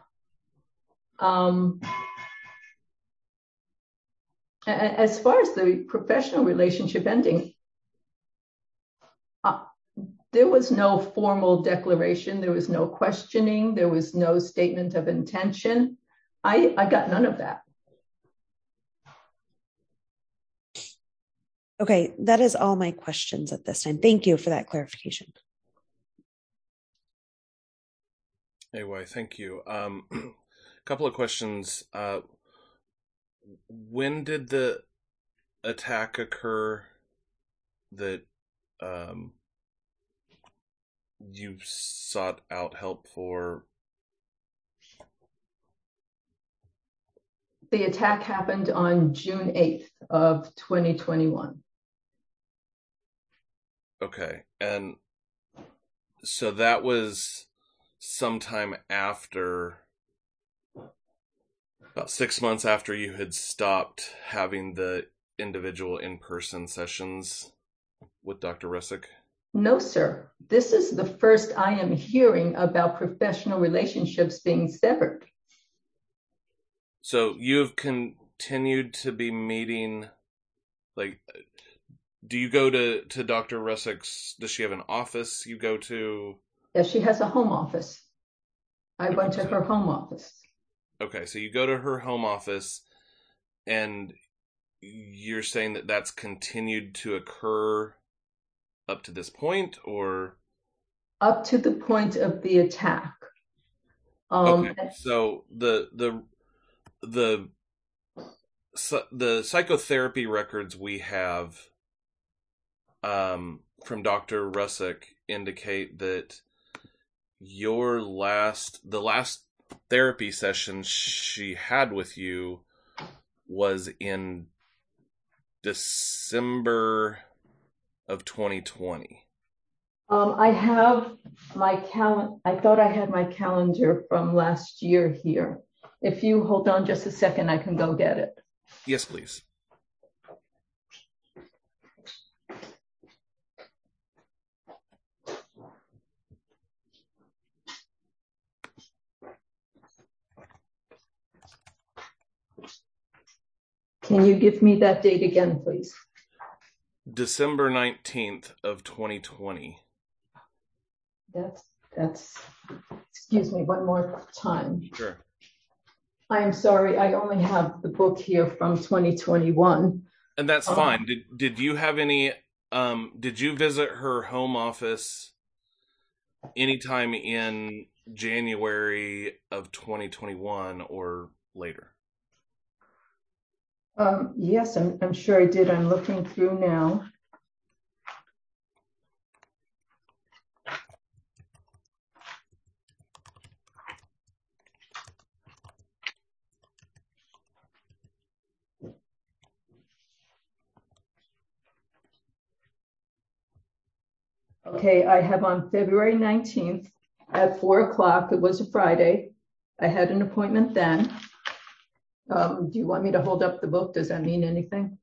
As far as the professional relationship ending, there was no formal declaration. There was no questioning. There was no statement of intention. I got none of that. Okay, that is all my questions at this time. Thank you for that clarification. AY, thank you. A couple of questions. When did the attack occur that you sought out help for? The attack happened on June 8th of 2021. Okay. And so that was sometime after, about 6 months after you had stopped having the individual in-person sessions with Dr. Russick? No, sir. This is the first I am hearing about professional relationships being severed. So you have continued to be meeting, like, do you go to Dr. Russick's, does she have an office you go to? Yes, she has a home office. I went to her home office. Okay, so you go to her home office, and you're saying that that's continued to occur up to this point, or? Up to the point of the attack. Okay, so the psychotherapy records we have from Dr. Russick indicate that the last therapy session she had with you was in December of 2020. I have I thought I had my calendar from last year here. If you hold on just a second, I can go get it. Yes, please. Can you give me that date again, please? December 19th of 2020. That's, excuse me, one more time. Sure. I am sorry, I only have the book here from 2021. And that's fine. Did you have any, did you visit her home office anytime in January of 2021 or later? Yes, I'm sure I did. I'm looking through now. Okay, I have on February 19th at 4:00. It was a Friday. I had an appointment then. Do you want me to hold up the book? Does that mean anything?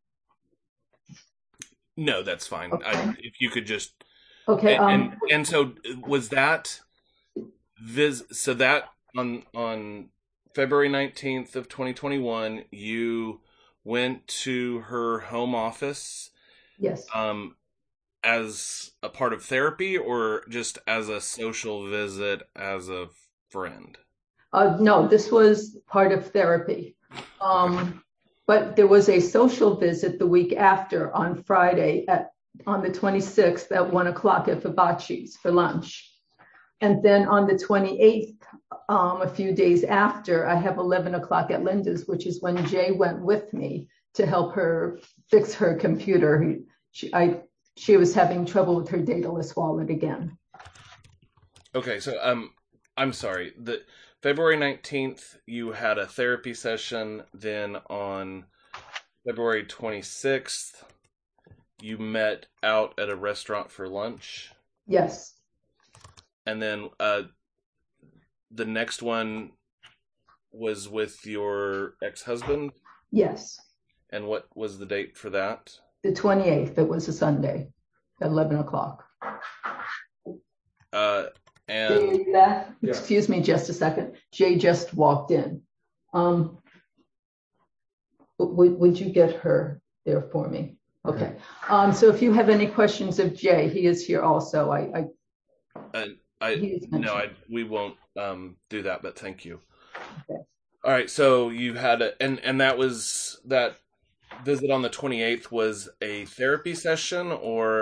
No, that's fine. Okay. If you could just. Okay. And so was that so that on February 19th of 2021, you went to her home office? Yes. As a part of therapy or just as a social visit as a friend? No, this was part of therapy. But there was a social visit the week after on Friday on the 26th at 1:00 at Fibacci's for lunch. And then on the 28th, a few days after, I have 11:00 at Linda's, which is when Jay went with me to help her fix her computer. She was having trouble with her dataless wallet again. Okay, so I'm sorry. The February 19th, you had a therapy session. Then on February 26th, you met out at a restaurant for lunch. Yes. And then the next one was with your ex-husband? Yes. And what was the date for that? The 28th. It was a Sunday at 11:00. And excuse me just a second. Jay just walked in. Would you get her there for me? Okay. So if you have any questions of Jay, he is here also. We won't do that, but thank you. Okay. All right. So you had and that was that visit on the 28th was a therapy session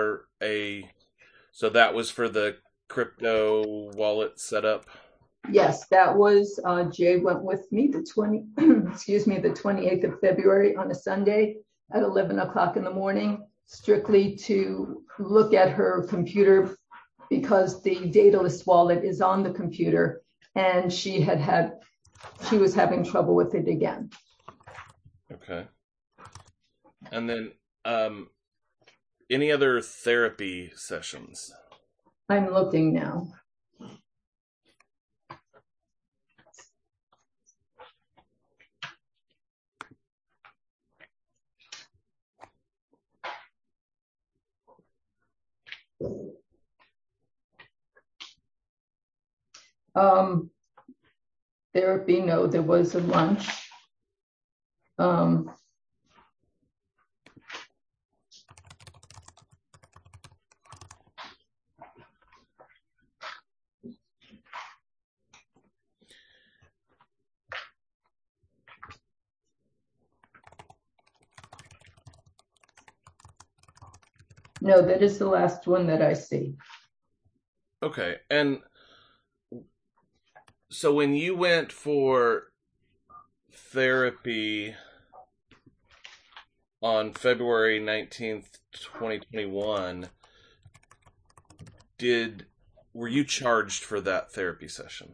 so that was for the crypto wallet setup? Yes, that was, Jay went with me the 28th of February on a Sunday at 11:00 in the morning, strictly to look at her computer because the dataless wallet is on the computer and she was having trouble with it again. Okay. And then any other therapy sessions? I'm looking now. Therapy, no, there was a lunch. No, that is the last one that I see. Okay. And so when you went for therapy on February 19th, 2021, were you charged for that therapy session?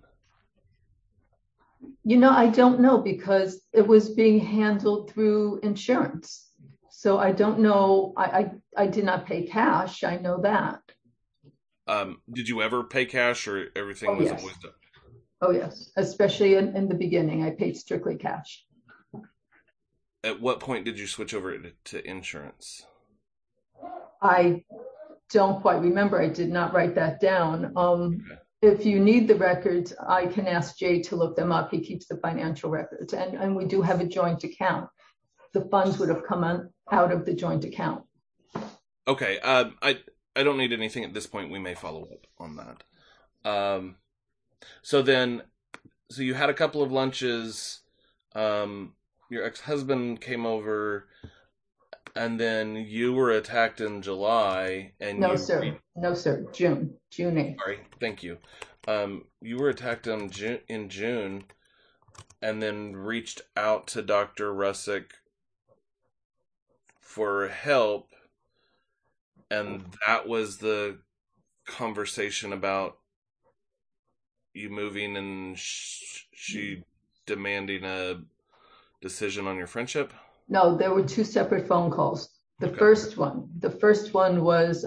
I don't know because it was being handled through insurance. So I don't know. I did not pay cash. I know that. Did you ever pay cash, or everything was always done? Oh, yes. Especially in the beginning, I paid strictly cash. At what point did you switch over to insurance? I don't quite remember. I did not write that down. If you need the records, I can ask Jay to look them up. He keeps the financial records, and we do have a joint account. The funds would have come out of the joint account. Okay. I don't need anything at this point. We may follow up on that. So you had a couple of lunches. Your ex-husband came over, and then you were attacked in July. And No, sir. June 8th. Sorry. Thank you. You were attacked in June, and then reached out to Dr. Rusick for help. And that was the conversation about you moving and she demanding a decision on your friendship? No, there were two separate phone calls. The first one was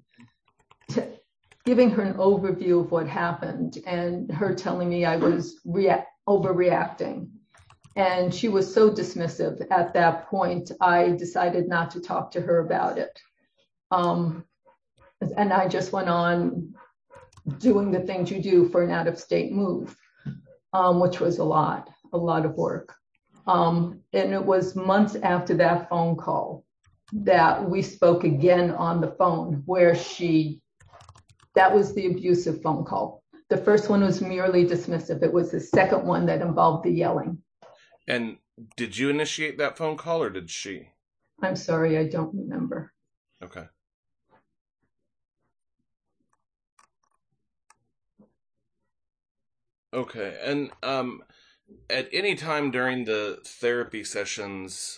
giving her an overview of what happened and her telling me I was overreacting. And she was so dismissive at that point, I decided not to talk to her about it. And I just went on doing the things you do for an out-of-state move, which was a lot of work. And it was months after that phone call that we spoke again on the phone, where that was the abusive phone call. The first one was merely dismissive. It was the second one that involved the yelling. And did you initiate that phone call, or did she? I'm sorry, I don't remember. Okay. Okay, and at any time during the therapy sessions,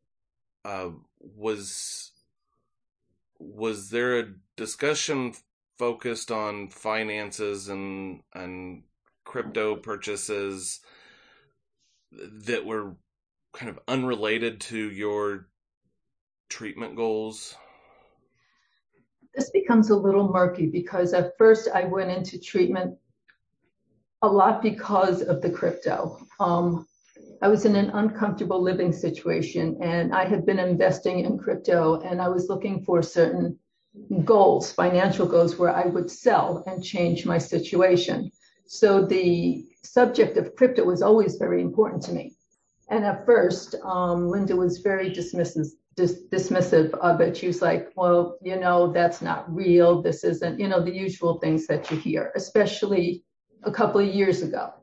was there a discussion focused on finances and crypto purchases that were kind of unrelated to your treatment goals? This becomes a little murky because at first I went into treatment a lot because of the crypto. I was in an uncomfortable living situation and I had been investing in crypto, and I was looking for certain goals, financial goals, where I would sell and change my situation. So the subject of crypto was always very important to me. And at first, Linda was very dismissive of it. She was like, well, that's not real. This isn't, the usual things that you hear, especially a couple of years ago.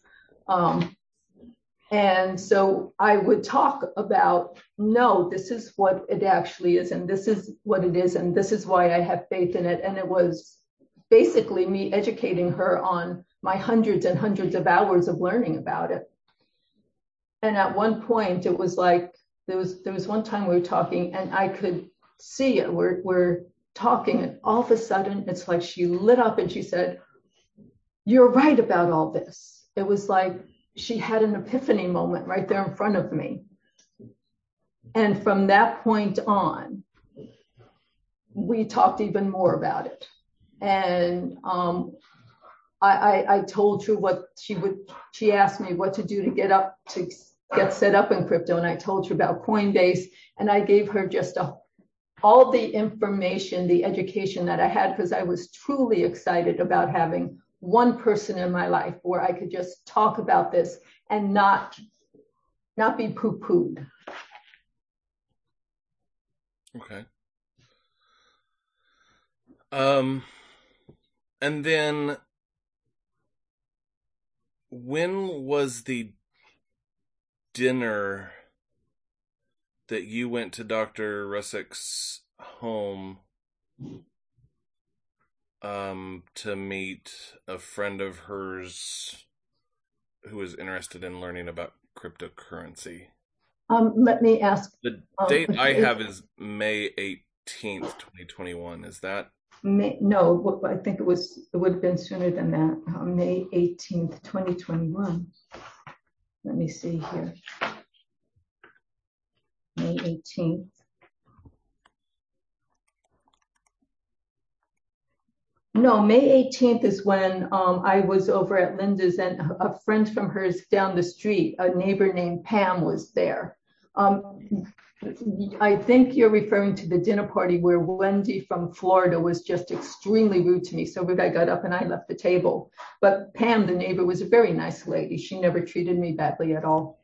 And so I would talk about, no, this is what it actually is, and this is what it is, and this is why I have faith in it. And it was basically me educating her on my hundreds and hundreds of hours of learning about it. And at one point, it was like, there was one time we were talking and I could see it. We're talking, and all of a sudden it's like she lit up and she said, "You're right about all this." It was like she had an epiphany moment right there in front of me. And from that point on, we talked even more about it. And I told her what she asked me what to do to get set up in crypto. And I told her about Coinbase, and I gave her just all the information, the education that I had, because I was truly excited about having one person in my life where I could just talk about this and not be poo-pooed. Okay. And then when was the dinner that you went to Dr. Rusick's home to meet a friend of hers who was interested in learning about cryptocurrency? Let me ask. The date I have is May 18th, 2021. Is that? No, I think it would have been sooner than that. May 18th, 2021. Let me see here. May 18th. No, May 18th is when I was over at Linda's, and a friend from hers down the street, a neighbor named Pam, was there. I think you're referring to the dinner party where Wendy from Florida was just extremely rude to me. So I got up and I left the table. But Pam, the neighbor, was a very nice lady. She never treated me badly at all.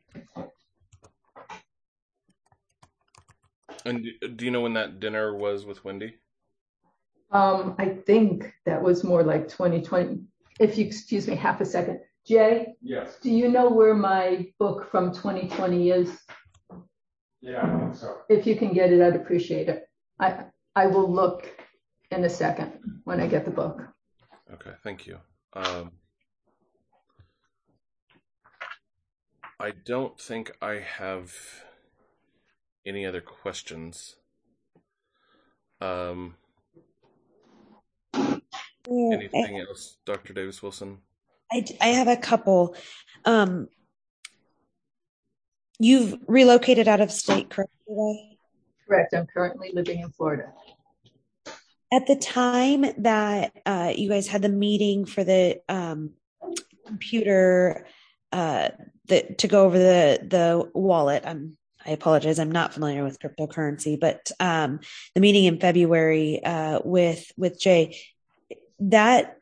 And do you know when that dinner was with Wendy? I think that was more like 2020. If you excuse me half a second. Jay? Yes. Do you know where my book from 2020 is? Yeah, I think so. If you can get it, I'd appreciate it. I will look in a second when I get the book. Okay, thank you. I don't think I have any other questions. Anything else, Dr. Davis-Wilson? I have a couple. You've relocated out of state, correct? Correct. I'm currently living in Florida. At the time that you guys had the meeting for the computer to go over the wallet, I apologize, I'm not familiar with cryptocurrency, but the meeting in February with Jay, that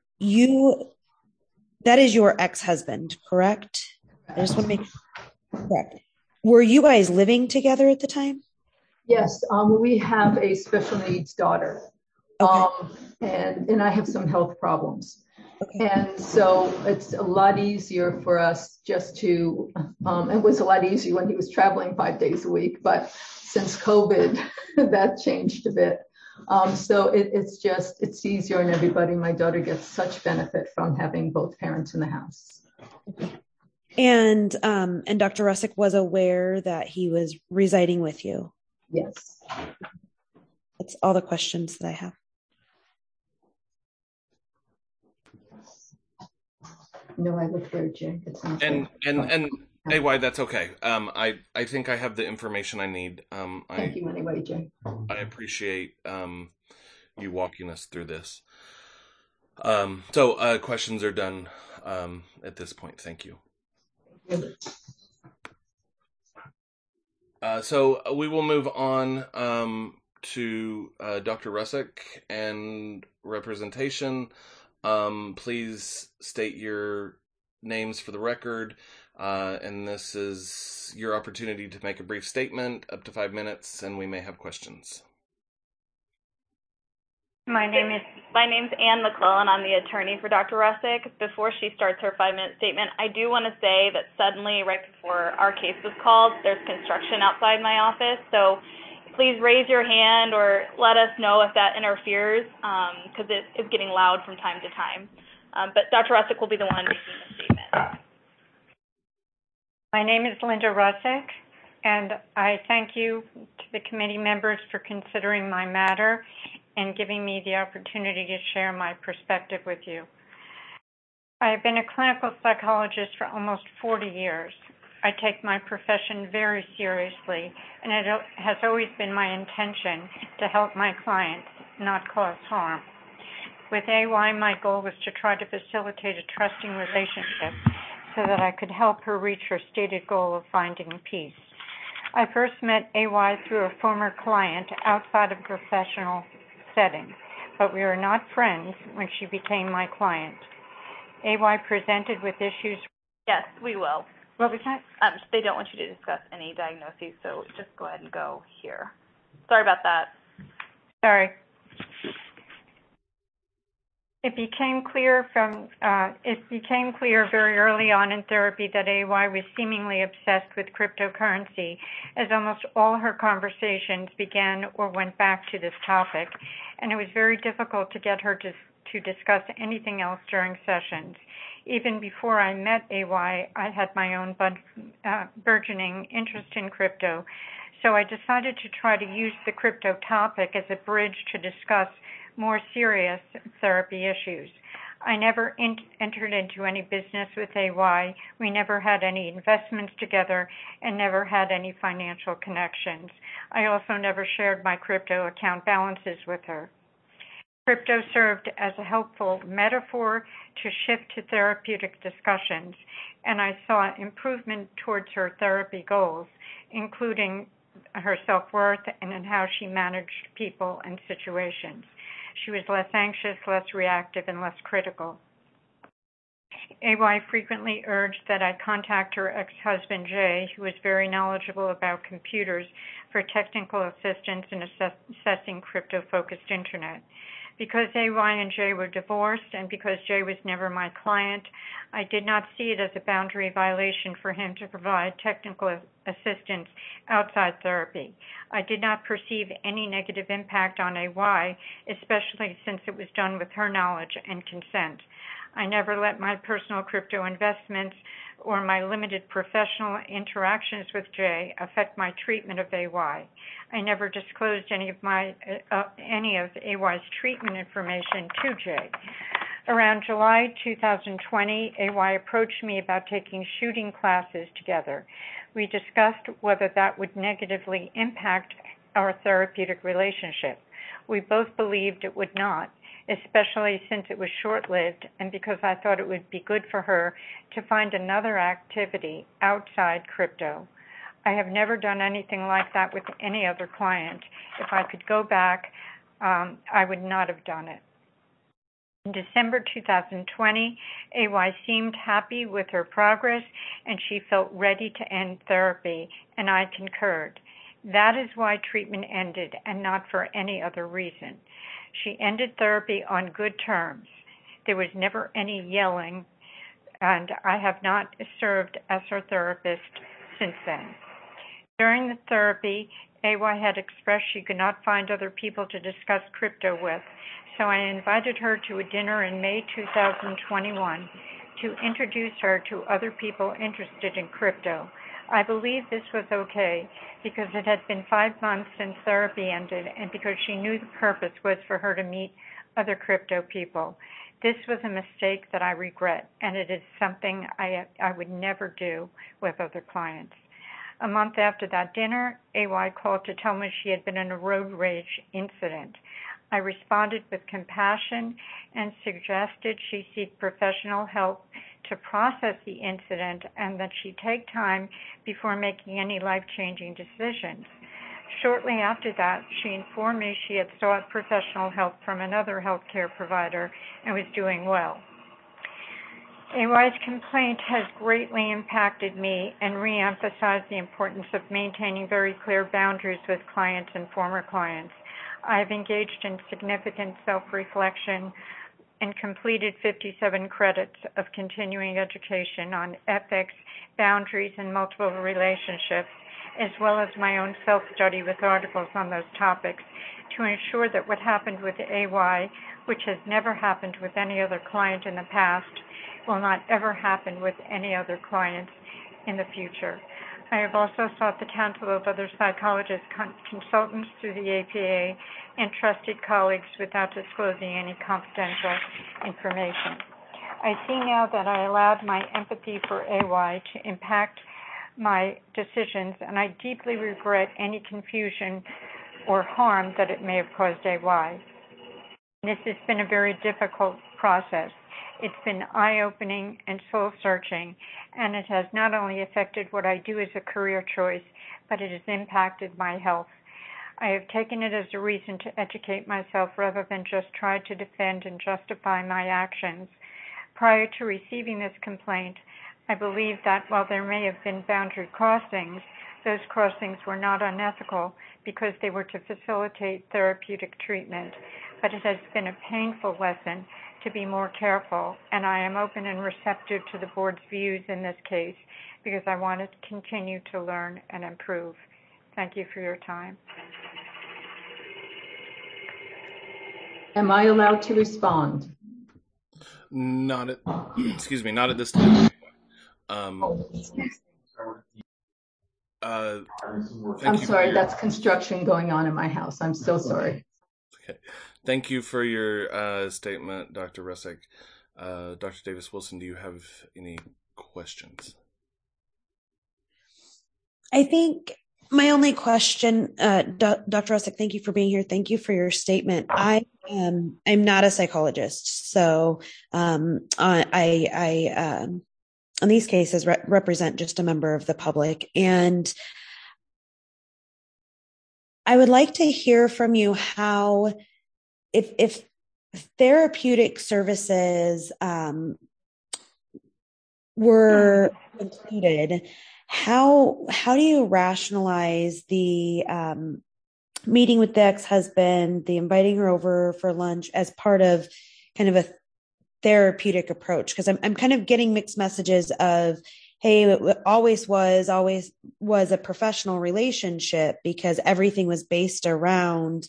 is your ex-husband, correct? I just want to make correct. Were you guys living together at the time? Yes, we have a special needs daughter, and I have some health problems. Okay. And so it's a lot easier for us just to, it was a lot easier when he was traveling 5 days a week, but since COVID, that changed a bit. So it's easier on everybody. My daughter gets such benefit from having both parents in the house. And Dr. Russick was aware that he was residing with you? Yes. That's all the questions that I have. No, I looked very Jay. And AY, that's okay. I think I have the information I need. Thank you anyway, Jay. I appreciate you walking us through this. So questions are done at this point. Thank you. So we will move on to Dr. Russick and representation. Please state your names for the record, and this is your opportunity to make a brief statement, up to 5 minutes, and we may have questions. My name's Ann McClellan. I'm the attorney for Dr. Russick. Before she starts her 5-minute statement, I do want to say that suddenly, right before our case was called, there's construction outside my office. So please raise your hand or let us know if that interferes, because it is getting loud from time to time. But Dr. Russick will be the one making the statement. My name is Linda Russick, and I thank you to the committee members for considering my matter and giving me the opportunity to share my perspective with you. I have been a clinical psychologist for almost 40 years. I take my profession very seriously, and it has always been my intention to help my clients, not cause harm. With AY, my goal was to try to facilitate a trusting relationship so that I could help her reach her stated goal of finding peace. I first met AY through a former client outside of a professional setting, but we were not friends when she became my client. AY presented with issues. Yes, we will. What was that? They don't want you to discuss any diagnoses, so just go ahead and go here. Sorry about that. Sorry. It became clear very early on in therapy that AY was seemingly obsessed with cryptocurrency, as almost all her conversations began or went back to this topic, and it was very difficult to get her to discuss anything else during sessions. Even before I met AY, I had my own burgeoning interest in crypto, so I decided to try to use the crypto topic as a bridge to discuss more serious therapy issues. I never entered into any business with AY. We never had any investments together and never had any financial connections. I also never shared my crypto account balances with her. Crypto served as a helpful metaphor to shift to therapeutic discussions, and I saw improvement towards her therapy goals, including her self-worth and in how she managed people and situations. She was less anxious, less reactive, and less critical. AY frequently urged that I contact her ex-husband, Jay, who was very knowledgeable about computers, for technical assistance in assessing crypto-focused internet. Because AY and Jay were divorced and because Jay was never my client, I did not see it as a boundary violation for him to provide technical assistance outside therapy. I did not perceive any negative impact on AY, especially since it was done with her knowledge and consent. I never let my personal crypto investments or my limited professional interactions with Jay affect my treatment of AY. I never disclosed any of AY's treatment information to Jay. Around July 2020, AY approached me about taking shooting classes together. We discussed whether that would negatively impact our therapeutic relationship. We both believed it would not, especially since it was short-lived and because I thought it would be good for her to find another activity outside crypto. I have never done anything like that with any other client. If I could go back, I would not have done it. In December 2020, AY seemed happy with her progress and she felt ready to end therapy, and I concurred. That is why treatment ended and not for any other reason. She ended therapy on good terms. There was never any yelling, and I have not served as her therapist since then. During the therapy, AY had expressed she could not find other people to discuss crypto with, so I invited her to a dinner in May 2021 to introduce her to other people interested in crypto. I believe this was okay because it had been 5 months since therapy ended and because she knew the purpose was for her to meet other crypto people. This was a mistake that I regret, and it is something I would never do with other clients. A month after that dinner, AY called to tell me she had been in a road rage incident. I responded with compassion and suggested she seek professional help to process the incident and that she take time before making any life-changing decisions. Shortly after that, she informed me she had sought professional help from another healthcare provider and was doing well. AY's complaint has greatly impacted me and re-emphasized the importance of maintaining very clear boundaries with clients and former clients. I have engaged in significant self-reflection and completed 57 credits of continuing education on ethics, boundaries, and multiple relationships, as well as my own self-study with articles on those topics to ensure that what happened with AY, which has never happened with any other client in the past, will not ever happen with any other clients in the future. I have also sought the counsel of other psychologist consultants through the APA and trusted colleagues without disclosing any confidential information. I see now that I allowed my empathy for AY to impact my decisions, and I deeply regret any confusion or harm that it may have caused AY. This has been a very difficult process. It's been eye-opening and soul-searching, and it has not only affected what I do as a career choice, but it has impacted my health. I have taken it as a reason to educate myself rather than just try to defend and justify my actions. Prior to receiving this complaint, I believe that while there may have been boundary crossings, those crossings were not unethical because they were to facilitate therapeutic treatment. But it has been a painful lesson to be more careful, and I am open and receptive to the board's views in this case because I want to continue to learn and improve. Thank you for your time. Am I allowed to respond? Not at this time. I'm sorry, that's construction going on in my house. I'm so sorry. Okay. Thank you for your statement, Dr. Russick. Dr. Davis-Wilson, do you have any questions? I think My only question, Dr. Russick, thank you for being here. Thank you for your statement. I'm not a psychologist, so I in these cases represent just a member of the public, and I would like to hear from you how, if therapeutic services were included, how do you rationalize the meeting with the ex-husband, the inviting her over for lunch as part of kind of a therapeutic approach? Because I'm kind of getting mixed messages of, hey, it always was a professional relationship because everything was based around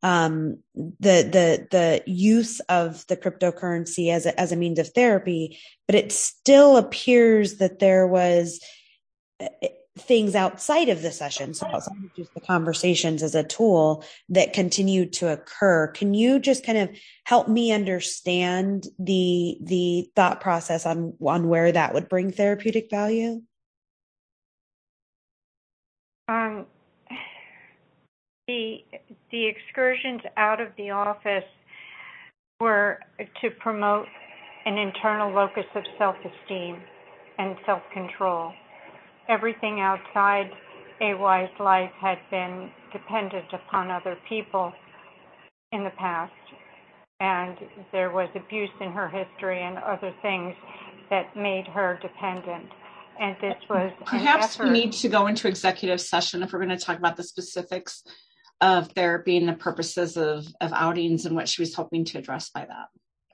the use of the cryptocurrency as a means of therapy, but it still appears that there was things outside of the session, so outside of just the conversations as a tool, that continued to occur. Can you just kind of help me understand the thought process on where that would bring therapeutic value? The excursions out of the office were to promote an internal locus of self-esteem and self-control. Everything outside AY's life had been dependent upon other people in the past, and there was abuse in her history and other things that made her dependent. And this was perhaps we need to go into executive session if we're going to talk about the specifics of therapy and the purposes of outings and what she was hoping to address by that.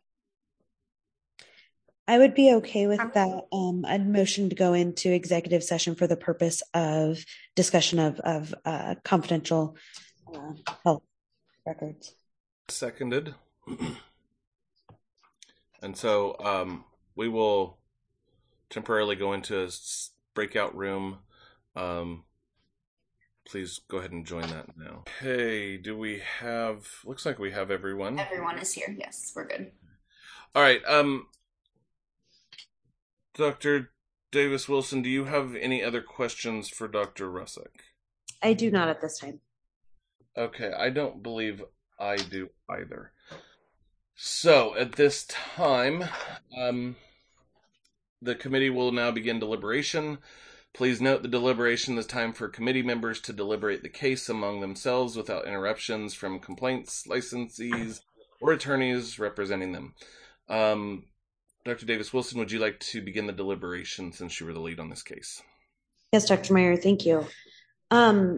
I would be okay with that. I'd motion to go into executive session for the purpose of discussion of confidential health records. Seconded. And so we will temporarily go into a breakout room. Please go ahead and join that now. Hey, do we have, looks like we have everyone. Everyone is here. Yes, we're good. All right. Dr. Davis-Wilson, do you have any other questions for Dr. Russick? I do not at this time. Okay, I don't believe I do either. So at this time, the committee will now begin deliberation. Please note the deliberation is time for committee members to deliberate the case among themselves without interruptions from complaints, licensees, or attorneys representing them. Dr. Davis-Wilson, would you like to begin the deliberation since you were the lead on this case? Yes, Dr. Meyer, thank you. At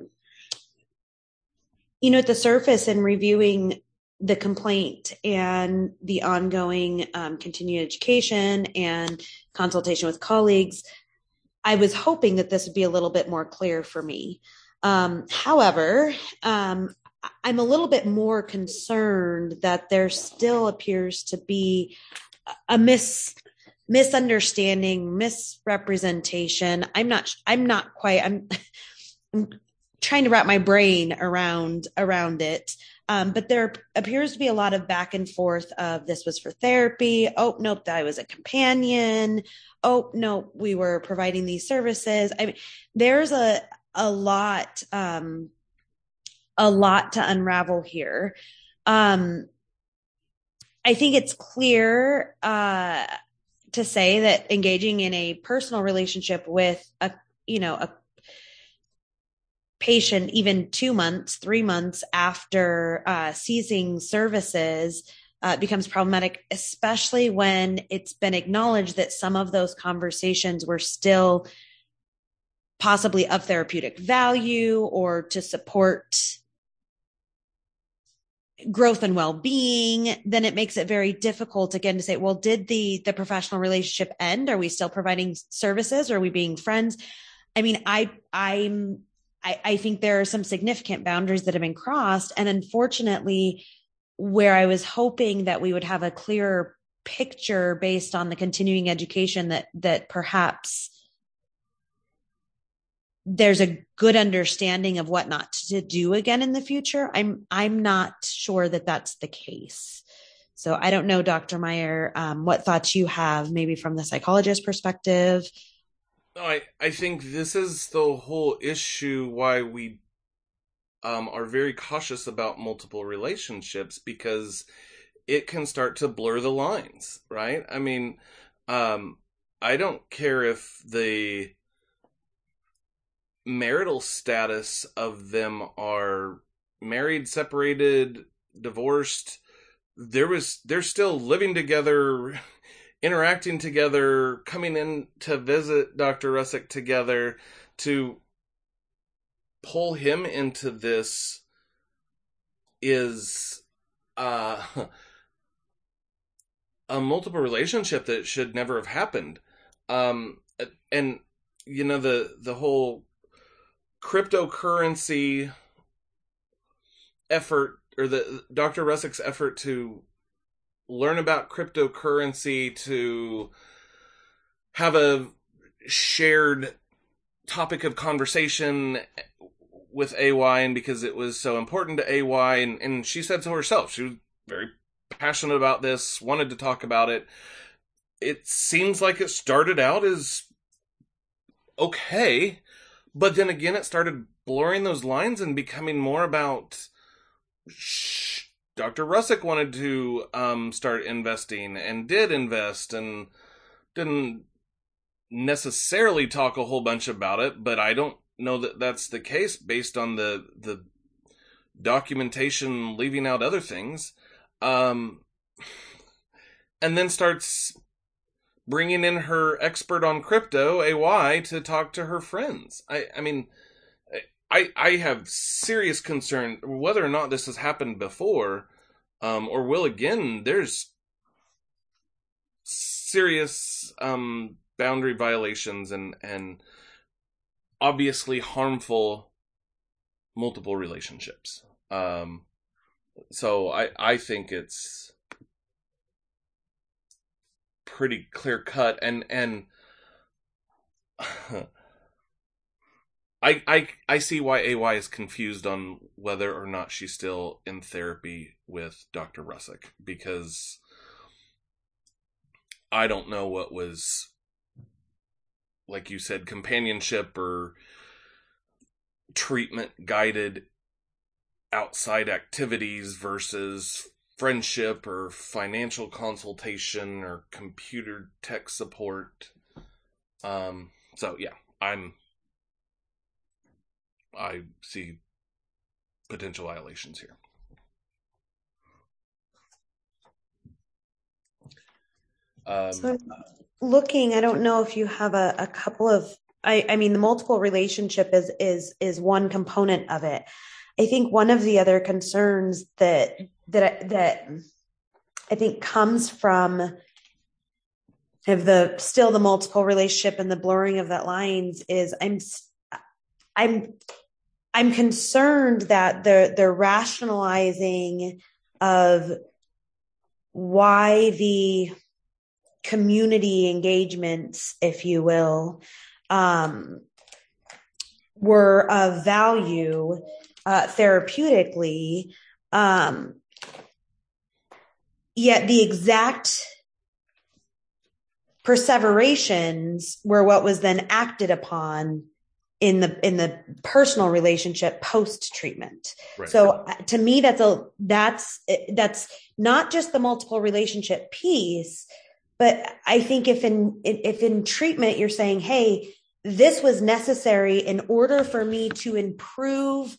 the surface, in reviewing the complaint and the ongoing continuing education and consultation with colleagues, I was hoping that this would be a little bit more clear for me. However, I'm a little bit more concerned that there still appears to be a misunderstanding, misrepresentation. I'm trying to wrap my brain around it. But there appears to be a lot of back and forth of this was for therapy. Oh, nope, I was a companion. Oh, no, we were providing these services. I mean, there's a lot to unravel here. I think it's clear to say that engaging in a personal relationship with a patient, even 2 months, 3 months after ceasing services, becomes problematic, especially when it's been acknowledged that some of those conversations were still possibly of therapeutic value or to support growth and well-being. Then it makes it very difficult again to say, well, did the professional relationship end? Are we still providing services? Are we being friends? I mean, I think there are some significant boundaries that have been crossed. And unfortunately, where I was hoping that we would have a clearer picture based on the continuing education that perhaps there's a good understanding of what not to do again in the future. I'm not sure that that's the case. So I don't know, Dr. Meyer, what thoughts you have, maybe from the psychologist perspective. I think this is the whole issue why we are very cautious about multiple relationships, because it can start to blur the lines, right? I mean, I don't care if the marital status of them are married, separated, divorced. They're still living together, interacting together, coming in to visit Dr. Russick together. To pull him into this is a multiple relationship that should never have happened. And you know, the whole cryptocurrency effort, or the Dr. Russick's effort to learn about cryptocurrency, to have a shared topic of conversation with AY, and because it was so important to AY, and she said so herself, she was very passionate about this, wanted to talk about it. It seems like it started out as okay, but then again it started blurring those lines and becoming more about Dr. Russick wanted to start investing, and did invest, and didn't necessarily talk a whole bunch about it, but I don't know that that's the case based on the documentation leaving out other things. And then starts bringing in her expert on crypto, AY, to talk to her friends. I mean, I have serious concern whether or not this has happened before, or will again. There's serious boundary violations and obviously harmful multiple relationships. So I think it's pretty clear cut, and I see why AY is confused on whether or not she's still in therapy with Dr. Russick, because I don't know what was, like you said, companionship or treatment guided outside activities versus friendship or financial consultation or computer tech support. So yeah, I see potential violations here. So looking, I don't know if you have a couple of, I mean, the multiple relationship is one component of it. I think one of the other concerns that I think comes from the multiple relationship and the blurring of that lines is I'm concerned that the rationalizing of why the community engagements, if you will, were of value therapeutically, yet the exact perseverations were what was then acted upon in the personal relationship post treatment. Right. So to me, that's not just the multiple relationship piece, but I think if in treatment you're saying, hey, this was necessary in order for me to improve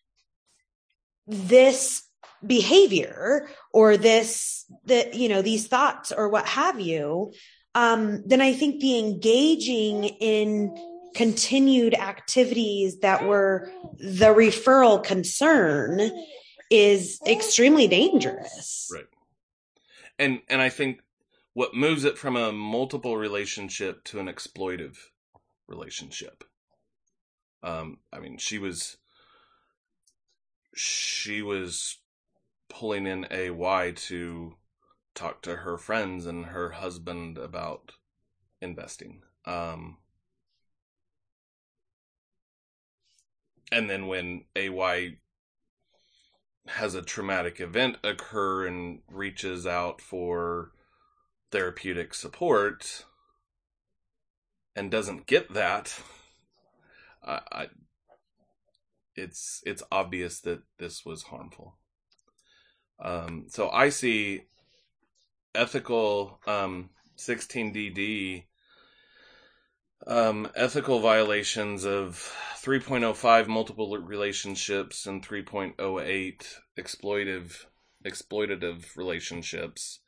this behavior or these thoughts or what have you, then I think the engaging in continued activities that were the referral concern is extremely dangerous. Right. And I think what moves it from a multiple relationship to an exploitive relationship. I mean, she was pulling in AY to talk to her friends and her husband about investing. And then when AY has a traumatic event occur and reaches out for therapeutic support, and doesn't get that, it's obvious that this was harmful. So I see ethical 16DD ethical violations of 3.05 multiple relationships and 3.08 exploitative relationships.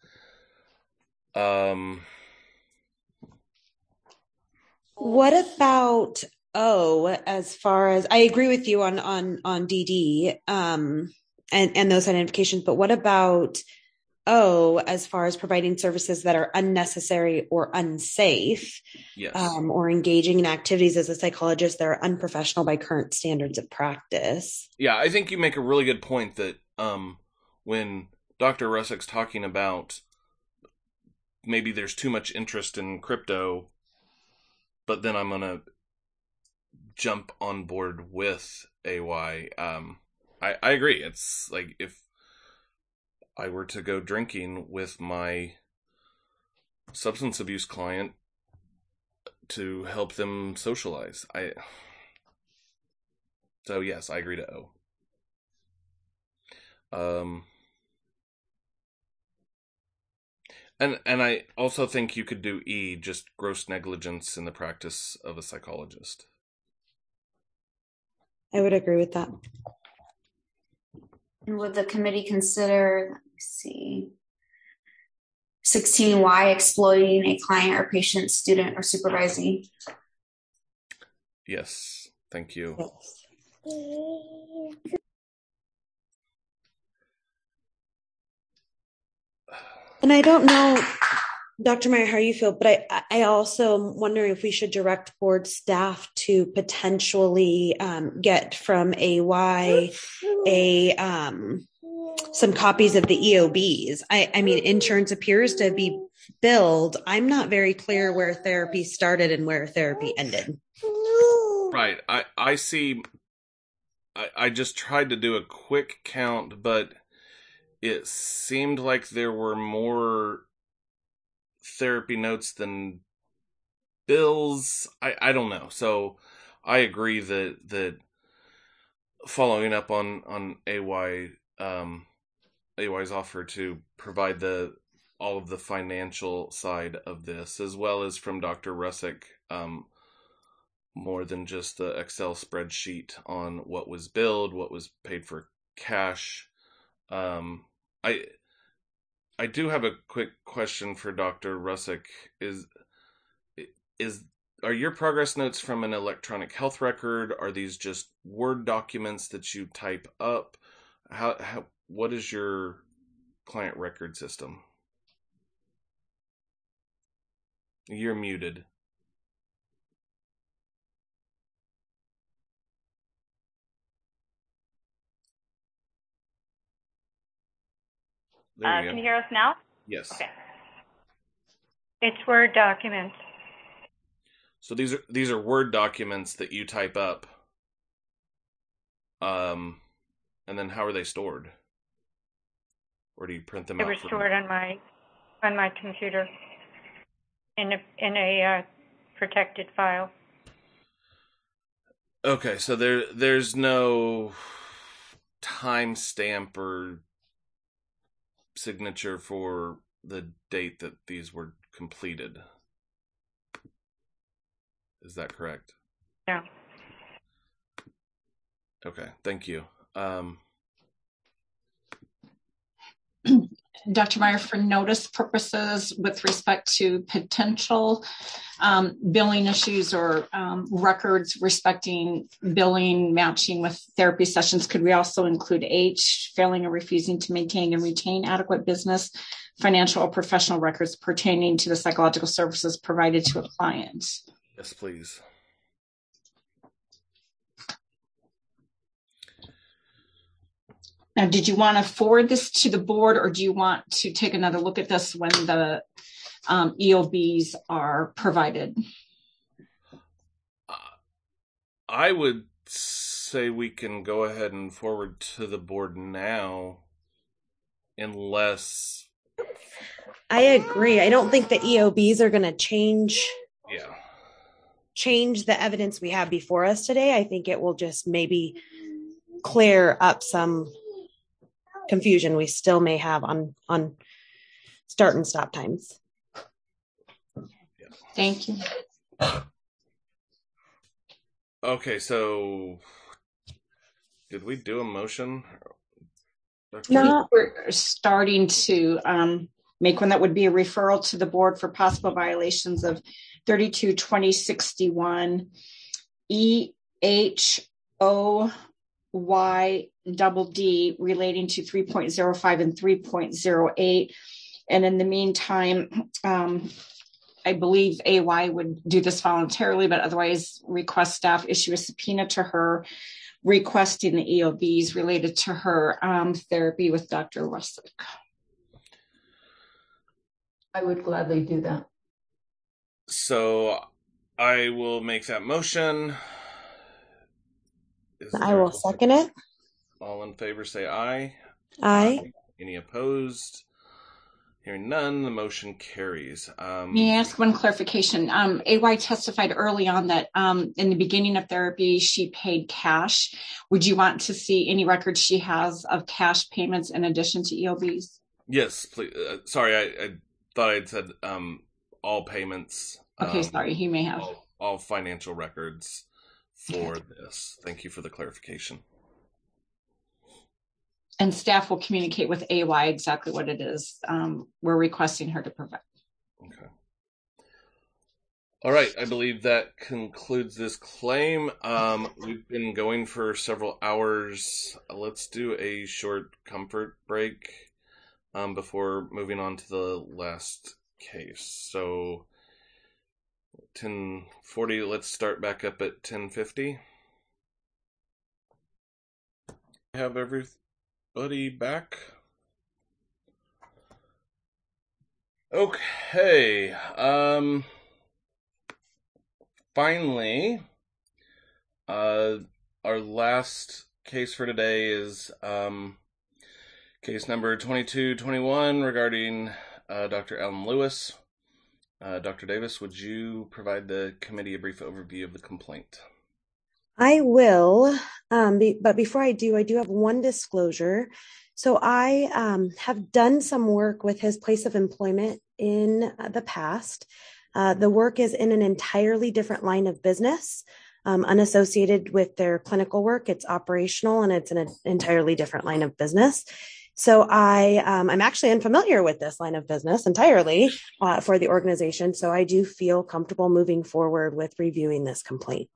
What about as far as, I agree with you on DD and those identifications, but what about as far as providing services that are unnecessary or unsafe? Yes. Or engaging in activities as a psychologist that are unprofessional by current standards of practice? Yeah, I think you make a really good point that when Dr. Russick's talking about maybe there's too much interest in crypto, but then I'm going to jump on board with AY. I agree. It's like if I were to go drinking with my substance abuse client to help them socialize. So yes, I agree to O. And I also think you could do E, just gross negligence in the practice of a psychologist. I would agree with that. And would the committee consider, let me see, 16Y, exploiting a client or patient, student, or supervising? Yes, thank you. Yes. And I don't know, Dr. Meyer, how you feel, but I also am wondering if we should direct board staff to potentially get from AY some copies of the EOBs. I mean, insurance appears to be billed. I'm not very clear where therapy started and where therapy ended. Right. I see. I just tried to do a quick count, but it seemed like there were more therapy notes than bills. I don't know. So I agree that following up on AY, AY's offer to provide all of the financial side of this, as well as from Dr. Russick, more than just the Excel spreadsheet on what was billed, what was paid for cash. I do have a quick question for Dr. Russick. Are your progress notes from an electronic health record? Are these just Word documents that you type up? What is your client record system? You're muted. Can you hear us now? Yes. Okay. It's Word documents. So these are Word documents that you type up. And then how are they stored? Or do you print them out? They were stored on my computer in a protected file. Okay, so there's no timestamp or signature for the date that these were completed. Is that correct? Yeah. Okay, thank you. Dr. Meyer, for notice purposes with respect to potential billing issues or records respecting billing matching with therapy sessions, could we also include H, failing or refusing to maintain and retain adequate business, financial, or professional records pertaining to the psychological services provided to a client? Yes, please. Now, did you want to forward this to the board, or do you want to take another look at this when the EOBs are provided? I would say we can go ahead and forward to the board now, unless... I agree. I don't think the EOBs are going to change. Yeah. change the evidence we have before us today. I think it will just maybe clear up some confusion we still may have on start and stop times. Thank you. Okay, so did we do a motion? No, we're starting to make one that would be a referral to the board for possible violations of 32-2061 EHOYDD relating to 3.05 and 3.08. And in the meantime, I believe AY would do this voluntarily, but otherwise request staff issue a subpoena to her requesting the EOBs related to her therapy with Dr. Russick. I would gladly do that. So I will make that motion. I will second it. All in favor say aye. Aye. Any opposed? Hearing none, the motion carries. May I ask one clarification? AY testified early on that in the beginning of therapy, she paid cash. Would you want to see any records she has of cash payments in addition to EOBs? Yes, please. Sorry, I thought I'd said all payments. Okay, sorry, he may have. All financial records for this. Thank you for the clarification. And staff will communicate with AY exactly what it is we're requesting her to provide. Okay. All right. I believe that concludes this claim. We've been going for several hours. Let's do a short comfort break before moving on to the last case. So 10:40, let's start back up at 10:50. Have everything back. Okay. Finally, our last case for today is case number 2221 regarding Dr. Alan Lewis. Dr. Davis, would you provide the committee a brief overview of the complaint? I will, but before I do have one disclosure. So I have done some work with his place of employment in the past. The work is in an entirely different line of business, unassociated with their clinical work. It's operational and it's an entirely different line of business. So I'm actually unfamiliar with this line of business entirely for the organization. So I do feel comfortable moving forward with reviewing this complaint.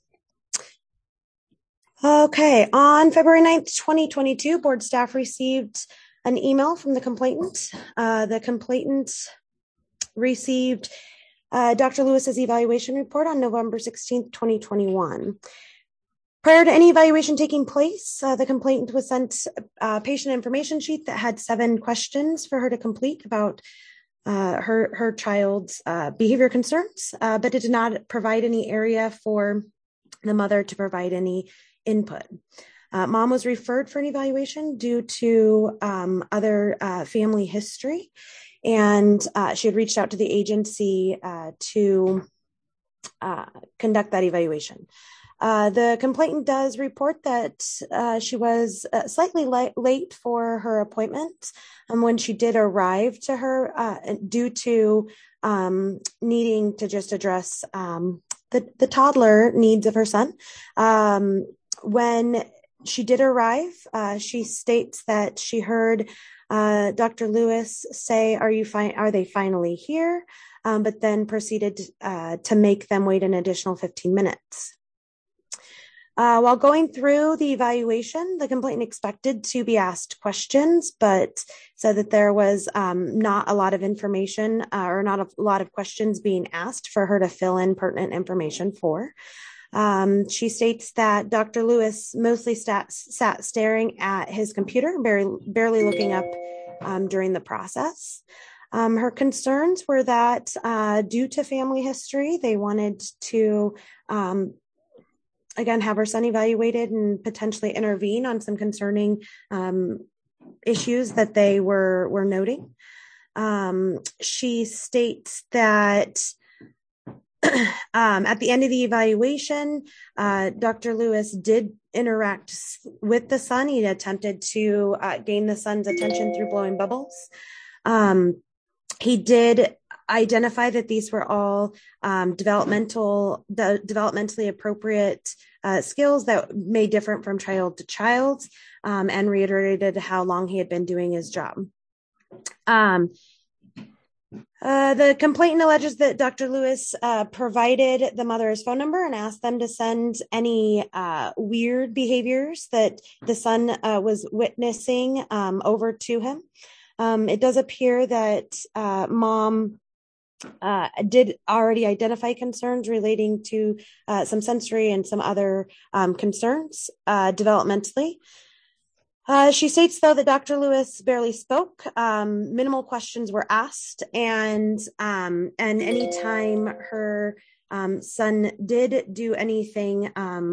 Okay, on February 9th, 2022, board staff received an email from the complainant. The complainant received Dr. Lewis's evaluation report on November 16th, 2021. Prior to any evaluation taking place, the complainant was sent a patient information sheet that had 7 questions for her to complete about her child's behavior concerns, but it did not provide any area for the mother to provide any input. Mom was referred for an evaluation due to other family history, and she had reached out to the agency to conduct that evaluation. The complainant does report that she was slightly late for her appointment when she did arrive to her due to needing to just address the toddler needs of her son. When she did arrive, she states that she heard Dr. Lewis say, are they finally here? But then proceeded to make them wait an additional 15 minutes. While going through the evaluation, the complainant expected to be asked questions, but said that there was not a lot of information or not a lot of questions being asked for her to fill in pertinent information for. She states that Dr. Lewis mostly sat staring at his computer, barely looking up during the process. Her concerns were that due to family history, they wanted to again have her son evaluated and potentially intervene on some concerning issues that they were noting. She states that At the end of the evaluation, Dr. Lewis did interact with the son. He attempted to gain the son's attention through blowing bubbles. He did identify that these were all developmentally appropriate skills that may differ from child to child, and reiterated how long he had been doing his job. The complainant alleges that Dr. Lewis provided the mother his phone number and asked them to send any weird behaviors that the son was witnessing over to him. It does appear that mom did already identify concerns relating to some sensory and some other concerns developmentally. She states, though, that Dr. Lewis barely spoke, minimal questions were asked, and anytime her son did do anything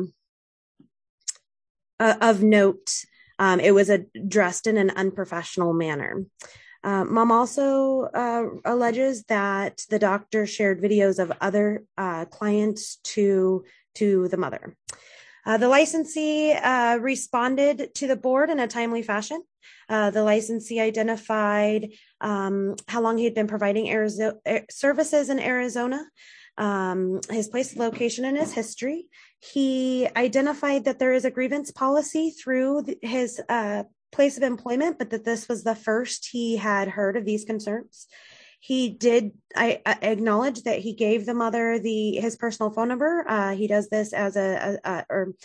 of note, it was addressed in an unprofessional manner. Mom also alleges that the doctor shared videos of other clients to the mother. The licensee responded to the board in a timely fashion. The licensee identified how long he had been providing services in Arizona, his place of location, and his history. He identified that there is a grievance policy through his place of employment, but that this was the first he had heard of these concerns. He did acknowledge that he gave the mother his personal phone number. He does this as a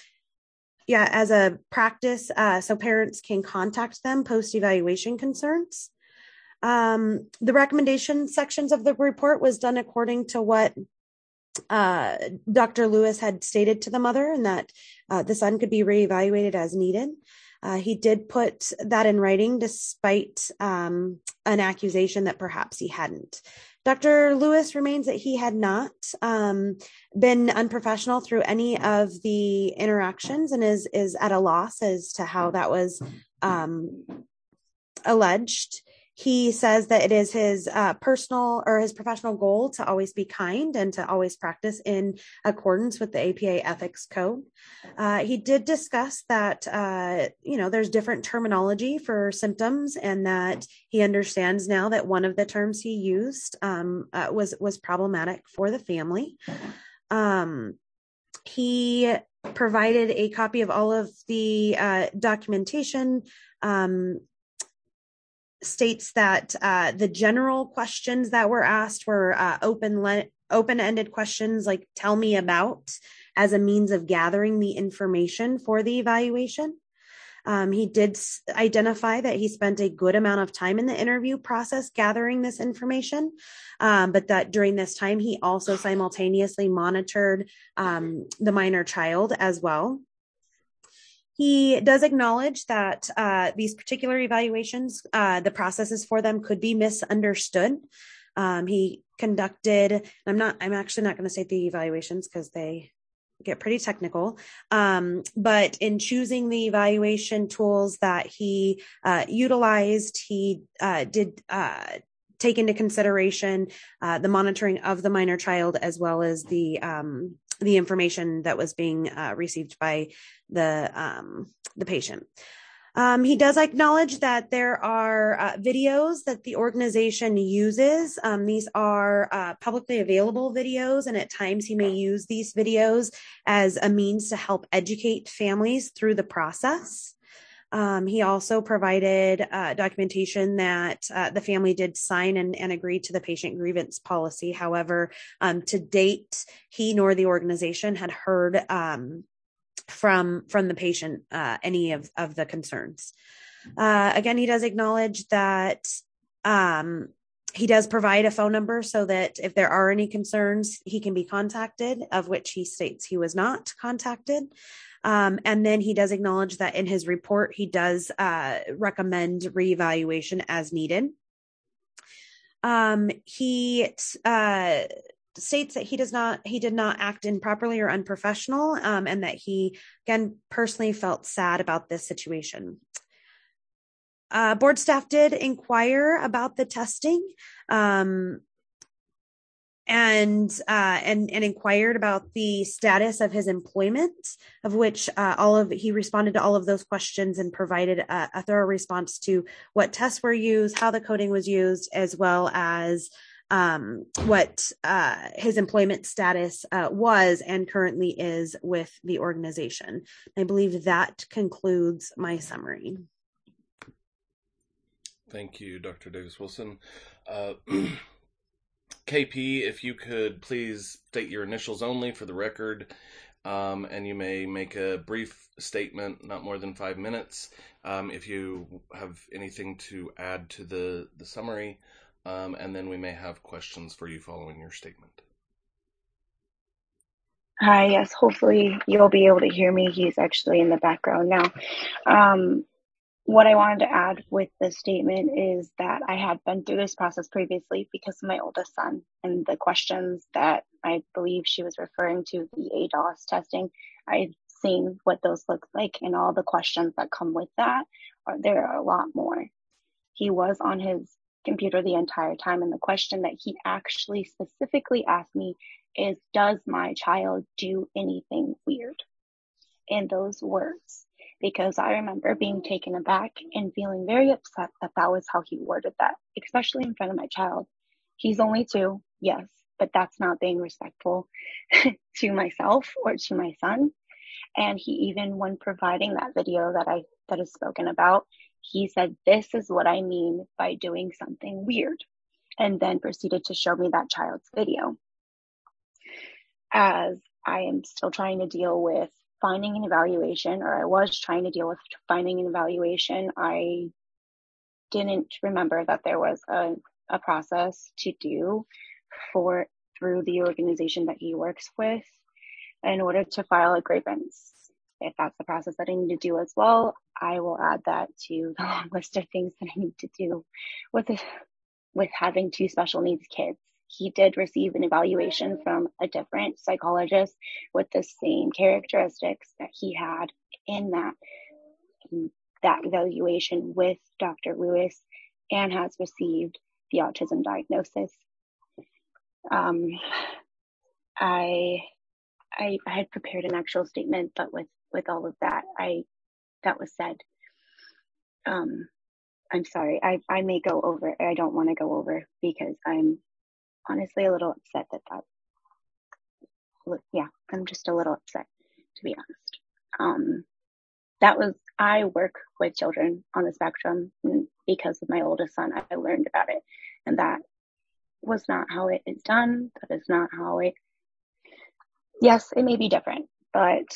practice, so parents can contact them post-evaluation concerns. The recommendation sections of the report was done according to what Dr. Lewis had stated to the mother, and that the son could be reevaluated as needed. He did put that in writing despite an accusation that perhaps he hadn't. Dr. Lewis remains that he had not been unprofessional through any of the interactions and is at a loss as to how that was alleged. He says that it is his personal or his professional goal to always be kind and to always practice in accordance with the APA ethics code. He did discuss that, there's different terminology for symptoms, and that he understands now that one of the terms he used was problematic for the family. He provided a copy of all of the documentation, states that the general questions that were asked were open-ended questions like "tell me about," as a means of gathering the information for the evaluation. He did identify that he spent a good amount of time in the interview process gathering this information, but that during this time he also simultaneously monitored the minor child as well. He does acknowledge that these particular evaluations, the processes for them could be misunderstood. He conducted, I'm actually not going to say the evaluations because they get pretty technical, but in choosing the evaluation tools that he utilized, he did take into consideration the monitoring of the minor child as well as the information that was being received by the patient. He does acknowledge that there are videos that the organization uses. These are publicly available videos, and at times he may use these videos as a means to help educate families through the process. He also provided documentation that the family did sign and agree to the patient grievance policy. However, to date, he nor the organization had heard from the patient any of the concerns. Again, he does acknowledge that he does provide a phone number so that if there are any concerns, he can be contacted, of which he states he was not contacted. And then he does acknowledge that in his report, he does recommend reevaluation as needed. He states that he did not act improperly or unprofessional, and that he, again, personally felt sad about this situation. Board staff did inquire about the testing. inquired about the status of his employment, of which he responded to all of those questions and provided a thorough response to what tests were used, how the coding was used, as well as what his employment status was and currently is with the organization. I believe that concludes my summary. Thank you, Dr. Davis-Wilson. KP, if you could please state your initials only for the record, and you may make a brief statement, not more than 5 minutes, if you have anything to add to the summary, and then we may have questions for you following your statement. Hi, yes, hopefully you'll be able to hear me. He's actually in the background now. What I wanted to add with this statement is that I had been through this process previously because of my oldest son and the questions that I believe she was referring to, the ADOS testing. I've seen what those look like and all the questions that come with that. There are a lot more. He was on his computer the entire time, and the question that he actually specifically asked me is, does my child do anything weird? In those words. Because I remember being taken aback and feeling very upset that that was how he worded that, especially in front of my child. He's only 2, yes, but that's not being respectful to myself or to my son. And he even, when providing that video that is spoken about, he said, "This is what I mean by doing something weird," and then proceeded to show me that child's video. As I am still trying to deal with finding an evaluation, or I was trying to deal with finding an evaluation, I didn't remember that there was a process to do through the organization that he works with in order to file a grievance. If that's the process that I need to do as well, I will add that to the long list of things that I need to do with having 2 special needs kids. He did receive an evaluation from a different psychologist with the same characteristics that he had in that evaluation with Dr. Lewis, and has received the autism diagnosis. I had prepared an actual statement, but with all of that was said, I'm sorry, I may go over. I don't want to go over because I'm honestly a little upset I'm just a little upset, to be honest. I work with children on the spectrum, and because of my oldest son, I learned about it, and that was not how it is done. That is not how yes, it may be different, but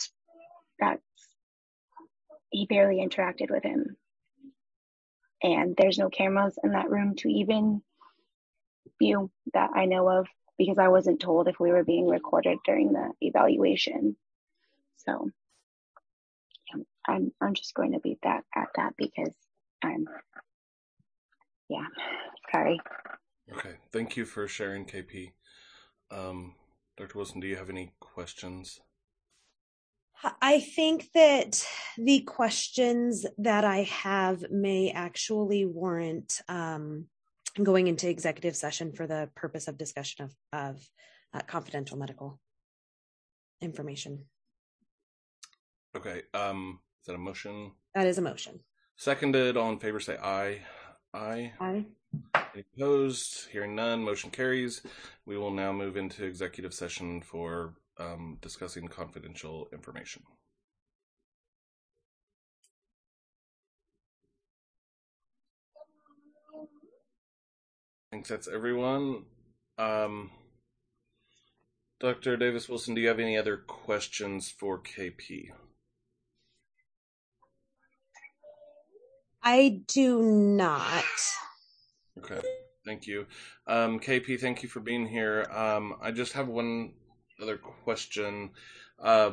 he barely interacted with him. And there's no cameras in that room to even view that I know of, because I wasn't told if we were being recorded during the evaluation. So I'm just going to leave that at that because sorry. Okay, thank you for sharing, KP. Dr. Wilson, do you have any questions? I think that the questions that I have may actually warrant going into executive session for the purpose of discussion of confidential medical information. Okay, is that a motion? That is a motion. Seconded. All in favor say aye. Aye. Aye. Any opposed? Hearing none, motion carries. We will now move into executive session for discussing confidential information. I think that's everyone. Dr. Davis-Wilson, do you have any other questions for KP? I do not. Okay, thank you. KP, thank you for being here. I just have one other question. I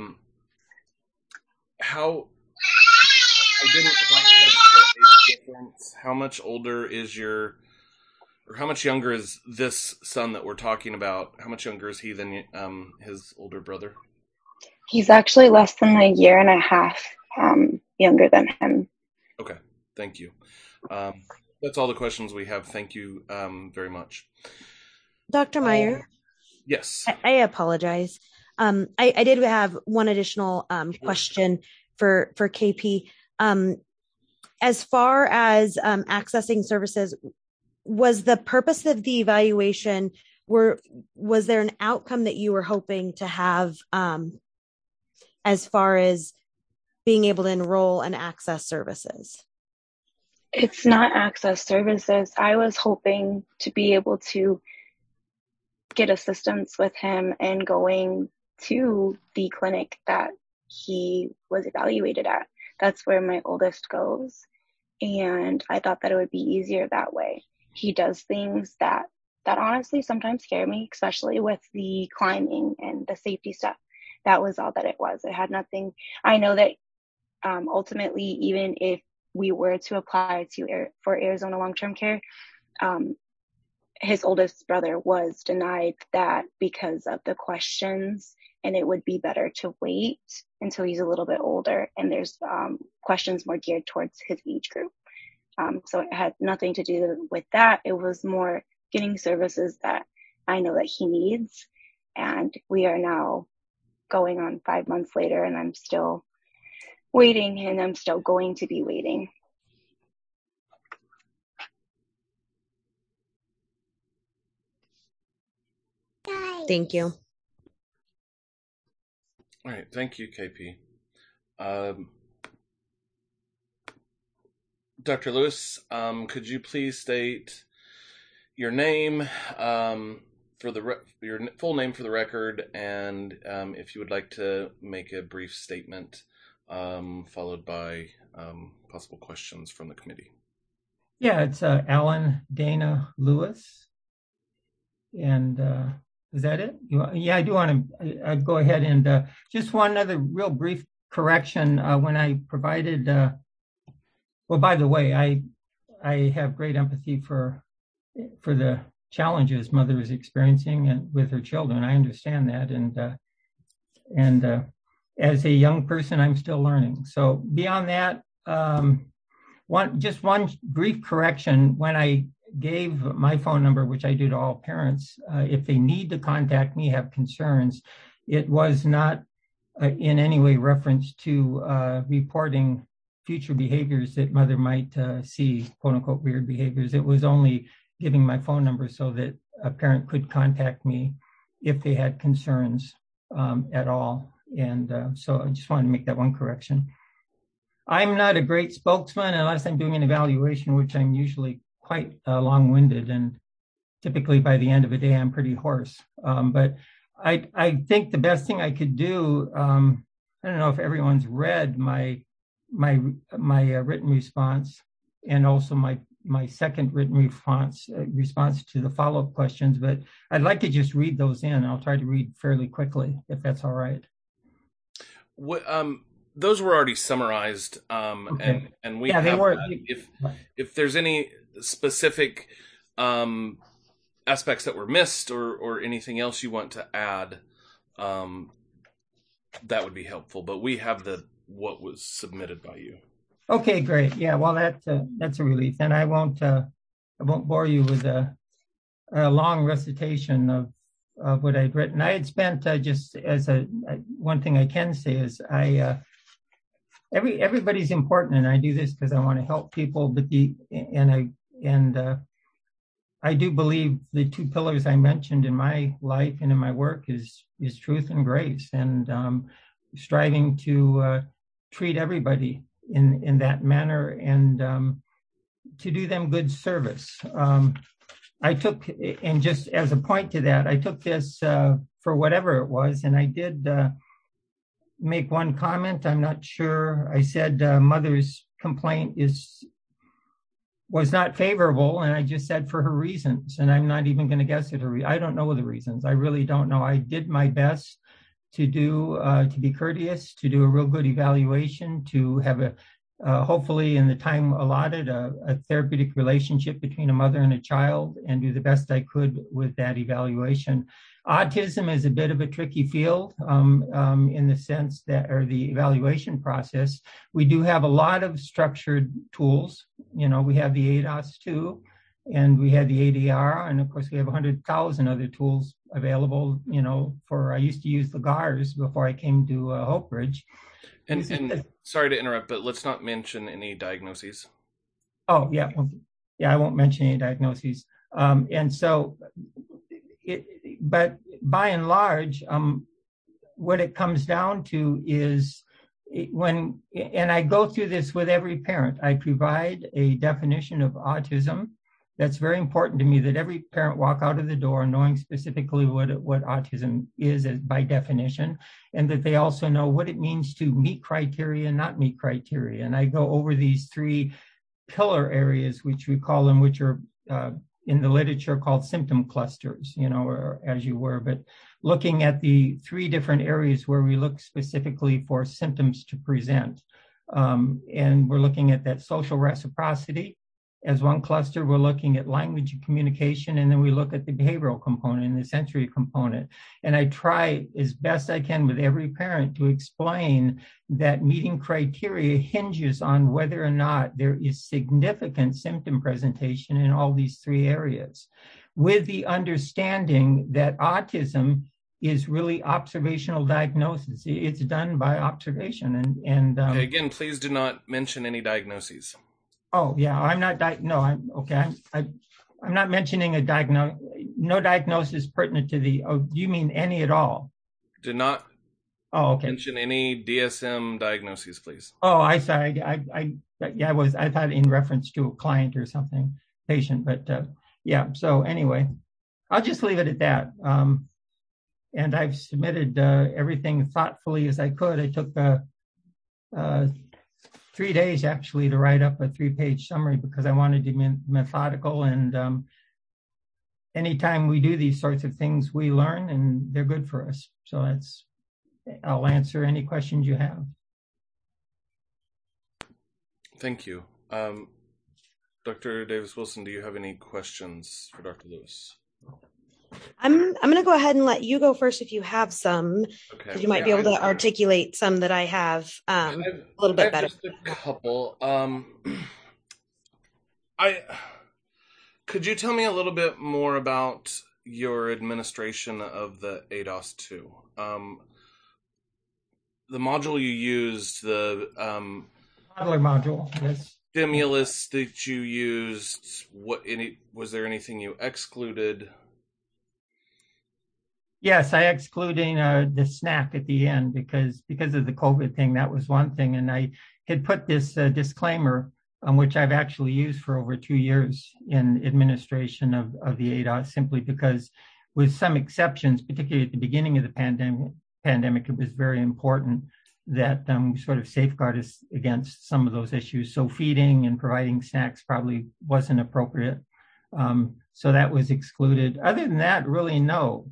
didn't quite catch the age difference. How much older is how much younger is this son that we're talking about? How much younger is he than his older brother? He's actually less than a year and a half younger than him. Okay, thank you. That's all the questions we have. Thank you very much. Dr. Meyer? Yes. I apologize. I did have one additional question for KP. As far as accessing services, was the purpose of the evaluation, was there an outcome that you were hoping to have as far as being able to enroll and access services? It's not access services. I was hoping to be able to get assistance with him and going to the clinic that he was evaluated at. That's where my oldest goes. And I thought that it would be easier that way. He does things that honestly sometimes scare me, especially with the climbing and the safety stuff. That was all that it was. It had nothing. I know that ultimately, even if we were to apply for Arizona long-term care, his oldest brother was denied that because of the questions, and it would be better to wait until he's a little bit older and there's questions more geared towards his age group. So it had nothing to do with that. It was more getting services that I know that he needs. And we are now going on 5 months later, and I'm still waiting, and I'm still going to be waiting. Thank you. All right. Thank you, KP. Dr. Lewis, could you please state your name, your full name for the record, and if you would like to make a brief statement, followed by possible questions from the committee. Yeah, it's Alan Dana Lewis. And is that it? Yeah, I do want to go ahead and just one other real brief correction. When I provided, well, by the way, I have great empathy for the challenges mother is experiencing and with her children. I understand that, and as a young person, I'm still learning. So beyond that, one brief correction. When I gave my phone number, which I do to all parents, if they need to contact me, have concerns, it was not in any way reference to reporting future behaviors that mother might see, quote unquote, weird behaviors. It was only giving my phone number so that a parent could contact me if they had concerns at all. And so I just wanted to make that one correction. I'm not a great spokesman unless I'm doing an evaluation, which I'm usually quite long-winded, and typically by the end of a day, I'm pretty hoarse. But I think the best thing I could do, I don't know if everyone's read my written response, and also my second written response to the follow-up questions, but I'd like to just read those in. I'll try to read fairly quickly, if that's all right. Those were already summarized, okay. and we have. If there's any specific aspects that were missed or anything else you want to add, that would be helpful. But we have what was submitted by you. Okay, great. Yeah, well, that's a relief, and I won't bore you with a long recitation of what I'd written. I had spent just as one thing I can say is everybody's important, and I do this because I want to help people. But I do believe the two pillars I mentioned in my life and in my work is truth and grace, and striving to treat everybody in that manner, and to do them good service. I took, and just as a point to that, I took this for whatever it was, and I did make one comment. I'm not sure. I said mother's complaint was not favorable, and I just said for her reasons, and I'm not even going to guess at her. I don't know the reasons. I really don't know. I did my best to be courteous, to do a real good evaluation, to have hopefully in the time allotted, a therapeutic relationship between a mother and a child, and do the best I could with that evaluation. Autism is a bit of a tricky field in the sense that, or the evaluation process, we do have a lot of structured tools. We have the ADOS too, and we had the ADR, and of course we have 100,000 other tools available. I used to use the GARS before I came to Hope Ridge. And sorry to interrupt, but let's not mention any diagnoses. Oh yeah, I won't mention any diagnoses. But by and large, what it comes down to is and I go through this with every parent, I provide a definition of autism. That's very important to me, that every parent walk out of the door knowing specifically what autism is by definition, and that they also know what it means to meet criteria and not meet criteria. And I go over these 3 pillar areas, which we call them, which are in the literature called symptom clusters, or as you were, but looking at the 3 different areas where we look specifically for symptoms to present. And we're looking at that social reciprocity as one cluster. We're looking at language and communication, and then we look at the behavioral component and the sensory component. And I try as best I can with every parent to explain that meeting criteria hinges on whether or not there is significant symptom presentation in all these 3 areas, with the understanding that autism is really observational diagnosis. It's done by observation. Okay, again, please do not mention any diagnoses. Oh yeah, I'm not. I'm okay. I'm not mentioning no diagnosis pertinent to the. Oh, do you mean any at all? Do not. Oh, okay. Mention any DSM diagnoses, please. Oh, I sorry. I thought in reference to a client or something, patient, but yeah. So anyway, I'll just leave it at that. And I've submitted everything thoughtfully as I could. I took 3 days actually to write up a 3-page summary because I wanted to be methodical, and anytime we do these sorts of things, we learn and they're good for us. So I'll answer any questions you have. Thank you. Dr. Davis-Wilson, do you have any questions for Dr. Lewis? I'm going to go ahead and let you go first if you have some, because you might be able to articulate some that I have a little bit better. Just a couple. Could you tell me a little bit more about your administration of the ADOS-2? The module you used, the modular module, yes. Stimulus that you used, was there anything you excluded? Yes, I excluding the snack at the end because of the COVID thing. That was one thing, and I had put this disclaimer, which I've actually used for over 2 years in administration of the ADOS, simply because, with some exceptions, particularly at the beginning of the pandemic, it was very important that we sort of safeguard us against some of those issues. So feeding and providing snacks probably wasn't appropriate. So that was excluded. Other than that, really no.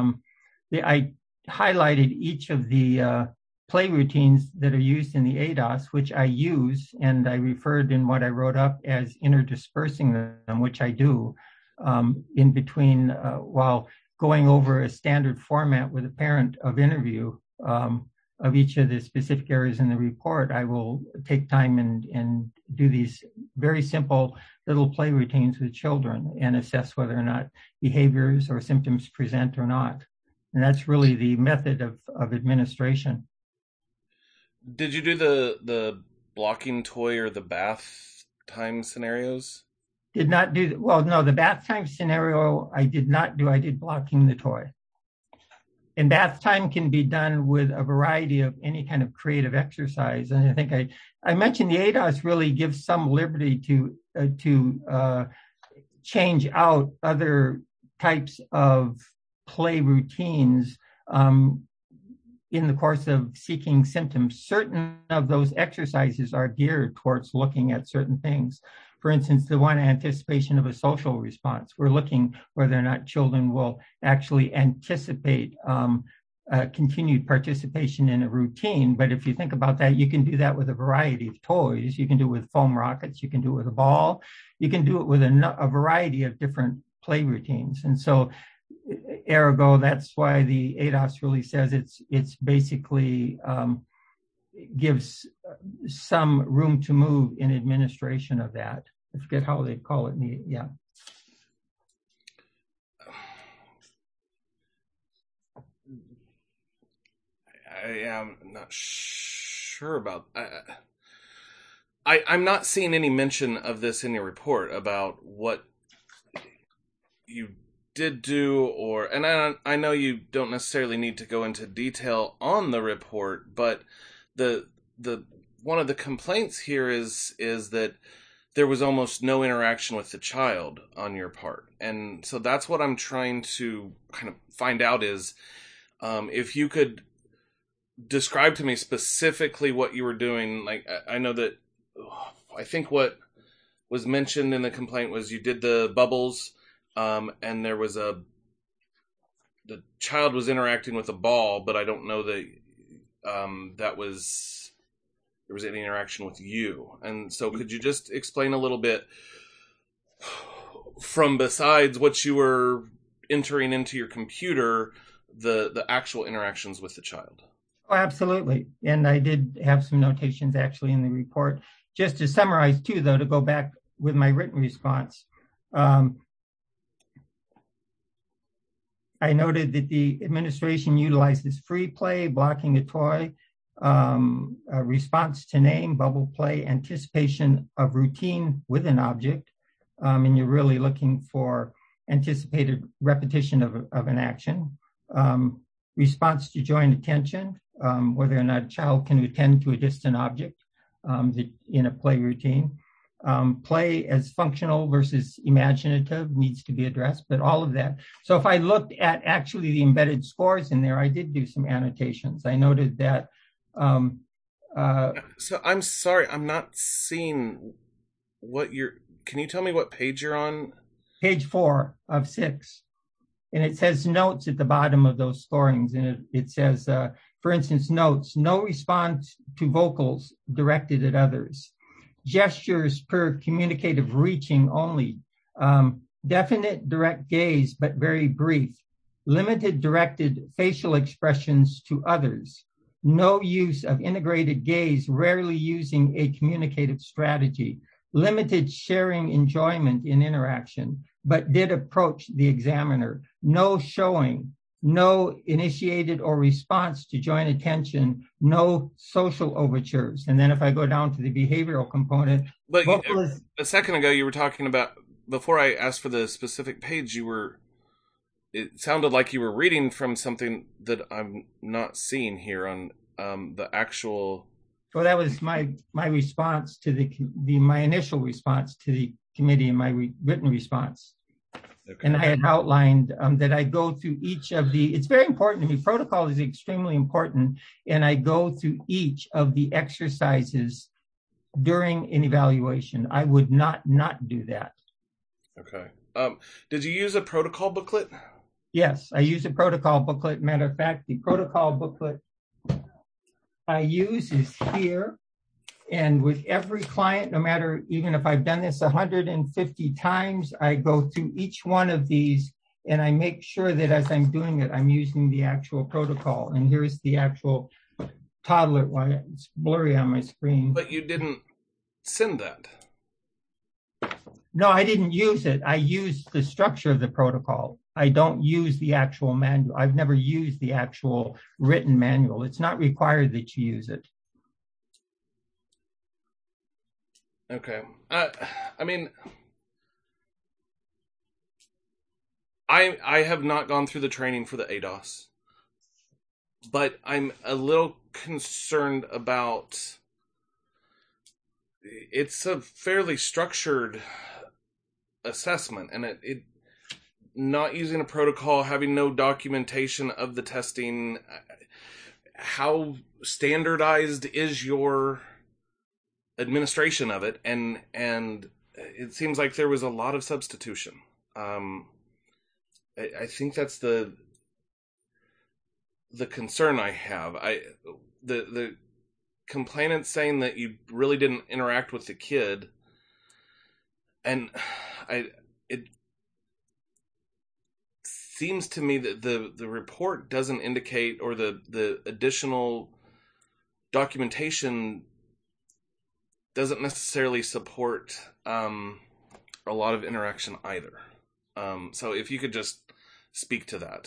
I highlighted each of the play routines that are used in the ADOS, which I use, and I referred in what I wrote up as interdispersing them, which I do in between while going over a standard format with a parent of interview of each of the specific areas in the report. I will take time and do these very simple little play routines with children and assess whether or not behaviors or symptoms present or not. And that's really the method of administration. Did you do the blocking toy or the bath time scenarios? Did not do, well, no, the bath time scenario I did not do. I did blocking the toy. And bath time can be done with a variety of any kind of creative exercise. And I think I mentioned the ADOS really gives some liberty to change out other types of play routines in the course of seeking symptoms. Certain of those exercises are geared towards looking at certain things. For instance, the one anticipation of a social response. We're looking whether or not children will actually anticipate continued participation in a routine. But if you think about that, you can do that with a variety of toys. You can do it with foam rockets. You can do it with a ball. You can do it with a variety of different play routines. And so, ergo, that's why the ADOS really says it's basically gives some room to move in administration of that. I forget how they call it. Yeah. I am not sure about. I'm not seeing any mention of this in your report about what you did do, and I know you don't necessarily need to go into detail on the report, but the one of the complaints here is that there was almost no interaction with the child on your part, and so that's what I'm trying to kind of find out is if you could describe to me specifically what you were doing. Like, I know that I think what was mentioned in the complaint was you did the bubbles, and there was the child was interacting with a ball, but I don't know that there was any interaction with you. And so could you just explain a little bit from besides what you were entering into your computer, the actual interactions with the child? Oh, absolutely. And I did have some notations actually in the report. Just to summarize too, though, to go back with my written response, I noted that the administration utilizes free play, blocking a toy, a response to name, bubble play, anticipation of routine with an object, and you're really looking for anticipated repetition of an action, response to joint attention, whether or not a child can attend to a distant object in a play routine. Play as functional versus imaginative needs to be addressed, but all of that. So if I looked at actually the embedded scores in there, I did do some annotations. I noted that. So I'm sorry, I'm not seeing can you tell me what page you're on? Page 4 of 6. And it says notes at the bottom of those scorings. And it says, for instance, notes, no response to vocals directed at others. Gestures per communicative reaching only. Definite direct gaze, but very brief. Limited directed facial expressions to others. No use of integrated gaze, rarely using a communicative strategy. Limited sharing enjoyment in interaction, but did approach the examiner. No showing, no initiated or response to joint attention, no social overtures. And then if I go down to the behavioral component. But a second ago, you were talking about, before I asked for the specific page, it sounded like you were reading from something that I'm not seeing here on the actual. Well, that was my response to my initial response to the committee and my written response. Okay. And I had outlined that I go through each of it's very important to me. Protocol is extremely important. And I go through each of the exercises during an evaluation. I would not do that. Okay. Did you use a protocol booklet? Yes, I use a protocol booklet. Matter of fact, the protocol booklet I use is here. And with every client, no matter, even if I've done this 150 times, I go through each one of these and I make sure that as I'm doing it, I'm using the actual protocol. And here's the actual toddler one. It's blurry on my screen. But you didn't send that. No, I didn't use it. I used the structure of the protocol. I don't use the actual manual. I've never used the actual written manual. It's not required that you use it. Okay. I mean, I have not gone through the training for the ADOS, but I'm a little concerned about, it's a fairly structured assessment, and it not using a protocol, having no documentation of the testing. How standardized is your administration of it? And it seems like there was a lot of substitution. I think that's the concern I have. The complainant saying that you really didn't interact with the kid, and it seems to me that the report doesn't indicate, or the additional documentation doesn't necessarily support a lot of interaction either. So if you could just speak to that.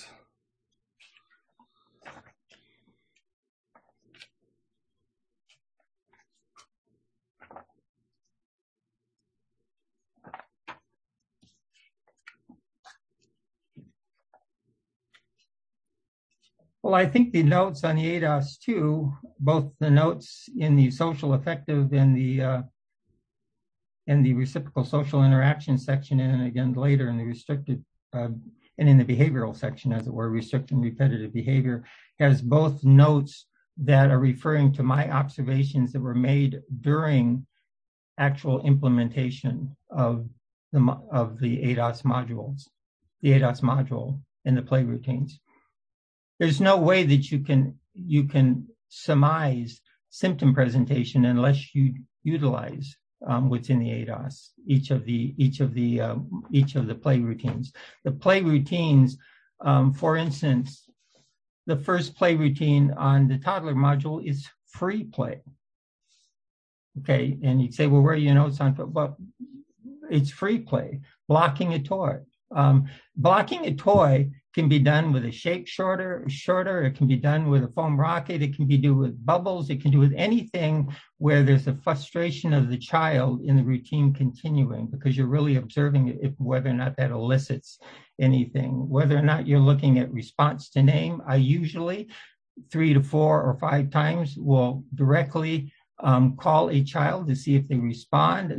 Well, I think the notes on the ADOS-2, both the notes in the social affective and the reciprocal social interaction section, and again later in the restricted and in the behavioral section, as it were, restricted and repetitive behavior, has both notes that are referring to my observations that were made during actual implementation of the ADOS modules, the ADOS module and the play routines. There's no way that you can surmise symptom presentation unless you utilize what's in the ADOS, each of the play routines. The play routines, for instance, the first play routine on the toddler module is free play. Okay, and you'd say, well, where are your notes on? Well, it's free play. Blocking a toy. Blocking a toy can be done with a shake shorter. It can be done with a foam rocket. It can be done with bubbles. It can do with anything where there's a frustration of the child in the routine continuing, because you're really observing whether or not that elicits anything, whether or not you're looking at response to name. I usually 3 to 4 or 5 times will directly call a child to see if they respond.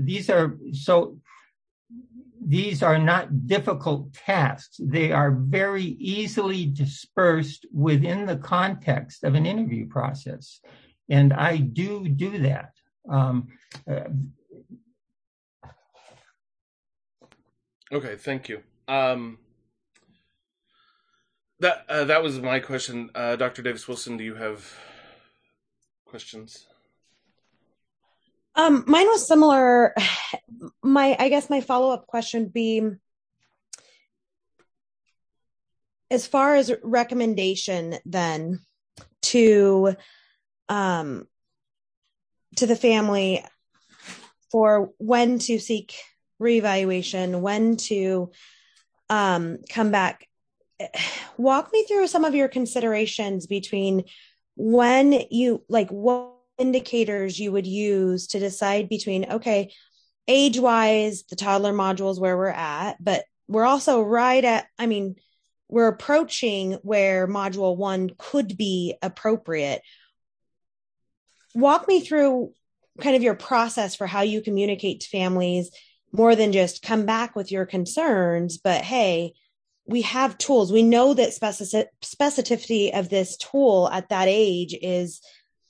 These are not difficult tasks. They are very easily dispersed within the context of an interview process. And I do that. Okay, thank you. That was my question. Dr. Davis-Wilson, do you have questions? Mine was similar. I guess my follow-up question would be, as far as recommendation then to the family for when to seek reevaluation, when to come back. Walk me through some of your considerations between when you, like, what indicators you would use to decide between, okay, age-wise, the toddler module is where we're at, but we're also we're approaching where module 1 could be appropriate. Walk me through kind of your process for how you communicate to families, more than just come back with your concerns, but hey, we have tools. We know that specificity of this tool at that age is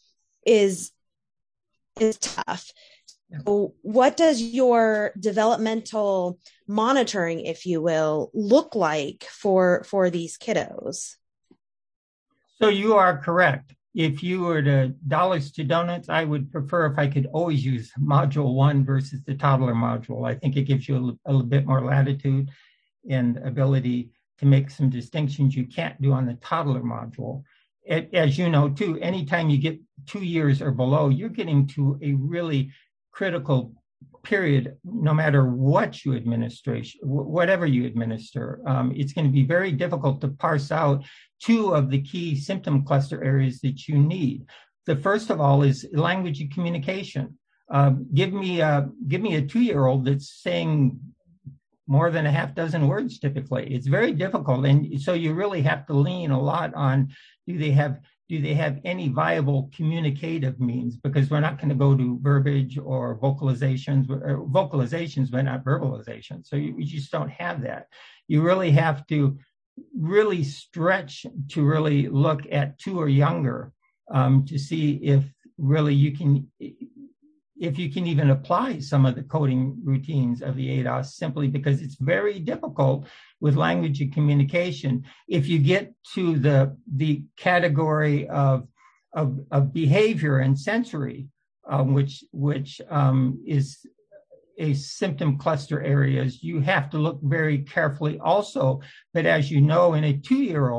tough. So what does your developmental monitoring, if you will, look like for these kiddos? So you are correct. If you were to dollars to donuts, I would prefer if I could always use module 1 versus the toddler module. I think it gives you a little bit more latitude and ability to make some distinctions you can't do on the toddler module. As you know, too, anytime you get 2 years or below, you're getting to a really critical period, no matter what you administer, whatever you administer. It's going to be very difficult to parse out 2 of the key symptom cluster areas that you need. The first of all is language and communication. Give me a 2-year-old that's saying more than a half dozen words typically. It's very difficult. And so you really have to lean a lot on, do they have any viable communicative means? Because we're not going to go to verbiage or vocalizations, but not verbalization. So you just don't have that. You really have to really stretch to really look at 2 or younger to see if really you can even apply some of the coding routines of the ADOS, simply because it's very difficult with language and communication. If you get to the category of behavior and sensory, which is a symptom cluster areas, you have to look very carefully also. But as you know, in a 2-year-old,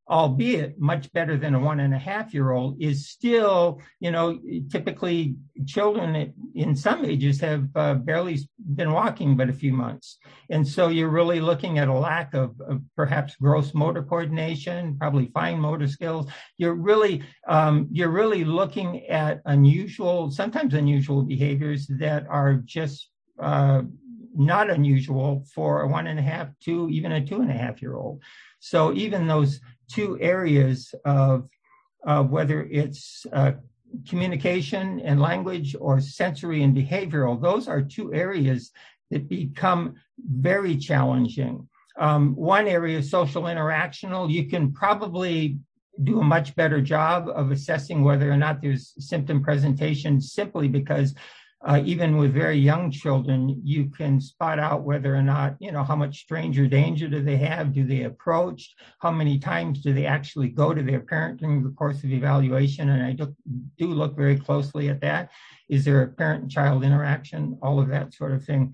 albeit much better than a 1.5-year-old, is still, typically children in some ages have barely been walking but a few months. And so you're really looking at a lack of perhaps gross motor coordination, probably fine motor skills. You're really looking at sometimes unusual behaviors that are just not unusual for a 1.5 to even a 2.5-year-old. So even those two areas of whether it's communication and language or sensory and behavioral, those are two areas that become very challenging. One area, social interactional, you can probably do a much better job of assessing whether or not there's symptom presentation, simply because even with very young children, you can spot out whether or not, how much stranger danger do they have? Do they approach? How many times do they actually go to their parent during the course of evaluation? And I do look very closely at that. Is there a parent-child interaction? All of that sort of thing.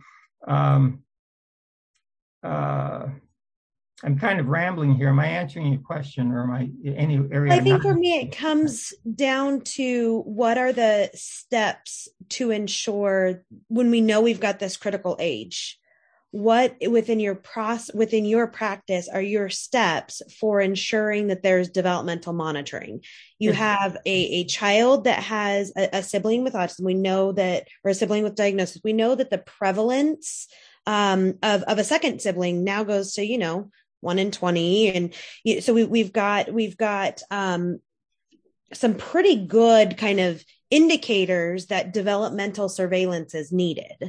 I'm kind of rambling here. Am I answering your question, or am I any area? I think for me, it comes down to what are the steps to ensure, when we know we've got this critical age, what within your practice are your steps for ensuring that there's developmental monitoring? You have a child that has a sibling with autism. We know that, or a sibling with diagnosis. We know that the prevalence of a second sibling now goes to, 1 in 20. And so we've got some pretty good kind of indicators that developmental surveillance is needed.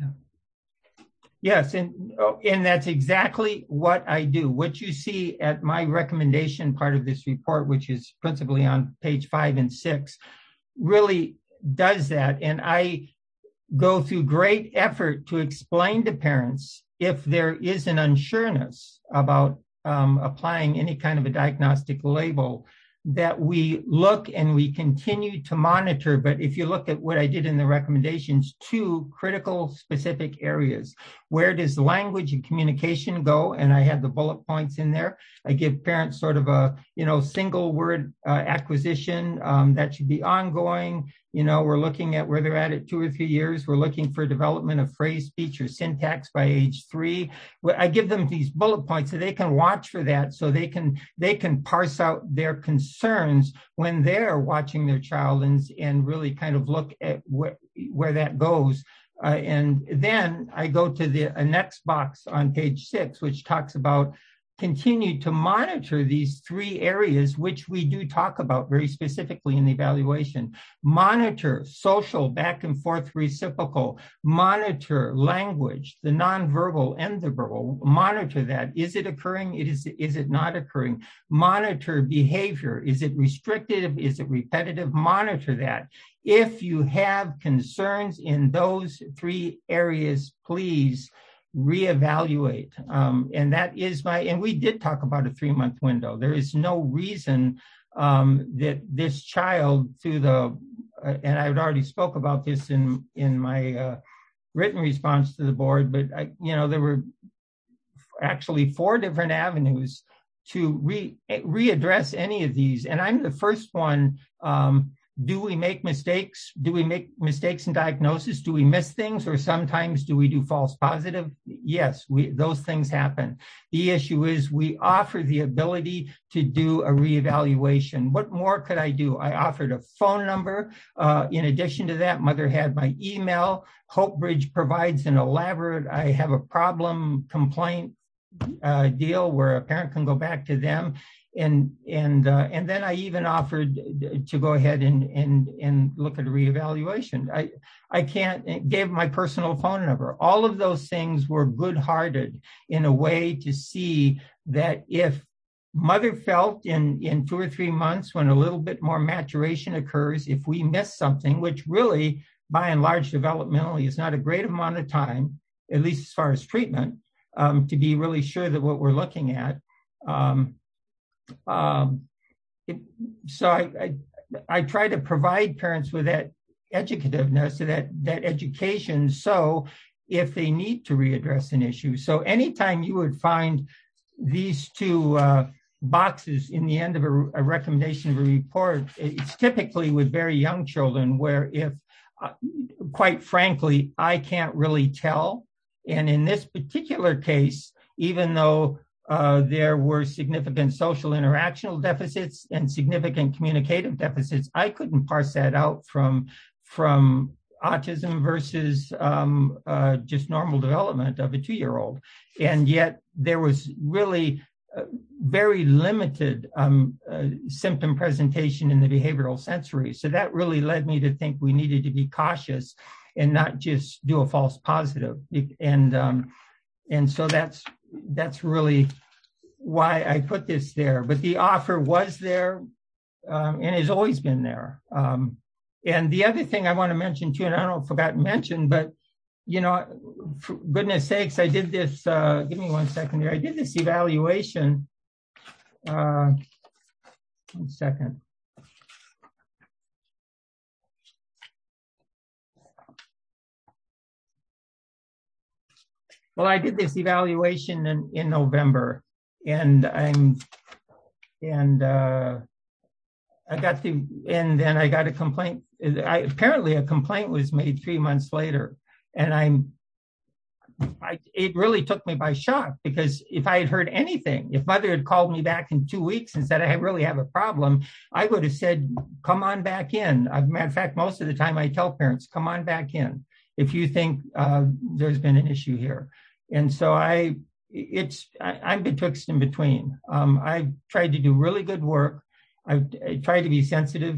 Yes. And that's exactly what I do. What you see at my recommendation part of this report, which is principally on page 5 and 6, really does that. And I go through great effort to explain to parents, if there is an unsureness about applying any kind of a diagnostic label, that we look and we continue to monitor. But if you look at what I did in the recommendations, 2 critical specific areas. Where does language and communication go? And I have the bullet points in there. I give parents sort of a, single word acquisition that should be ongoing. We're looking at where they're at 2 or 3 years. We're looking for development of phrase, speech, or syntax by age 3. I give them these bullet points so they can watch for that, so they can parse out their concerns when they're watching their child and really kind of look at where that goes. And then I go to the next box on page 6, which talks about continue to monitor these 3 areas, which we do talk about very specifically in the evaluation. Monitor social back and forth reciprocal. Monitor language, the nonverbal and the verbal. Monitor that. Is it occurring? Is it not occurring? Monitor behavior. Is it restrictive? Is it repetitive? Monitor that. If you have concerns in those 3 areas, please reevaluate. And that is and we did talk about a 3-month window. There is no reason that this child and I had already spoke about this in my written response to the board, but there were actually 4 different avenues to readdress any of these. And I'm the first one. Do we make mistakes? Do we make mistakes in diagnosis? Do we miss things? Or sometimes do we do false positive? Yes, those things happen. The issue is we offer the ability to do a reevaluation. What more could I do? I offered a phone number. In addition to that, Mother had my email. HopeBridge provides an elaborate, I have a problem complaint deal where a parent can go back to them. And then I even offered to go ahead and look at a reevaluation. I gave my personal phone number. All of those things were good-hearted in a way to see that if Mother felt in 2 or 3 months, when a little bit more maturation occurs, if we miss something, which really by and large developmentally is not a great amount of time, at least as far as treatment, to be really sure that what we're looking at. So I try to provide parents with that educativeness, that education, so if they need to readdress an issue. So anytime you would find these 2 boxes in the end of a recommendation of a report, it's typically with very young children where if, quite frankly, I can't really tell. And in this particular case, even though there were significant social interactional deficits and significant communicative deficits, I couldn't parse that out from autism versus just normal development of a 2-year-old. And yet there was really very limited symptom presentation in the behavioral sensory. So that really led me to think we needed to be cautious and not just do a false positive. And so that's really why I put this there. But the offer was there and has always been there. And the other thing I want to mention too, and I don't know if I forgot to mention, but for goodness sakes, I did this, give me 1 second here. I did this evaluation, 1 second. Well, I did this evaluation in November, and then I got a complaint. Apparently a complaint was made 3 months later. And it really took me by shock, because if I had heard anything, if mother had called me back in 2 weeks and said, I really have a problem, I would have said, come on back in. As a matter of fact, most of the time I tell parents, come on back in if you think there's been an issue here. And so I'm betwixt and between. I've tried to do really good work. I tried to be sensitive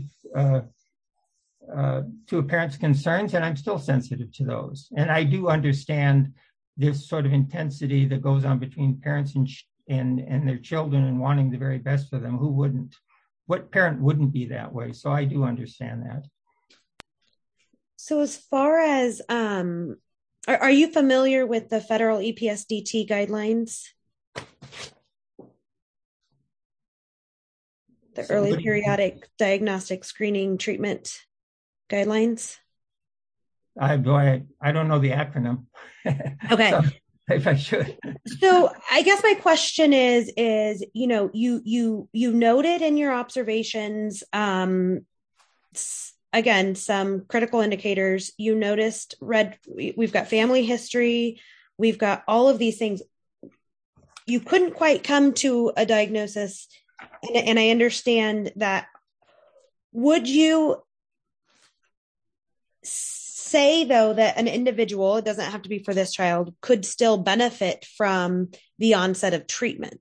to a parent's concerns, and I'm still sensitive to those. And I do understand this sort of intensity that goes on between parents and their children and wanting the very best for them. Who wouldn't? What parent wouldn't be that way? So I do understand that. So as far as, are you familiar with the federal EPSDT guidelines? The early periodic diagnostic screening treatment guidelines? I don't know the acronym. Okay. So, if I should. So I guess my question is, you noted in your observations, again, some critical indicators. You noticed we've got family history. We've got all of these things. You couldn't quite come to a diagnosis. And I understand that. Would you say, though, that an individual, it doesn't have to be for this child, could still benefit from the onset of treatment?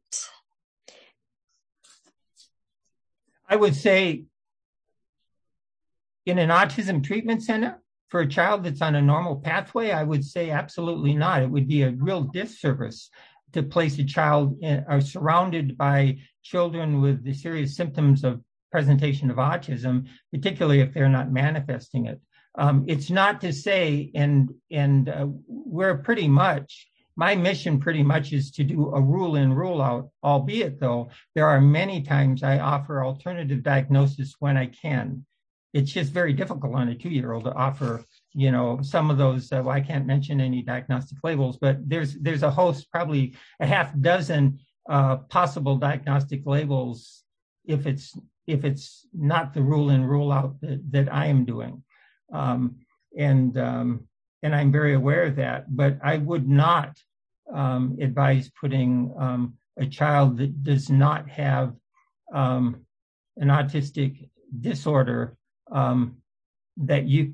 I would say in an autism treatment center for a child that's on a normal pathway, I would say absolutely not. It would be a real disservice to place a child surrounded by children with the serious symptoms of presentation of autism, particularly if they're not manifesting it. It's not to say, and we're pretty much, my mission pretty much is to do a rule in, rule out, albeit though, there are many times I offer alternative diagnosis when I can. It's just very difficult on a 2-year-old to offer, some of those, I can't mention any diagnostic labels, but there's a host, probably a half dozen possible diagnostic labels if it's not the rule in, rule out that I am doing. And I'm very aware of that, but I would not advise putting a child that does not have an autistic disorder that you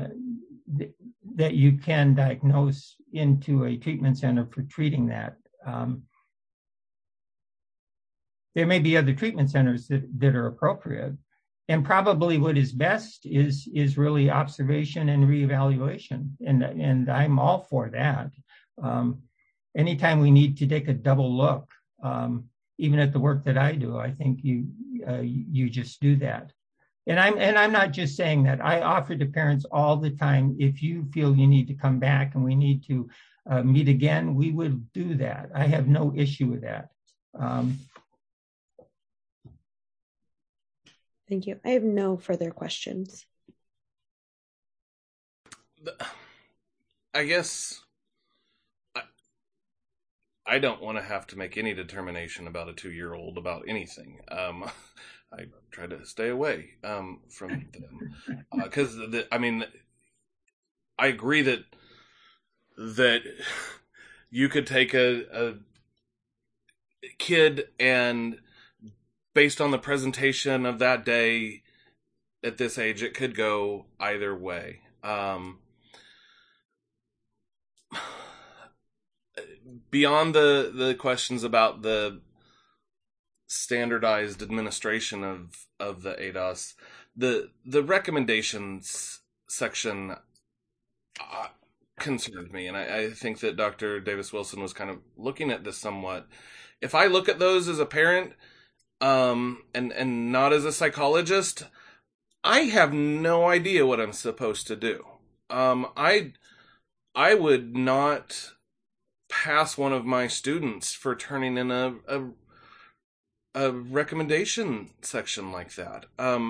can diagnose into a treatment center for treating that. There may be other treatment centers that are appropriate. And probably what is best is really observation and reevaluation. And I'm all for that. Anytime we need to take a double look, even at the work that I do, I think you just do that. And I'm not just saying that. I offer to parents all the time, if you feel you need to come back and we need to meet again, we will do that. I have no issue with that. Thank you. I have no further questions. I guess I don't want to have to make any determination about a 2-year-old about anything. I try to stay away from them because I agree that you could take a kid and based on the presentation of that day at this age, it could go either way. Beyond the questions about the standardized administration of the ADOS, the recommendations section concerned me, and I think that Dr. Davis Wilson was kind of looking at this somewhat. If I look at those as a parent and not as a psychologist, I have no idea what I'm supposed to do. I would not pass one of my students for turning in a recommendation section like that.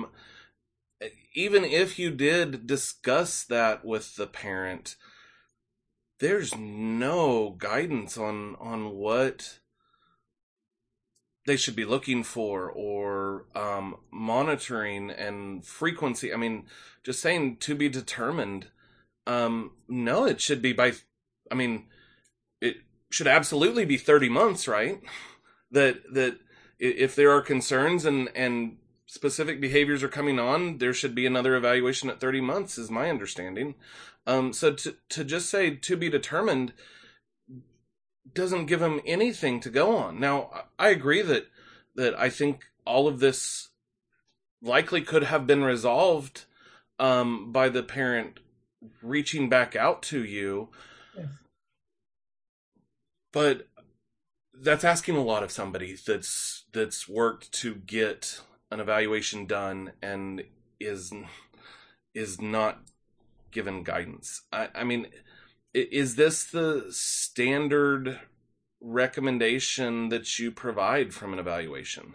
Even if you did discuss that with the parent, there's no guidance on what they should be looking for or monitoring and frequency. I mean, just saying to be determined. No, it should be it should absolutely be 30 months, right? That if there are concerns and specific behaviors are coming on, there should be another evaluation at 30 months is my understanding. So to just say to be determined doesn't give them anything to go on. Now, I agree that I think all of this likely could have been resolved by the parent reaching back out to you. Yes. But that's asking a lot of somebody that's worked to get an evaluation done and is not given guidance. I mean, is this the standard recommendation that you provide from an evaluation?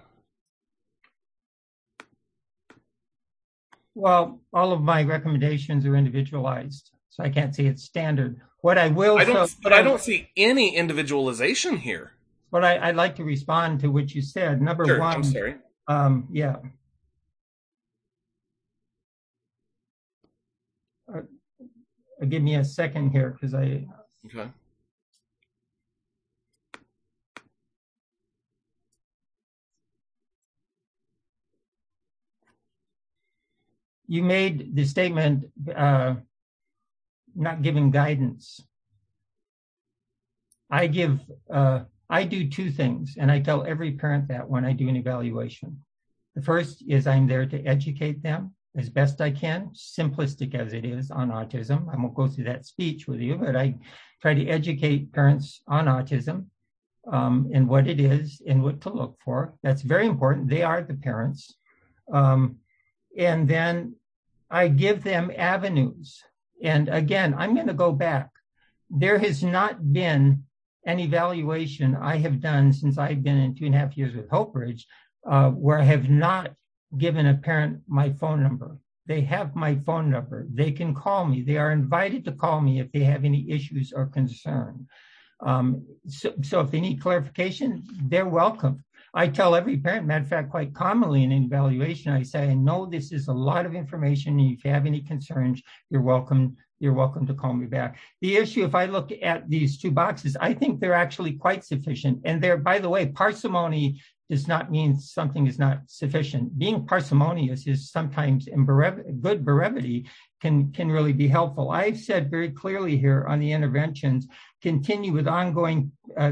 Well, all of my recommendations are individualized, so I can't say it's standard. What I will, I don't see any individualization here. But I'd like to respond to what you said. Number sure, one, I'm sorry. Yeah. Give me a second here because I. Okay. You made the statement not giving guidance. I do two things, and I tell every parent that when I do an evaluation. The first is I'm there to educate them as best I can, simplistic as it is on autism. I won't go through that speech with you, but I try to educate parents on autism and what it is and what to look for. That's very important. They are the parents. And then I give them avenues. And again, I'm going to go back. There has not been an evaluation I have done since I've been in 2.5 years with Hope Ridge where I have not given a parent my phone number. They have my phone number. They can call me. They are invited to call me if they have any issues or concern. So if they need clarification, they're welcome. I tell every parent, matter of fact, quite commonly in an evaluation, I say, I know this is a lot of information. And if you have any concerns, you're welcome to call me back. The issue, if I look at these two boxes, I think they're actually quite sufficient. And they're, by the way, parsimony does not mean something is not sufficient. Being parsimonious is sometimes, in good brevity, can really be helpful. I've said very clearly here on the interventions, continue with ongoing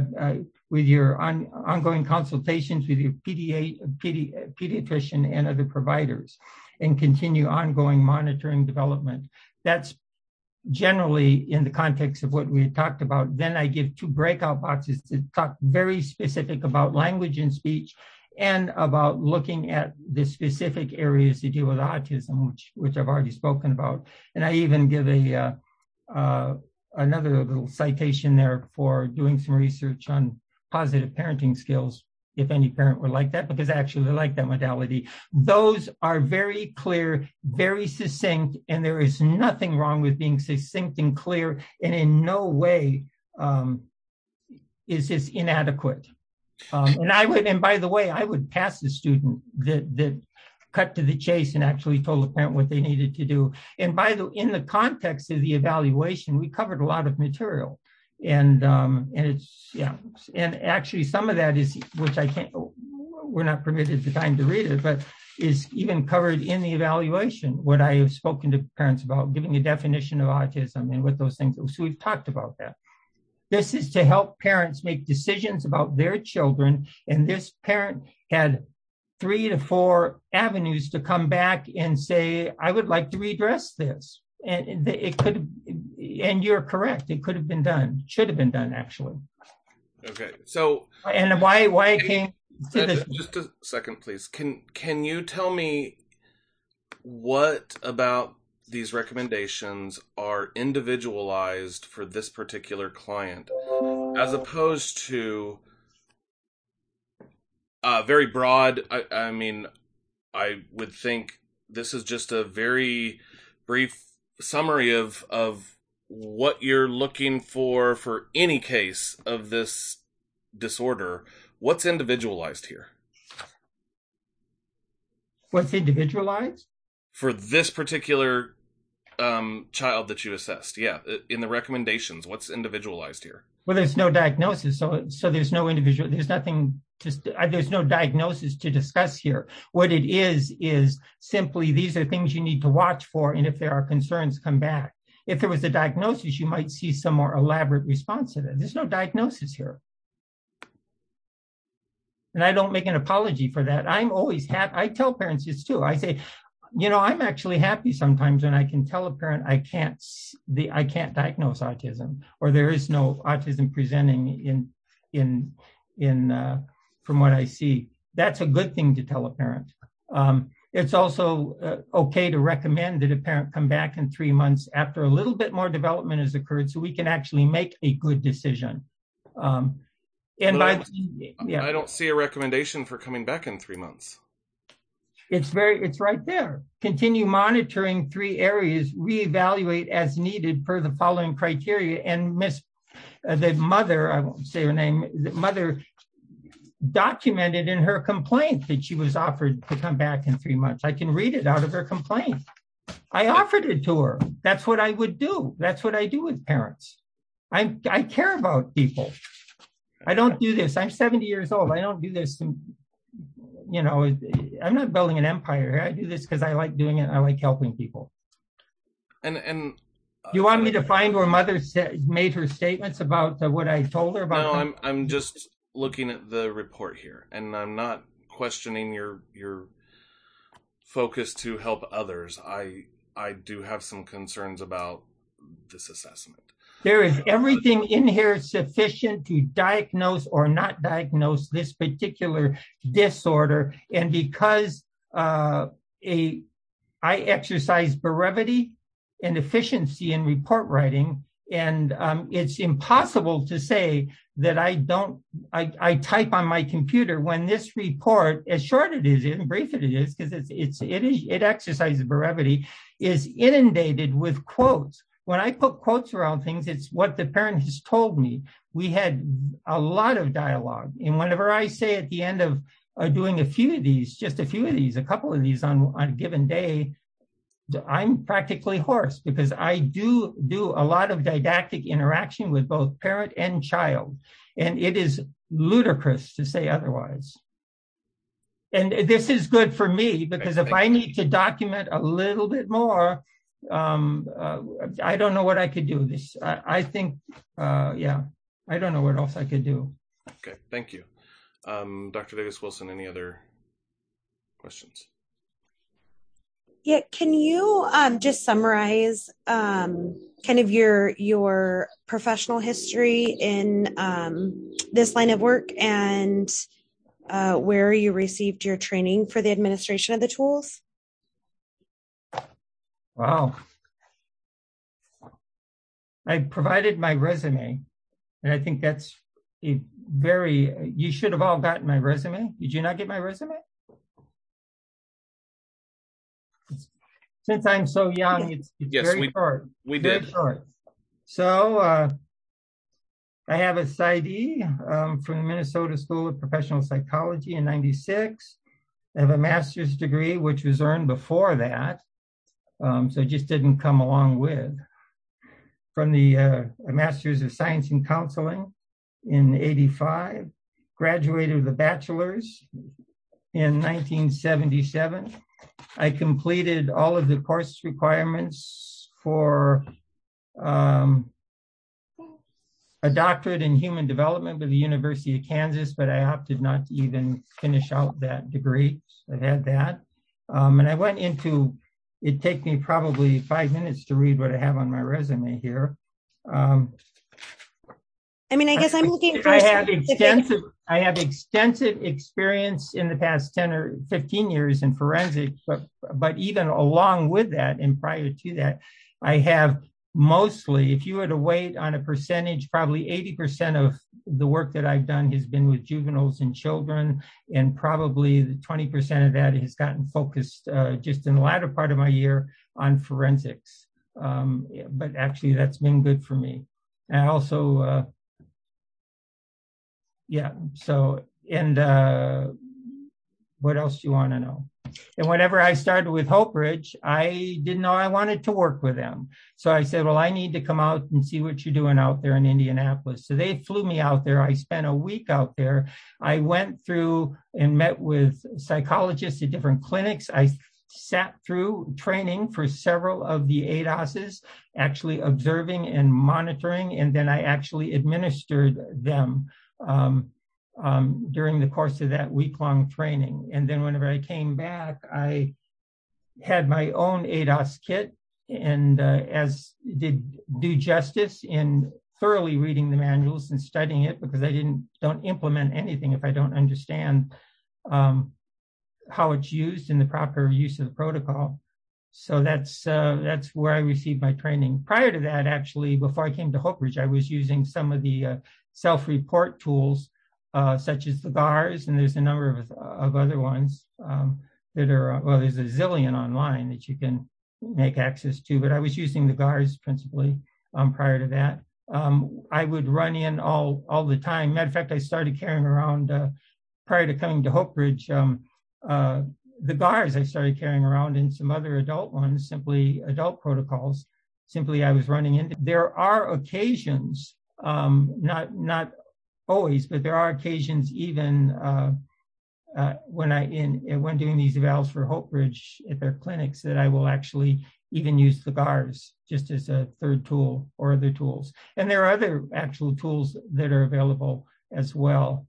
ongoing consultations with your pediatrician and other providers, and continue ongoing monitoring development. That's generally in the context of what we had talked about. Then I give two breakout boxes to talk very specific about language and speech and about looking at the specific areas to deal with autism, which I've already spoken about. And I even give another little citation there for doing some research on positive parenting skills, if any parent would like that, because I actually like that modality. Those are very clear, very succinct, and there is nothing wrong with being succinct and clear, and in no way is just inadequate. And by the way, I would pass the student that cut to the chase and actually told the parent what they needed to do. And in the context of the evaluation, we covered a lot of material. And actually some of that is, which we're not permitted the time to read it, but is even covered in the evaluation, what I have spoken to parents about, giving a definition of autism and what those things are. So we've talked about that. This is to help parents make decisions about their children. And this parent had 3 to 4 avenues to come back and say, I would like to redress this. And it could, and you're correct, it could have been done, should have been done, actually. Okay, so. And why it came to this. Just a second, please. Can you tell me what about these recommendations are individualized for this particular client, as opposed to very broad? I mean, I would think this is just a very brief summary of what you're looking for any case of this disorder. What's individualized here? What's individualized? For this particular child that you assessed, yeah, in the recommendations, what's individualized here? Well, there's no diagnosis, so there's no individual. There's nothing. There's no diagnosis to discuss here. What it is simply these are things you need to watch for, and if there are concerns, come back. If there was a diagnosis, you might see some more elaborate response to that. There's no diagnosis here. And I don't make an apology for that. I'm always happy. I tell parents this too. I say, I'm actually happy sometimes when I can tell a parent I can't diagnose autism, or there is no autism presenting in from what I see. That's a good thing to tell a parent. It's also okay to recommend that a parent come back in 3 months after a little bit more development has occurred, so we can actually make a good decision. I don't see a recommendation for coming back in 3 months. It's right there. Continue monitoring 3 areas, reevaluate as needed per the following criteria. And the mother, I won't say her name, the mother documented in her complaint that she was offered to come back in 3 months. I can read it out of her complaint. I offered it to her. That's what I would do. That's what I do with parents. I care about people. I don't do this. I'm 70 years old. I don't do this I'm not building an empire here. I do this because I like doing it. I like helping people. And you want me to find where mother made her statements about what I told her about? No, I'm just looking at the report here, and I'm not questioning your focus to help others. I do have some concerns about this assessment. There is everything in here sufficient to diagnose or not diagnose this particular disorder. And because I exercise brevity and efficiency in report writing, and it's impossible to say that I type on my computer when this report, as short it is and brief it is, because it exercises brevity, is inundated with quotes. When I put quotes around things, it's what the parent has told me. We had a lot of dialogue. And whenever I say at the end of doing a couple of these on a given day, I'm practically hoarse because I do a lot of didactic interaction with both parent and child. And it is ludicrous to say otherwise. And this is good for me because if I need to document a little bit more, I don't know what I could do. I think, I don't know what else I could do. Okay, thank you. Dr. Davis-Wilson, any other questions? Yeah, can you just summarize kind of your professional history in this line of work and where you received your training for the administration of the tools? Wow. I provided my resume, and I think that's you should have all gotten my resume. Did you not get my resume? Since I'm so young, it's yes, very short. We did. Very short. So I have a PsyD from the Minnesota School of Professional Psychology in '96. I have a master's degree, which was earned before that, so it just didn't come along with. From the a Master's of Science in Counseling in '85, graduated with a bachelor's in 1977. I completed all of the course requirements for a doctorate in human development with the University of Kansas, but I opted not to even finish out that degree. I've had that. And I went into, it'd take me probably 5 minutes to read what I have on my resume here. I guess I'm looking for. I have extensive experience in the past 10 or 15 years in forensics, but even along with that and prior to that, I have mostly, if you were to weight on a percentage, probably 80% of the work that I've done has been with juveniles and children, and probably the 20% of that has gotten focused just in the latter part of my year on forensics. But actually, that's been good for me. And also, what else do you want to know? And whenever I started with Hope Ridge, I didn't know I wanted to work with them. So I said, well, I need to come out and see what you're doing out there in Indianapolis. So they flew me out there. I spent a week out there. I went through and met with psychologists at different clinics. I sat through training for several of the ADOSs, actually observing and monitoring, and then I actually administered them during the course of that week-long training. And then whenever I came back, I had my own ADOS kit and as did due justice in thoroughly reading the manuals and studying it, because I don't implement anything if I don't understand how it's used in the proper use of the protocol. So that's where I received my training. Prior to that, actually, before I came to Hope Ridge, I was using some of the self-report tools such as the GARS, and there's a number of other ones that are, well, there's a zillion online that you can make access to, but I was using the GARS principally prior to that. I would run in all the time. Matter of fact, I started carrying around, prior to coming to Hope Ridge, the GARS I started carrying around, and some other adult ones, simply adult protocols, simply I was running into. There are occasions, not always, but there are occasions even when doing these evals for Hope Ridge at their clinics that I will actually even use the GARS just as a third tool or other tools. And there are other actual tools that are available as well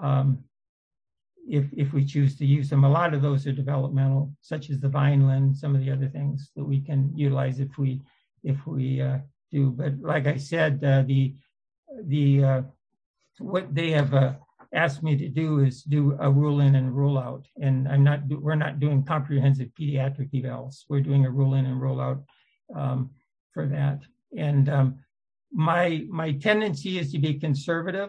if we choose to use them. A lot of those are developmental, such as the Vineland, some of the other things that we can utilize if we do. But like I said, what they have asked me to do is do a rule in and rule out, and we're not doing comprehensive pediatric evals. We're doing a rule in and rule out for that. And my tendency is to be conservative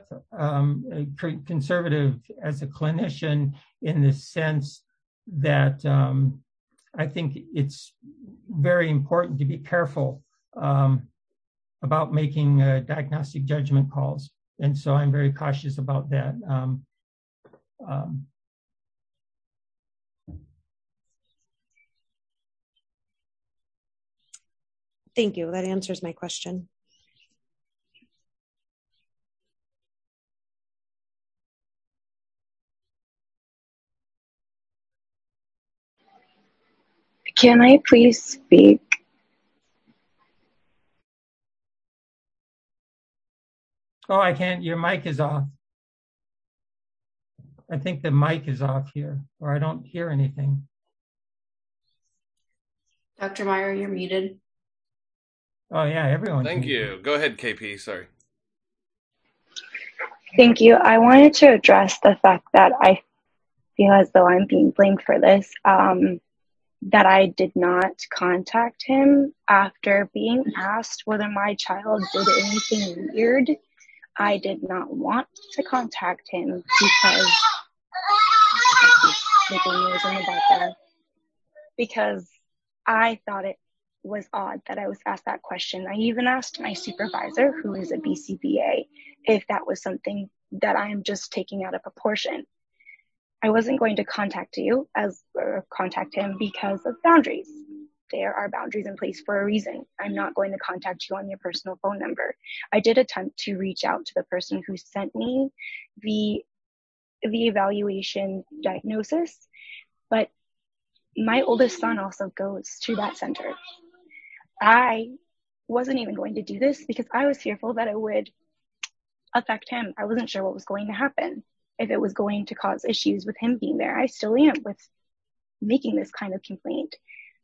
as a clinician, in the sense that I think it's very important to be careful about making diagnostic judgment calls. And so I'm very cautious about that. Thank you. That answers my question. Can I please speak? Oh, I can't. Your mic is off. I think the mic is off here, or I don't hear anything. Dr. Meyer, you're muted. Oh, yeah, everyone. Thank you. Go ahead, KP. Sorry. Thank you. I wanted to address the fact that I feel as though I'm being blamed for this, that I did not contact him after being asked whether my child did anything weird. I did not want to contact him because I thought it was odd that I was asked that question. I even asked my supervisor, who is a BCBA, if that was something that I'm just taking out of proportion. I wasn't going to contact you or contact him because of boundaries. There are boundaries in place for a reason. I'm not going to contact you on your personal phone number. I did attempt to reach out to the person who sent me the evaluation diagnosis, but my oldest son also goes to that center. I wasn't even going to do this because I was fearful that it would affect him. I wasn't sure what was going to happen, if it was going to cause issues with him being there. I still am with making this kind of complaint.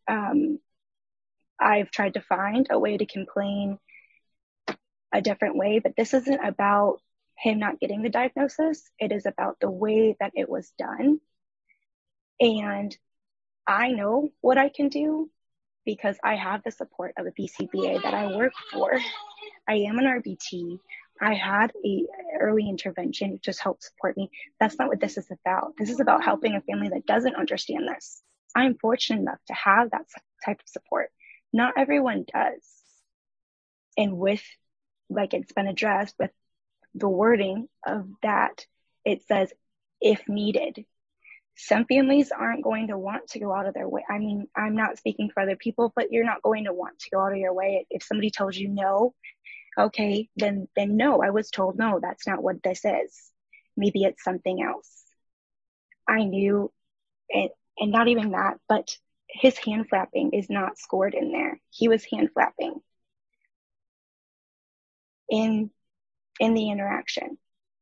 I've tried to find a way to complain a different way, but this isn't about him not getting the diagnosis. It is about the way that it was done. And I know what I can do because I have the support of a BCBA that I work for. I am an RBT. I had a early intervention, which just helped support me. That's not what this is about. This is about helping a family that doesn't understand this. I'm fortunate enough to have that type of support. Not everyone does. And with, like it's been addressed with the wording of that, it says, if needed. Some families aren't going to want to go out of their way. I mean, I'm not speaking for other people, but you're not going to want to go out of your way. If somebody tells you no, okay, then no, I was told no, that's not what this is. Maybe it's something else. I knew, and not even that, but his hand flapping is not scored in there. He was hand flapping in the interaction.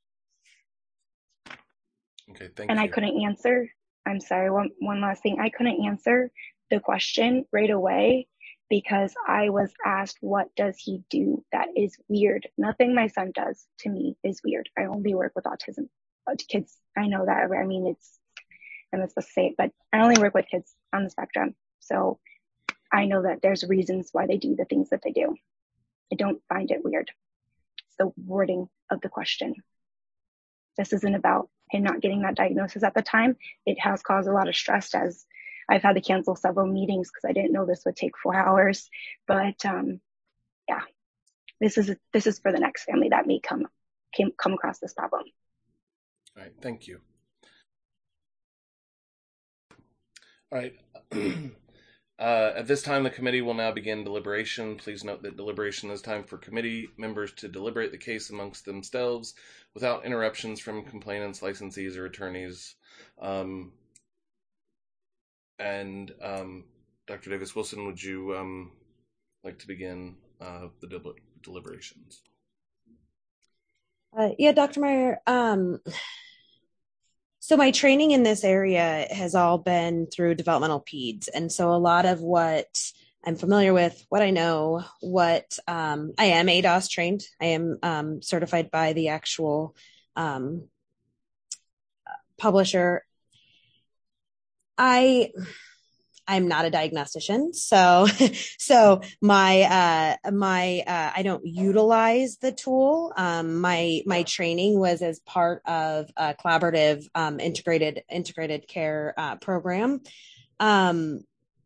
Okay, thank you. And I couldn't answer. I'm sorry, one last thing. I couldn't answer the question right away because I was asked, what does he do? That is weird. Nothing my son does to me is weird. I only work with autism kids. I know that. I mean, I'm not supposed to say it, but I only work with kids on the spectrum. So I know that there's reasons why they do the things that they do. I don't find it weird. It's the wording of the question. This isn't about him not getting that diagnosis at the time. It has caused a lot of stress as I've had to cancel several meetings because I didn't know this would take 4 hours. But yeah, this is for the next family that may come across this problem. All right, thank you. All right. At this time, the committee will now begin deliberation. Please note that deliberation is time for committee members to deliberate the case amongst themselves without interruptions from complainants, licensees, or attorneys. Dr. Davis-Wilson, would you like to begin the deliberations? Yeah, Dr. Meyer. So my training in this area has all been through developmental peds. And so a lot of what I'm familiar with, what I know, what I am ADOS trained. I am certified by the actual publisher. I'm not a diagnostician, so my I don't utilize the tool. My training was as part of a collaborative integrated care program. On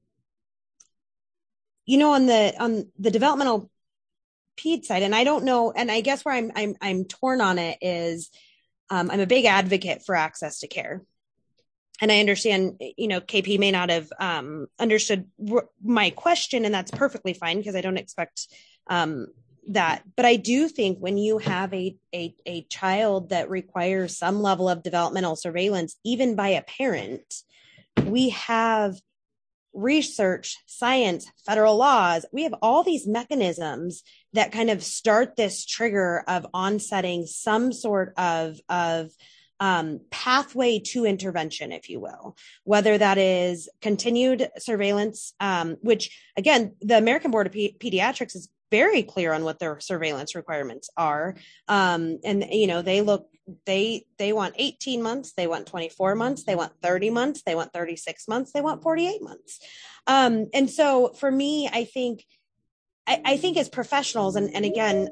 the developmental ped side, and I don't know, and I guess where I'm torn on it is, I'm a big advocate for access to care. And I understand, KP may not have understood my question, and that's perfectly fine because I don't expect that. But I do think when you have a child that requires some level of developmental surveillance, even by a parent, we have research, science, federal laws. We have all these mechanisms that kind of start this trigger of onsetting some sort of pathway to intervention, if you will, whether that is continued surveillance, which again, the American Board of Pediatrics is very clear on what their surveillance requirements are. And they want 18 months, they want 24 months, they want 30 months, they want 36 months, they want 48 months. And so for me, I think as professionals, and again,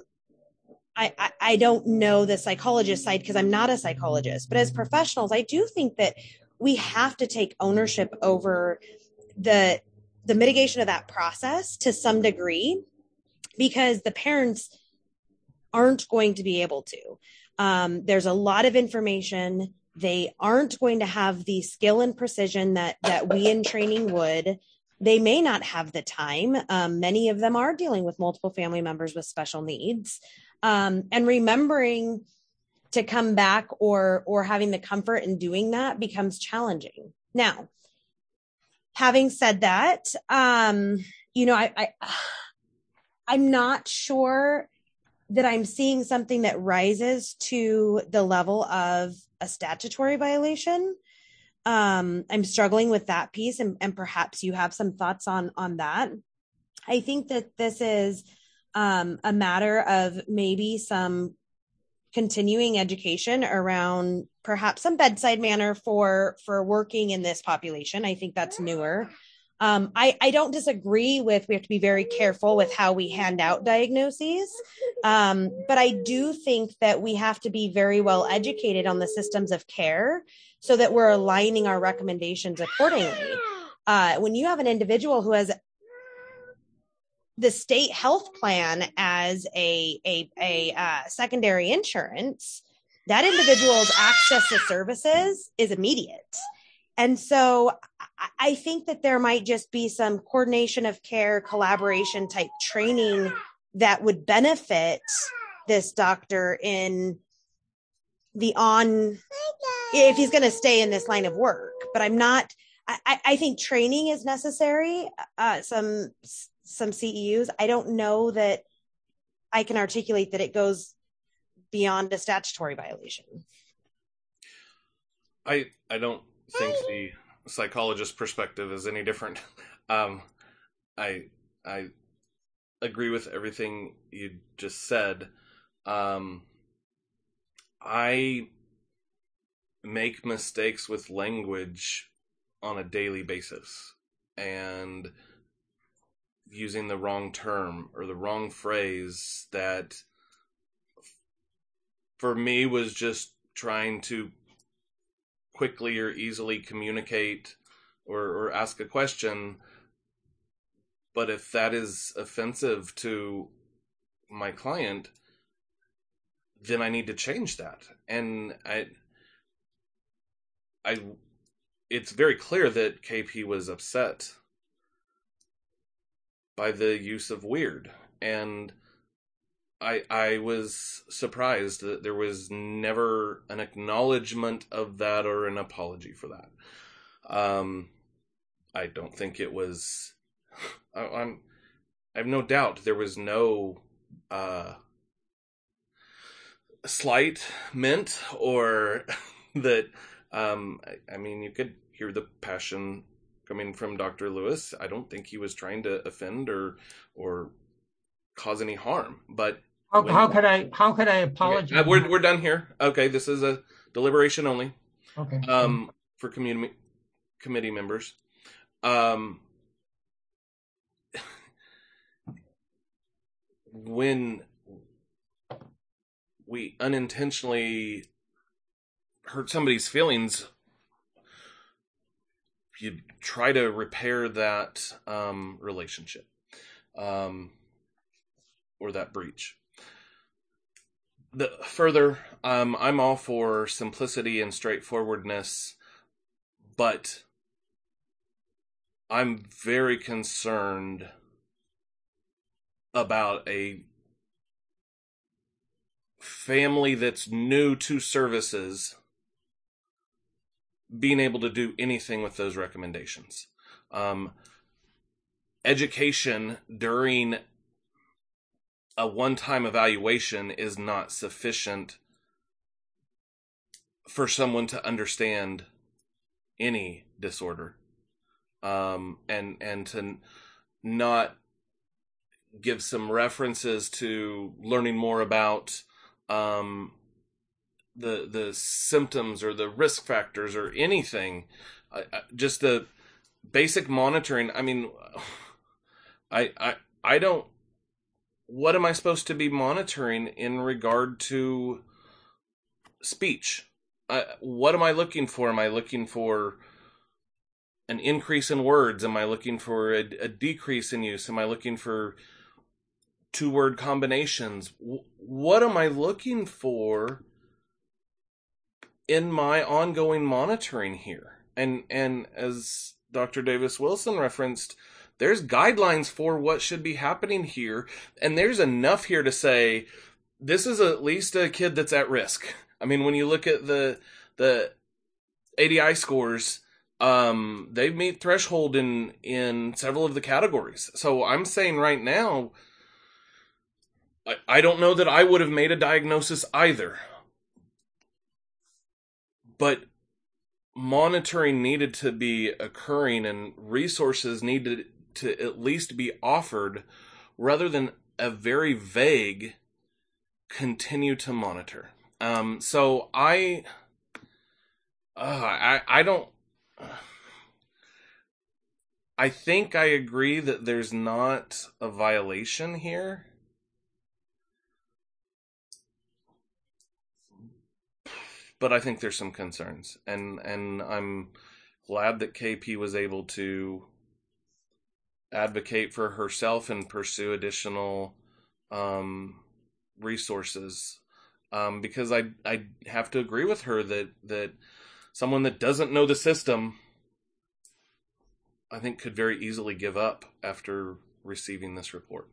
I don't know the psychologist side because I'm not a psychologist, but as professionals, I do think that we have to take ownership over the mitigation of that process to some degree, because the parents aren't going to be able to. There's a lot of information. They aren't going to have the skill and precision that we in training would. They may not have the time. Many of them are dealing with multiple family members with special needs. And remembering to come back or having the comfort in doing that becomes challenging. Now, having said that, I'm not sure that I'm seeing something that rises to the level of a statutory violation. I'm struggling with that piece, and perhaps you have some thoughts on that. I think that this is a matter of maybe some continuing education around perhaps some bedside manner for working in this population. I think that's newer. I don't disagree with, we have to be very careful with how we hand out diagnoses. But I do think that we have to be very well educated on the systems of care so that we're aligning our recommendations accordingly. When you have an individual who has the state health plan as a secondary insurance, that individual's access to services is immediate. And so I think that there might just be some coordination of care, collaboration type training that would benefit this doctor in if he's going to stay in this line of work. But I think training is necessary. Some CEUs, I don't know that I can articulate that it goes beyond a statutory violation. I don't think the psychologist perspective is any different. I agree with everything you just said. I make mistakes with language on a daily basis, and using the wrong term or the wrong phrase that for me was just trying to quickly or easily communicate or ask a question. But if that is offensive to my client, then I need to change that. And it's very clear that KP was upset by the use of weird. And I was surprised that there was never an acknowledgement of that or an apology for that. I don't think it was... I have no doubt there was no slight meant, or that, I mean, you could hear the passion coming from Dr. Lewis. I don't think he was trying to offend or cause any harm, but how could I apologize? Okay, we're done here. Okay, this is a deliberation only. Okay. For committee members. When we unintentionally hurt somebody's feelings, you try to repair that relationship or that breach. Further, I'm all for simplicity and straightforwardness, but I'm very concerned about a family that's new to services being able to do anything with those recommendations. Education during a one-time evaluation is not sufficient for someone to understand any disorder, and to not give some references to learning more about the symptoms or the risk factors or anything. Just the basic monitoring. I mean, I don't. What am I supposed to be monitoring in regard to speech? What am I looking for? Am I looking for an increase in words? Am I looking for a decrease in use? Am I looking for 2-word combinations? What am I looking for in my ongoing monitoring here? And as Dr. Davis Wilson referenced, there's guidelines for what should be happening here, and there's enough here to say this is at least a kid that's at risk. I mean, when you look at the ADI scores, they meet threshold in several of the categories. So I'm saying right now, I don't know that I would have made a diagnosis either, but monitoring needed to be occurring and resources needed to at least be offered rather than a very vague continue to monitor. So I don't. I think I agree that there's not a violation here. But I think there's some concerns, and I'm glad that KP was able to advocate for herself and pursue additional resources, because I have to agree with her that someone that doesn't know the system, I think, could very easily give up after receiving this report.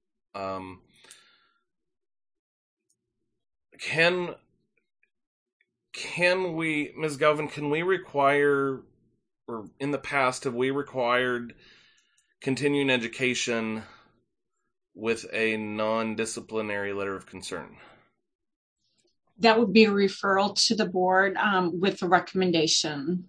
Can we, Ms. Galvin, can we require, or in the past, have we required continuing education with a non-disciplinary letter of concern? That would be a referral to the board with a recommendation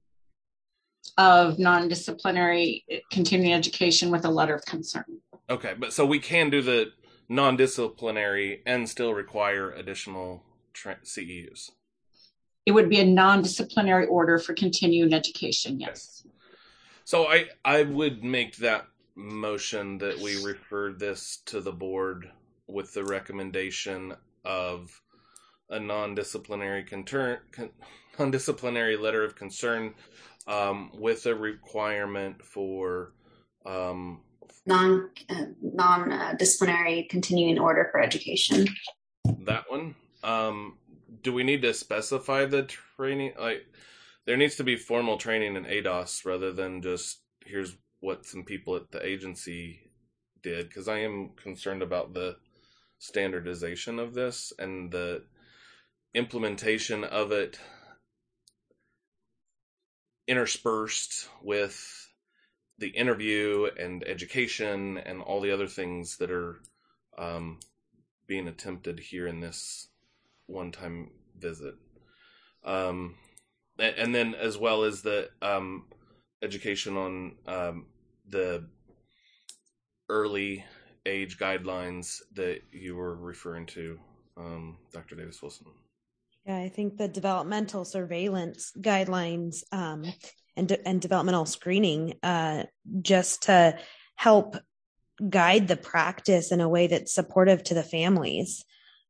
of non-disciplinary continuing education with a letter of concern. Okay, but so we can do the non-disciplinary and still require additional CEUs? It would be a non-disciplinary order for continuing education, yes. So I would make that motion that we refer this to the board with the recommendation of a non-disciplinary letter of concern with a requirement for non-disciplinary continuing order for education. That one. Do we need to specify the training? Like, there needs to be formal training in ADOS rather than just here's what some people at the agency did, because I am concerned about the standardization of this and the implementation of it interspersed with the interview and education and all the other things that are being attempted here in this one-time visit. And then as well as the education on the early age guidelines that you were referring to, Dr. Davis Wilson. Yeah, I think the developmental surveillance guidelines and developmental screening just to help guide the practice in a way that's supportive to the families.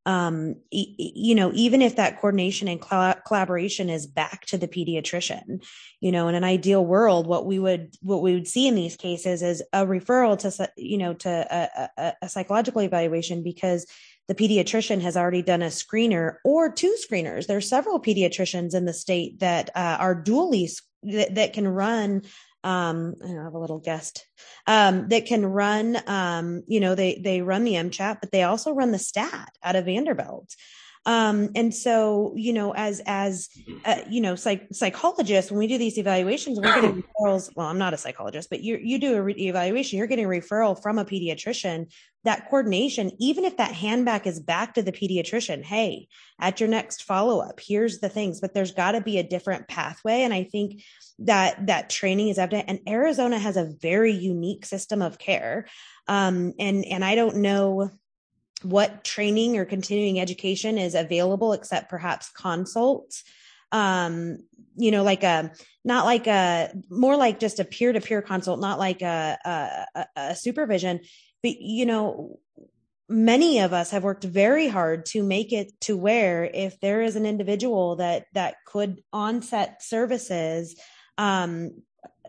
Even if that coordination and collaboration is back to the pediatrician, in an ideal world, what we would see in these cases is a referral to a psychological evaluation, because the pediatrician has already done a screener or 2 screeners. There's several pediatricians in the state that are dually that can run. I have a little guest that can run. They run the MCHAT, but they also run the STAT out of Vanderbilt. And so, as psychologists, when we do these evaluations, we're getting referrals. Well, I'm not a psychologist, but you do a evaluation, you're getting a referral from a pediatrician. That coordination, even if that handback is back to the pediatrician, hey, at your next follow-up, here's the things, but there's got to be a different pathway. And I think that training is evident, and Arizona has a very unique system of care. And I don't know what training or continuing education is available except perhaps consults, more like just a peer-to-peer consult, not like a supervision. But, many of us have worked very hard to make it to where if there is an individual that could onset services,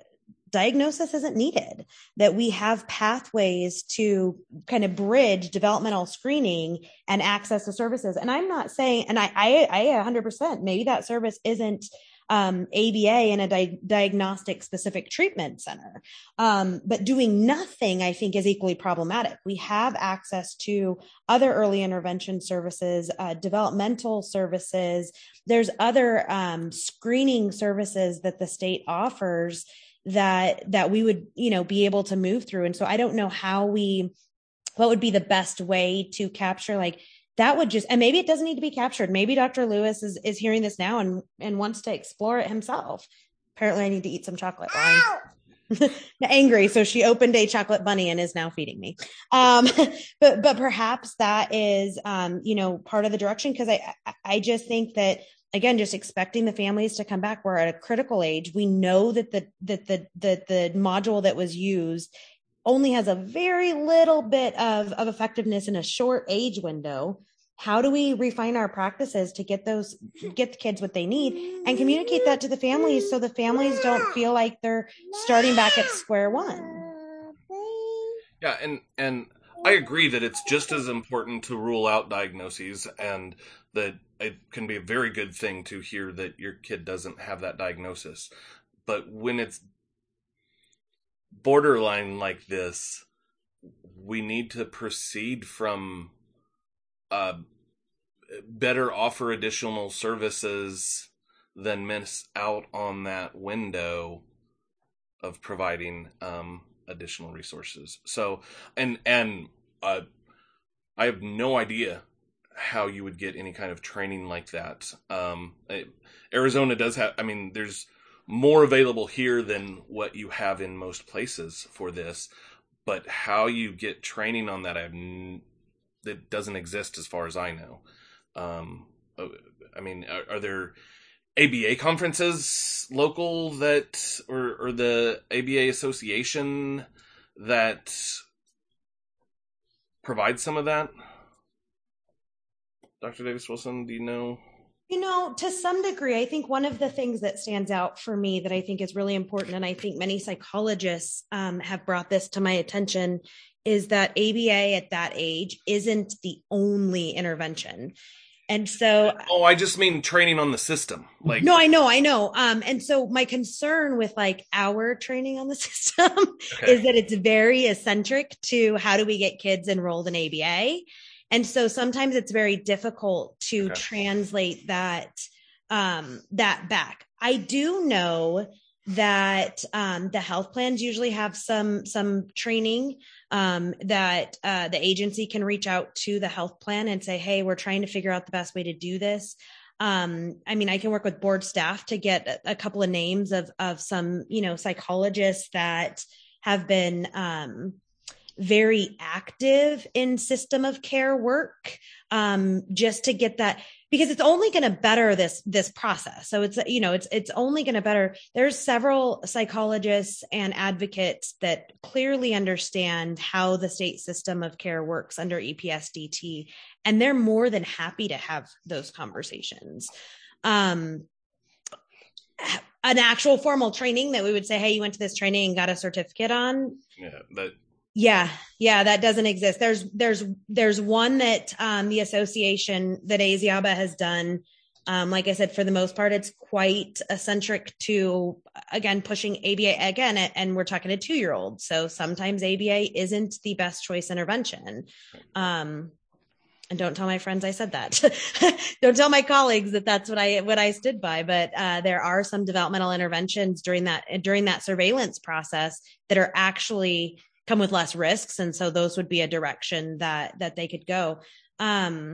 diagnosis isn't needed, that we have pathways to kind of bridge developmental screening and access to services. And I'm not saying, and I 100%, maybe that service isn't ABA in a diagnostic specific treatment center. But doing nothing, I think, is equally problematic. We have access to other early intervention services, developmental services. There's other screening services that the state offers that we would, be able to move through. And so I don't know what would be the best way to capture that would just, and maybe it doesn't need to be captured. Maybe Dr. Lewis is hearing this now and wants to explore it himself. Apparently I need to eat some chocolate. Angry. So she opened a chocolate bunny and is now feeding me. But perhaps that is, part of the direction. Cause I just think that, again, just expecting the families to come back. We're at a critical age. We know that the module that was used only has a very little bit of effectiveness in a short age window. How do we refine our practices to get the kids what they need and communicate that to the families so the families don't feel like they're starting back at square one? Yeah, and I agree that it's just as important to rule out diagnoses, and that it can be a very good thing to hear that your kid doesn't have that diagnosis. But when it's borderline like this, we need to proceed from better offer additional services than miss out on that window of providing additional resources. So, and I have no idea how you would get any kind of training like that. Arizona does have, there's more available here than what you have in most places for this, but how you get training on that, that doesn't exist as far as I know. Are there ABA conferences local that, or the ABA association that provides some of that? Dr. Davis-Wilson, do you know? To some degree, I think one of the things that stands out for me that I think is really important, and I think many psychologists have brought this to my attention, is that ABA at that age isn't the only intervention. And so, I just mean training on the system. No, I know. And so my concern with our training on the system is that it's very eccentric to how do we get kids enrolled in ABA. And so sometimes it's very difficult to translate that back. I do know that the health plans usually have some training that the agency can reach out to the health plan and say, hey, we're trying to figure out the best way to do this. I can work with board staff to get a couple of names of some, psychologists that have been very active in system of care work, just to get that, because it's only going to better this process. So it's only going to better. There's several psychologists and advocates that clearly understand how the state system of care works under EPSDT, and they're more than happy to have those conversations. An actual formal training that we would say, hey, you went to this training and got a certificate on. Yeah, that doesn't exist. There's one that the association that ASIABA has done. Like I said, for the most part, it's quite eccentric to, again, pushing ABA again, and we're talking a 2-year-old. So sometimes ABA isn't the best choice intervention. And don't tell my friends I said that. Don't tell my colleagues that that's what I stood by. But there are some developmental interventions during that surveillance process that are actually come with less risks. And so those would be a direction that they could go. I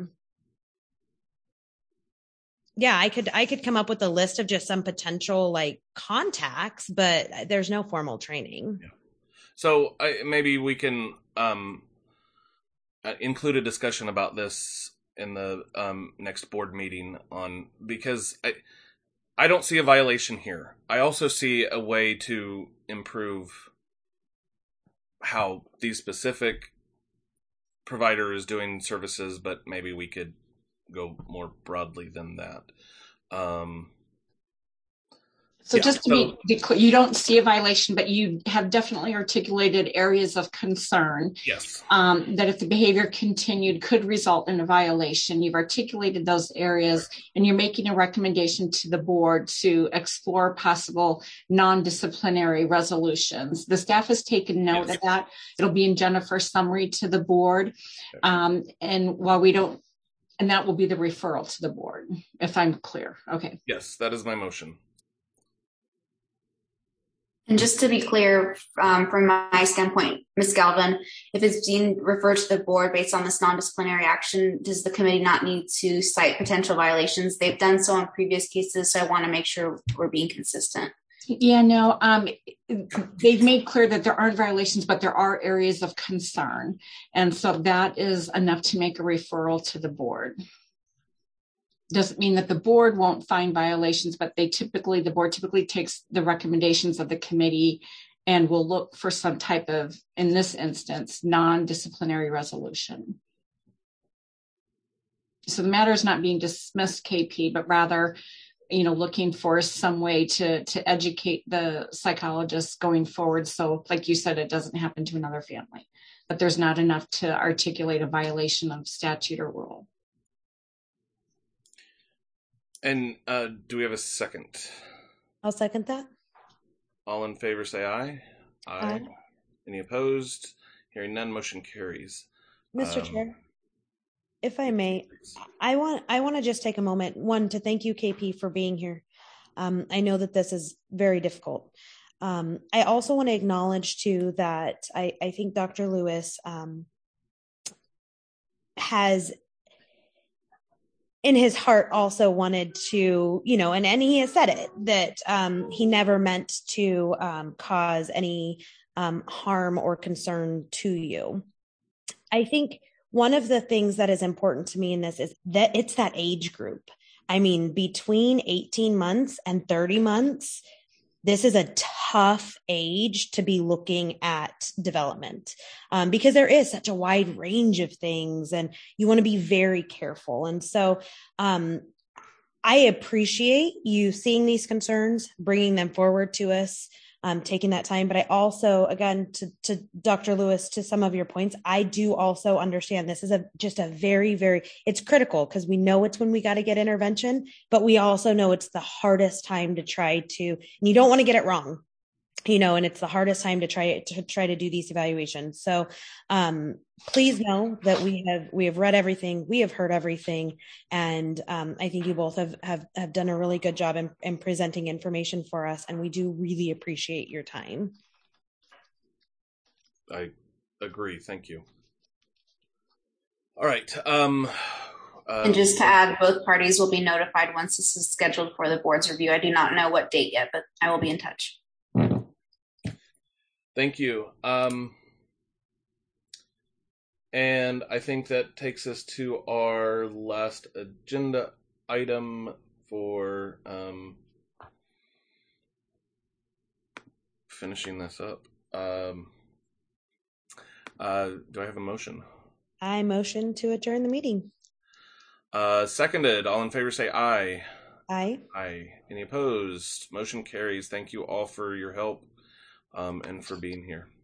could come up with a list of just some potential contacts, but there's no formal training. Yeah. So maybe we can include a discussion about this in the next board meeting because I don't see a violation here. I also see a way to improve how these specific provider is doing services, but maybe we could go more broadly than that. So just to be clear, you don't see a violation, but you have definitely articulated areas of concern. Yes. That if the behavior continued could result in a violation. You've articulated those areas, and you're making a recommendation to the board to explore possible non-disciplinary resolutions. The staff has taken note of that. It'll be in Jennifer's summary to the board. And while we don't, and that will be the referral to the board, if I'm clear. Okay. Yes, that is my motion. And just to be clear, from my standpoint, Ms. Galvin, if it's being referred to the board based on this non-disciplinary action, does the committee not need to cite potential violations? They've done so in previous cases, so I want to make sure we're being consistent. Yeah, no, they've made clear that there aren't violations, but there are areas of concern. And so that is enough to make a referral to the board. Doesn't mean that the board won't find violations, but the board typically takes the recommendations of the committee and will look for some type of, in this instance, non-disciplinary resolution. So the matter is not being dismissed, KP, but rather, looking for some way to educate the psychologists going forward. So like you said, it doesn't happen to another family, but there's not enough to articulate a violation of statute or rule. And do we have a second? I'll second that. All in favor say aye. Aye. Any opposed? Hearing none, motion carries. Mr. Chair, if I may, I want to just take a moment, one, to thank you, KP, for being here. I know that this is very difficult. I also want to acknowledge, too, that I think Dr. Lewis has in his heart also wanted to, and he has said it, that he never meant to cause any harm or concern to you. I think one of the things that is important to me in this is that it's that age group. I mean, between 18 months and 30 months, this is a tough age to be looking at development because there is such a wide range of things and you want to be very careful. And so I appreciate you seeing these concerns, bringing them forward to us, taking that time. But I also, again, to Dr. Lewis, to some of your points, I do also understand this is just a very, very, it's critical because we know it's when we got to get intervention, but we also know it's the hardest time to try to, and you don't want to get it wrong, and it's the hardest time to try to do these evaluations. So please know that we have read everything, we have heard everything, and I think you both have done a really good job in presenting information for us, and we do really appreciate your time. I agree. Thank you. All right. And just to add, both parties will be notified once this is scheduled for the board's review. I do not know what date yet, but I will be in touch. Thank you. And I think that takes us to our last agenda item for finishing this up. Do I have a motion? I motion to adjourn the meeting. Seconded. All in favor say aye. Aye. Aye. Any opposed? Motion carries. Thank you all for your help and for being here.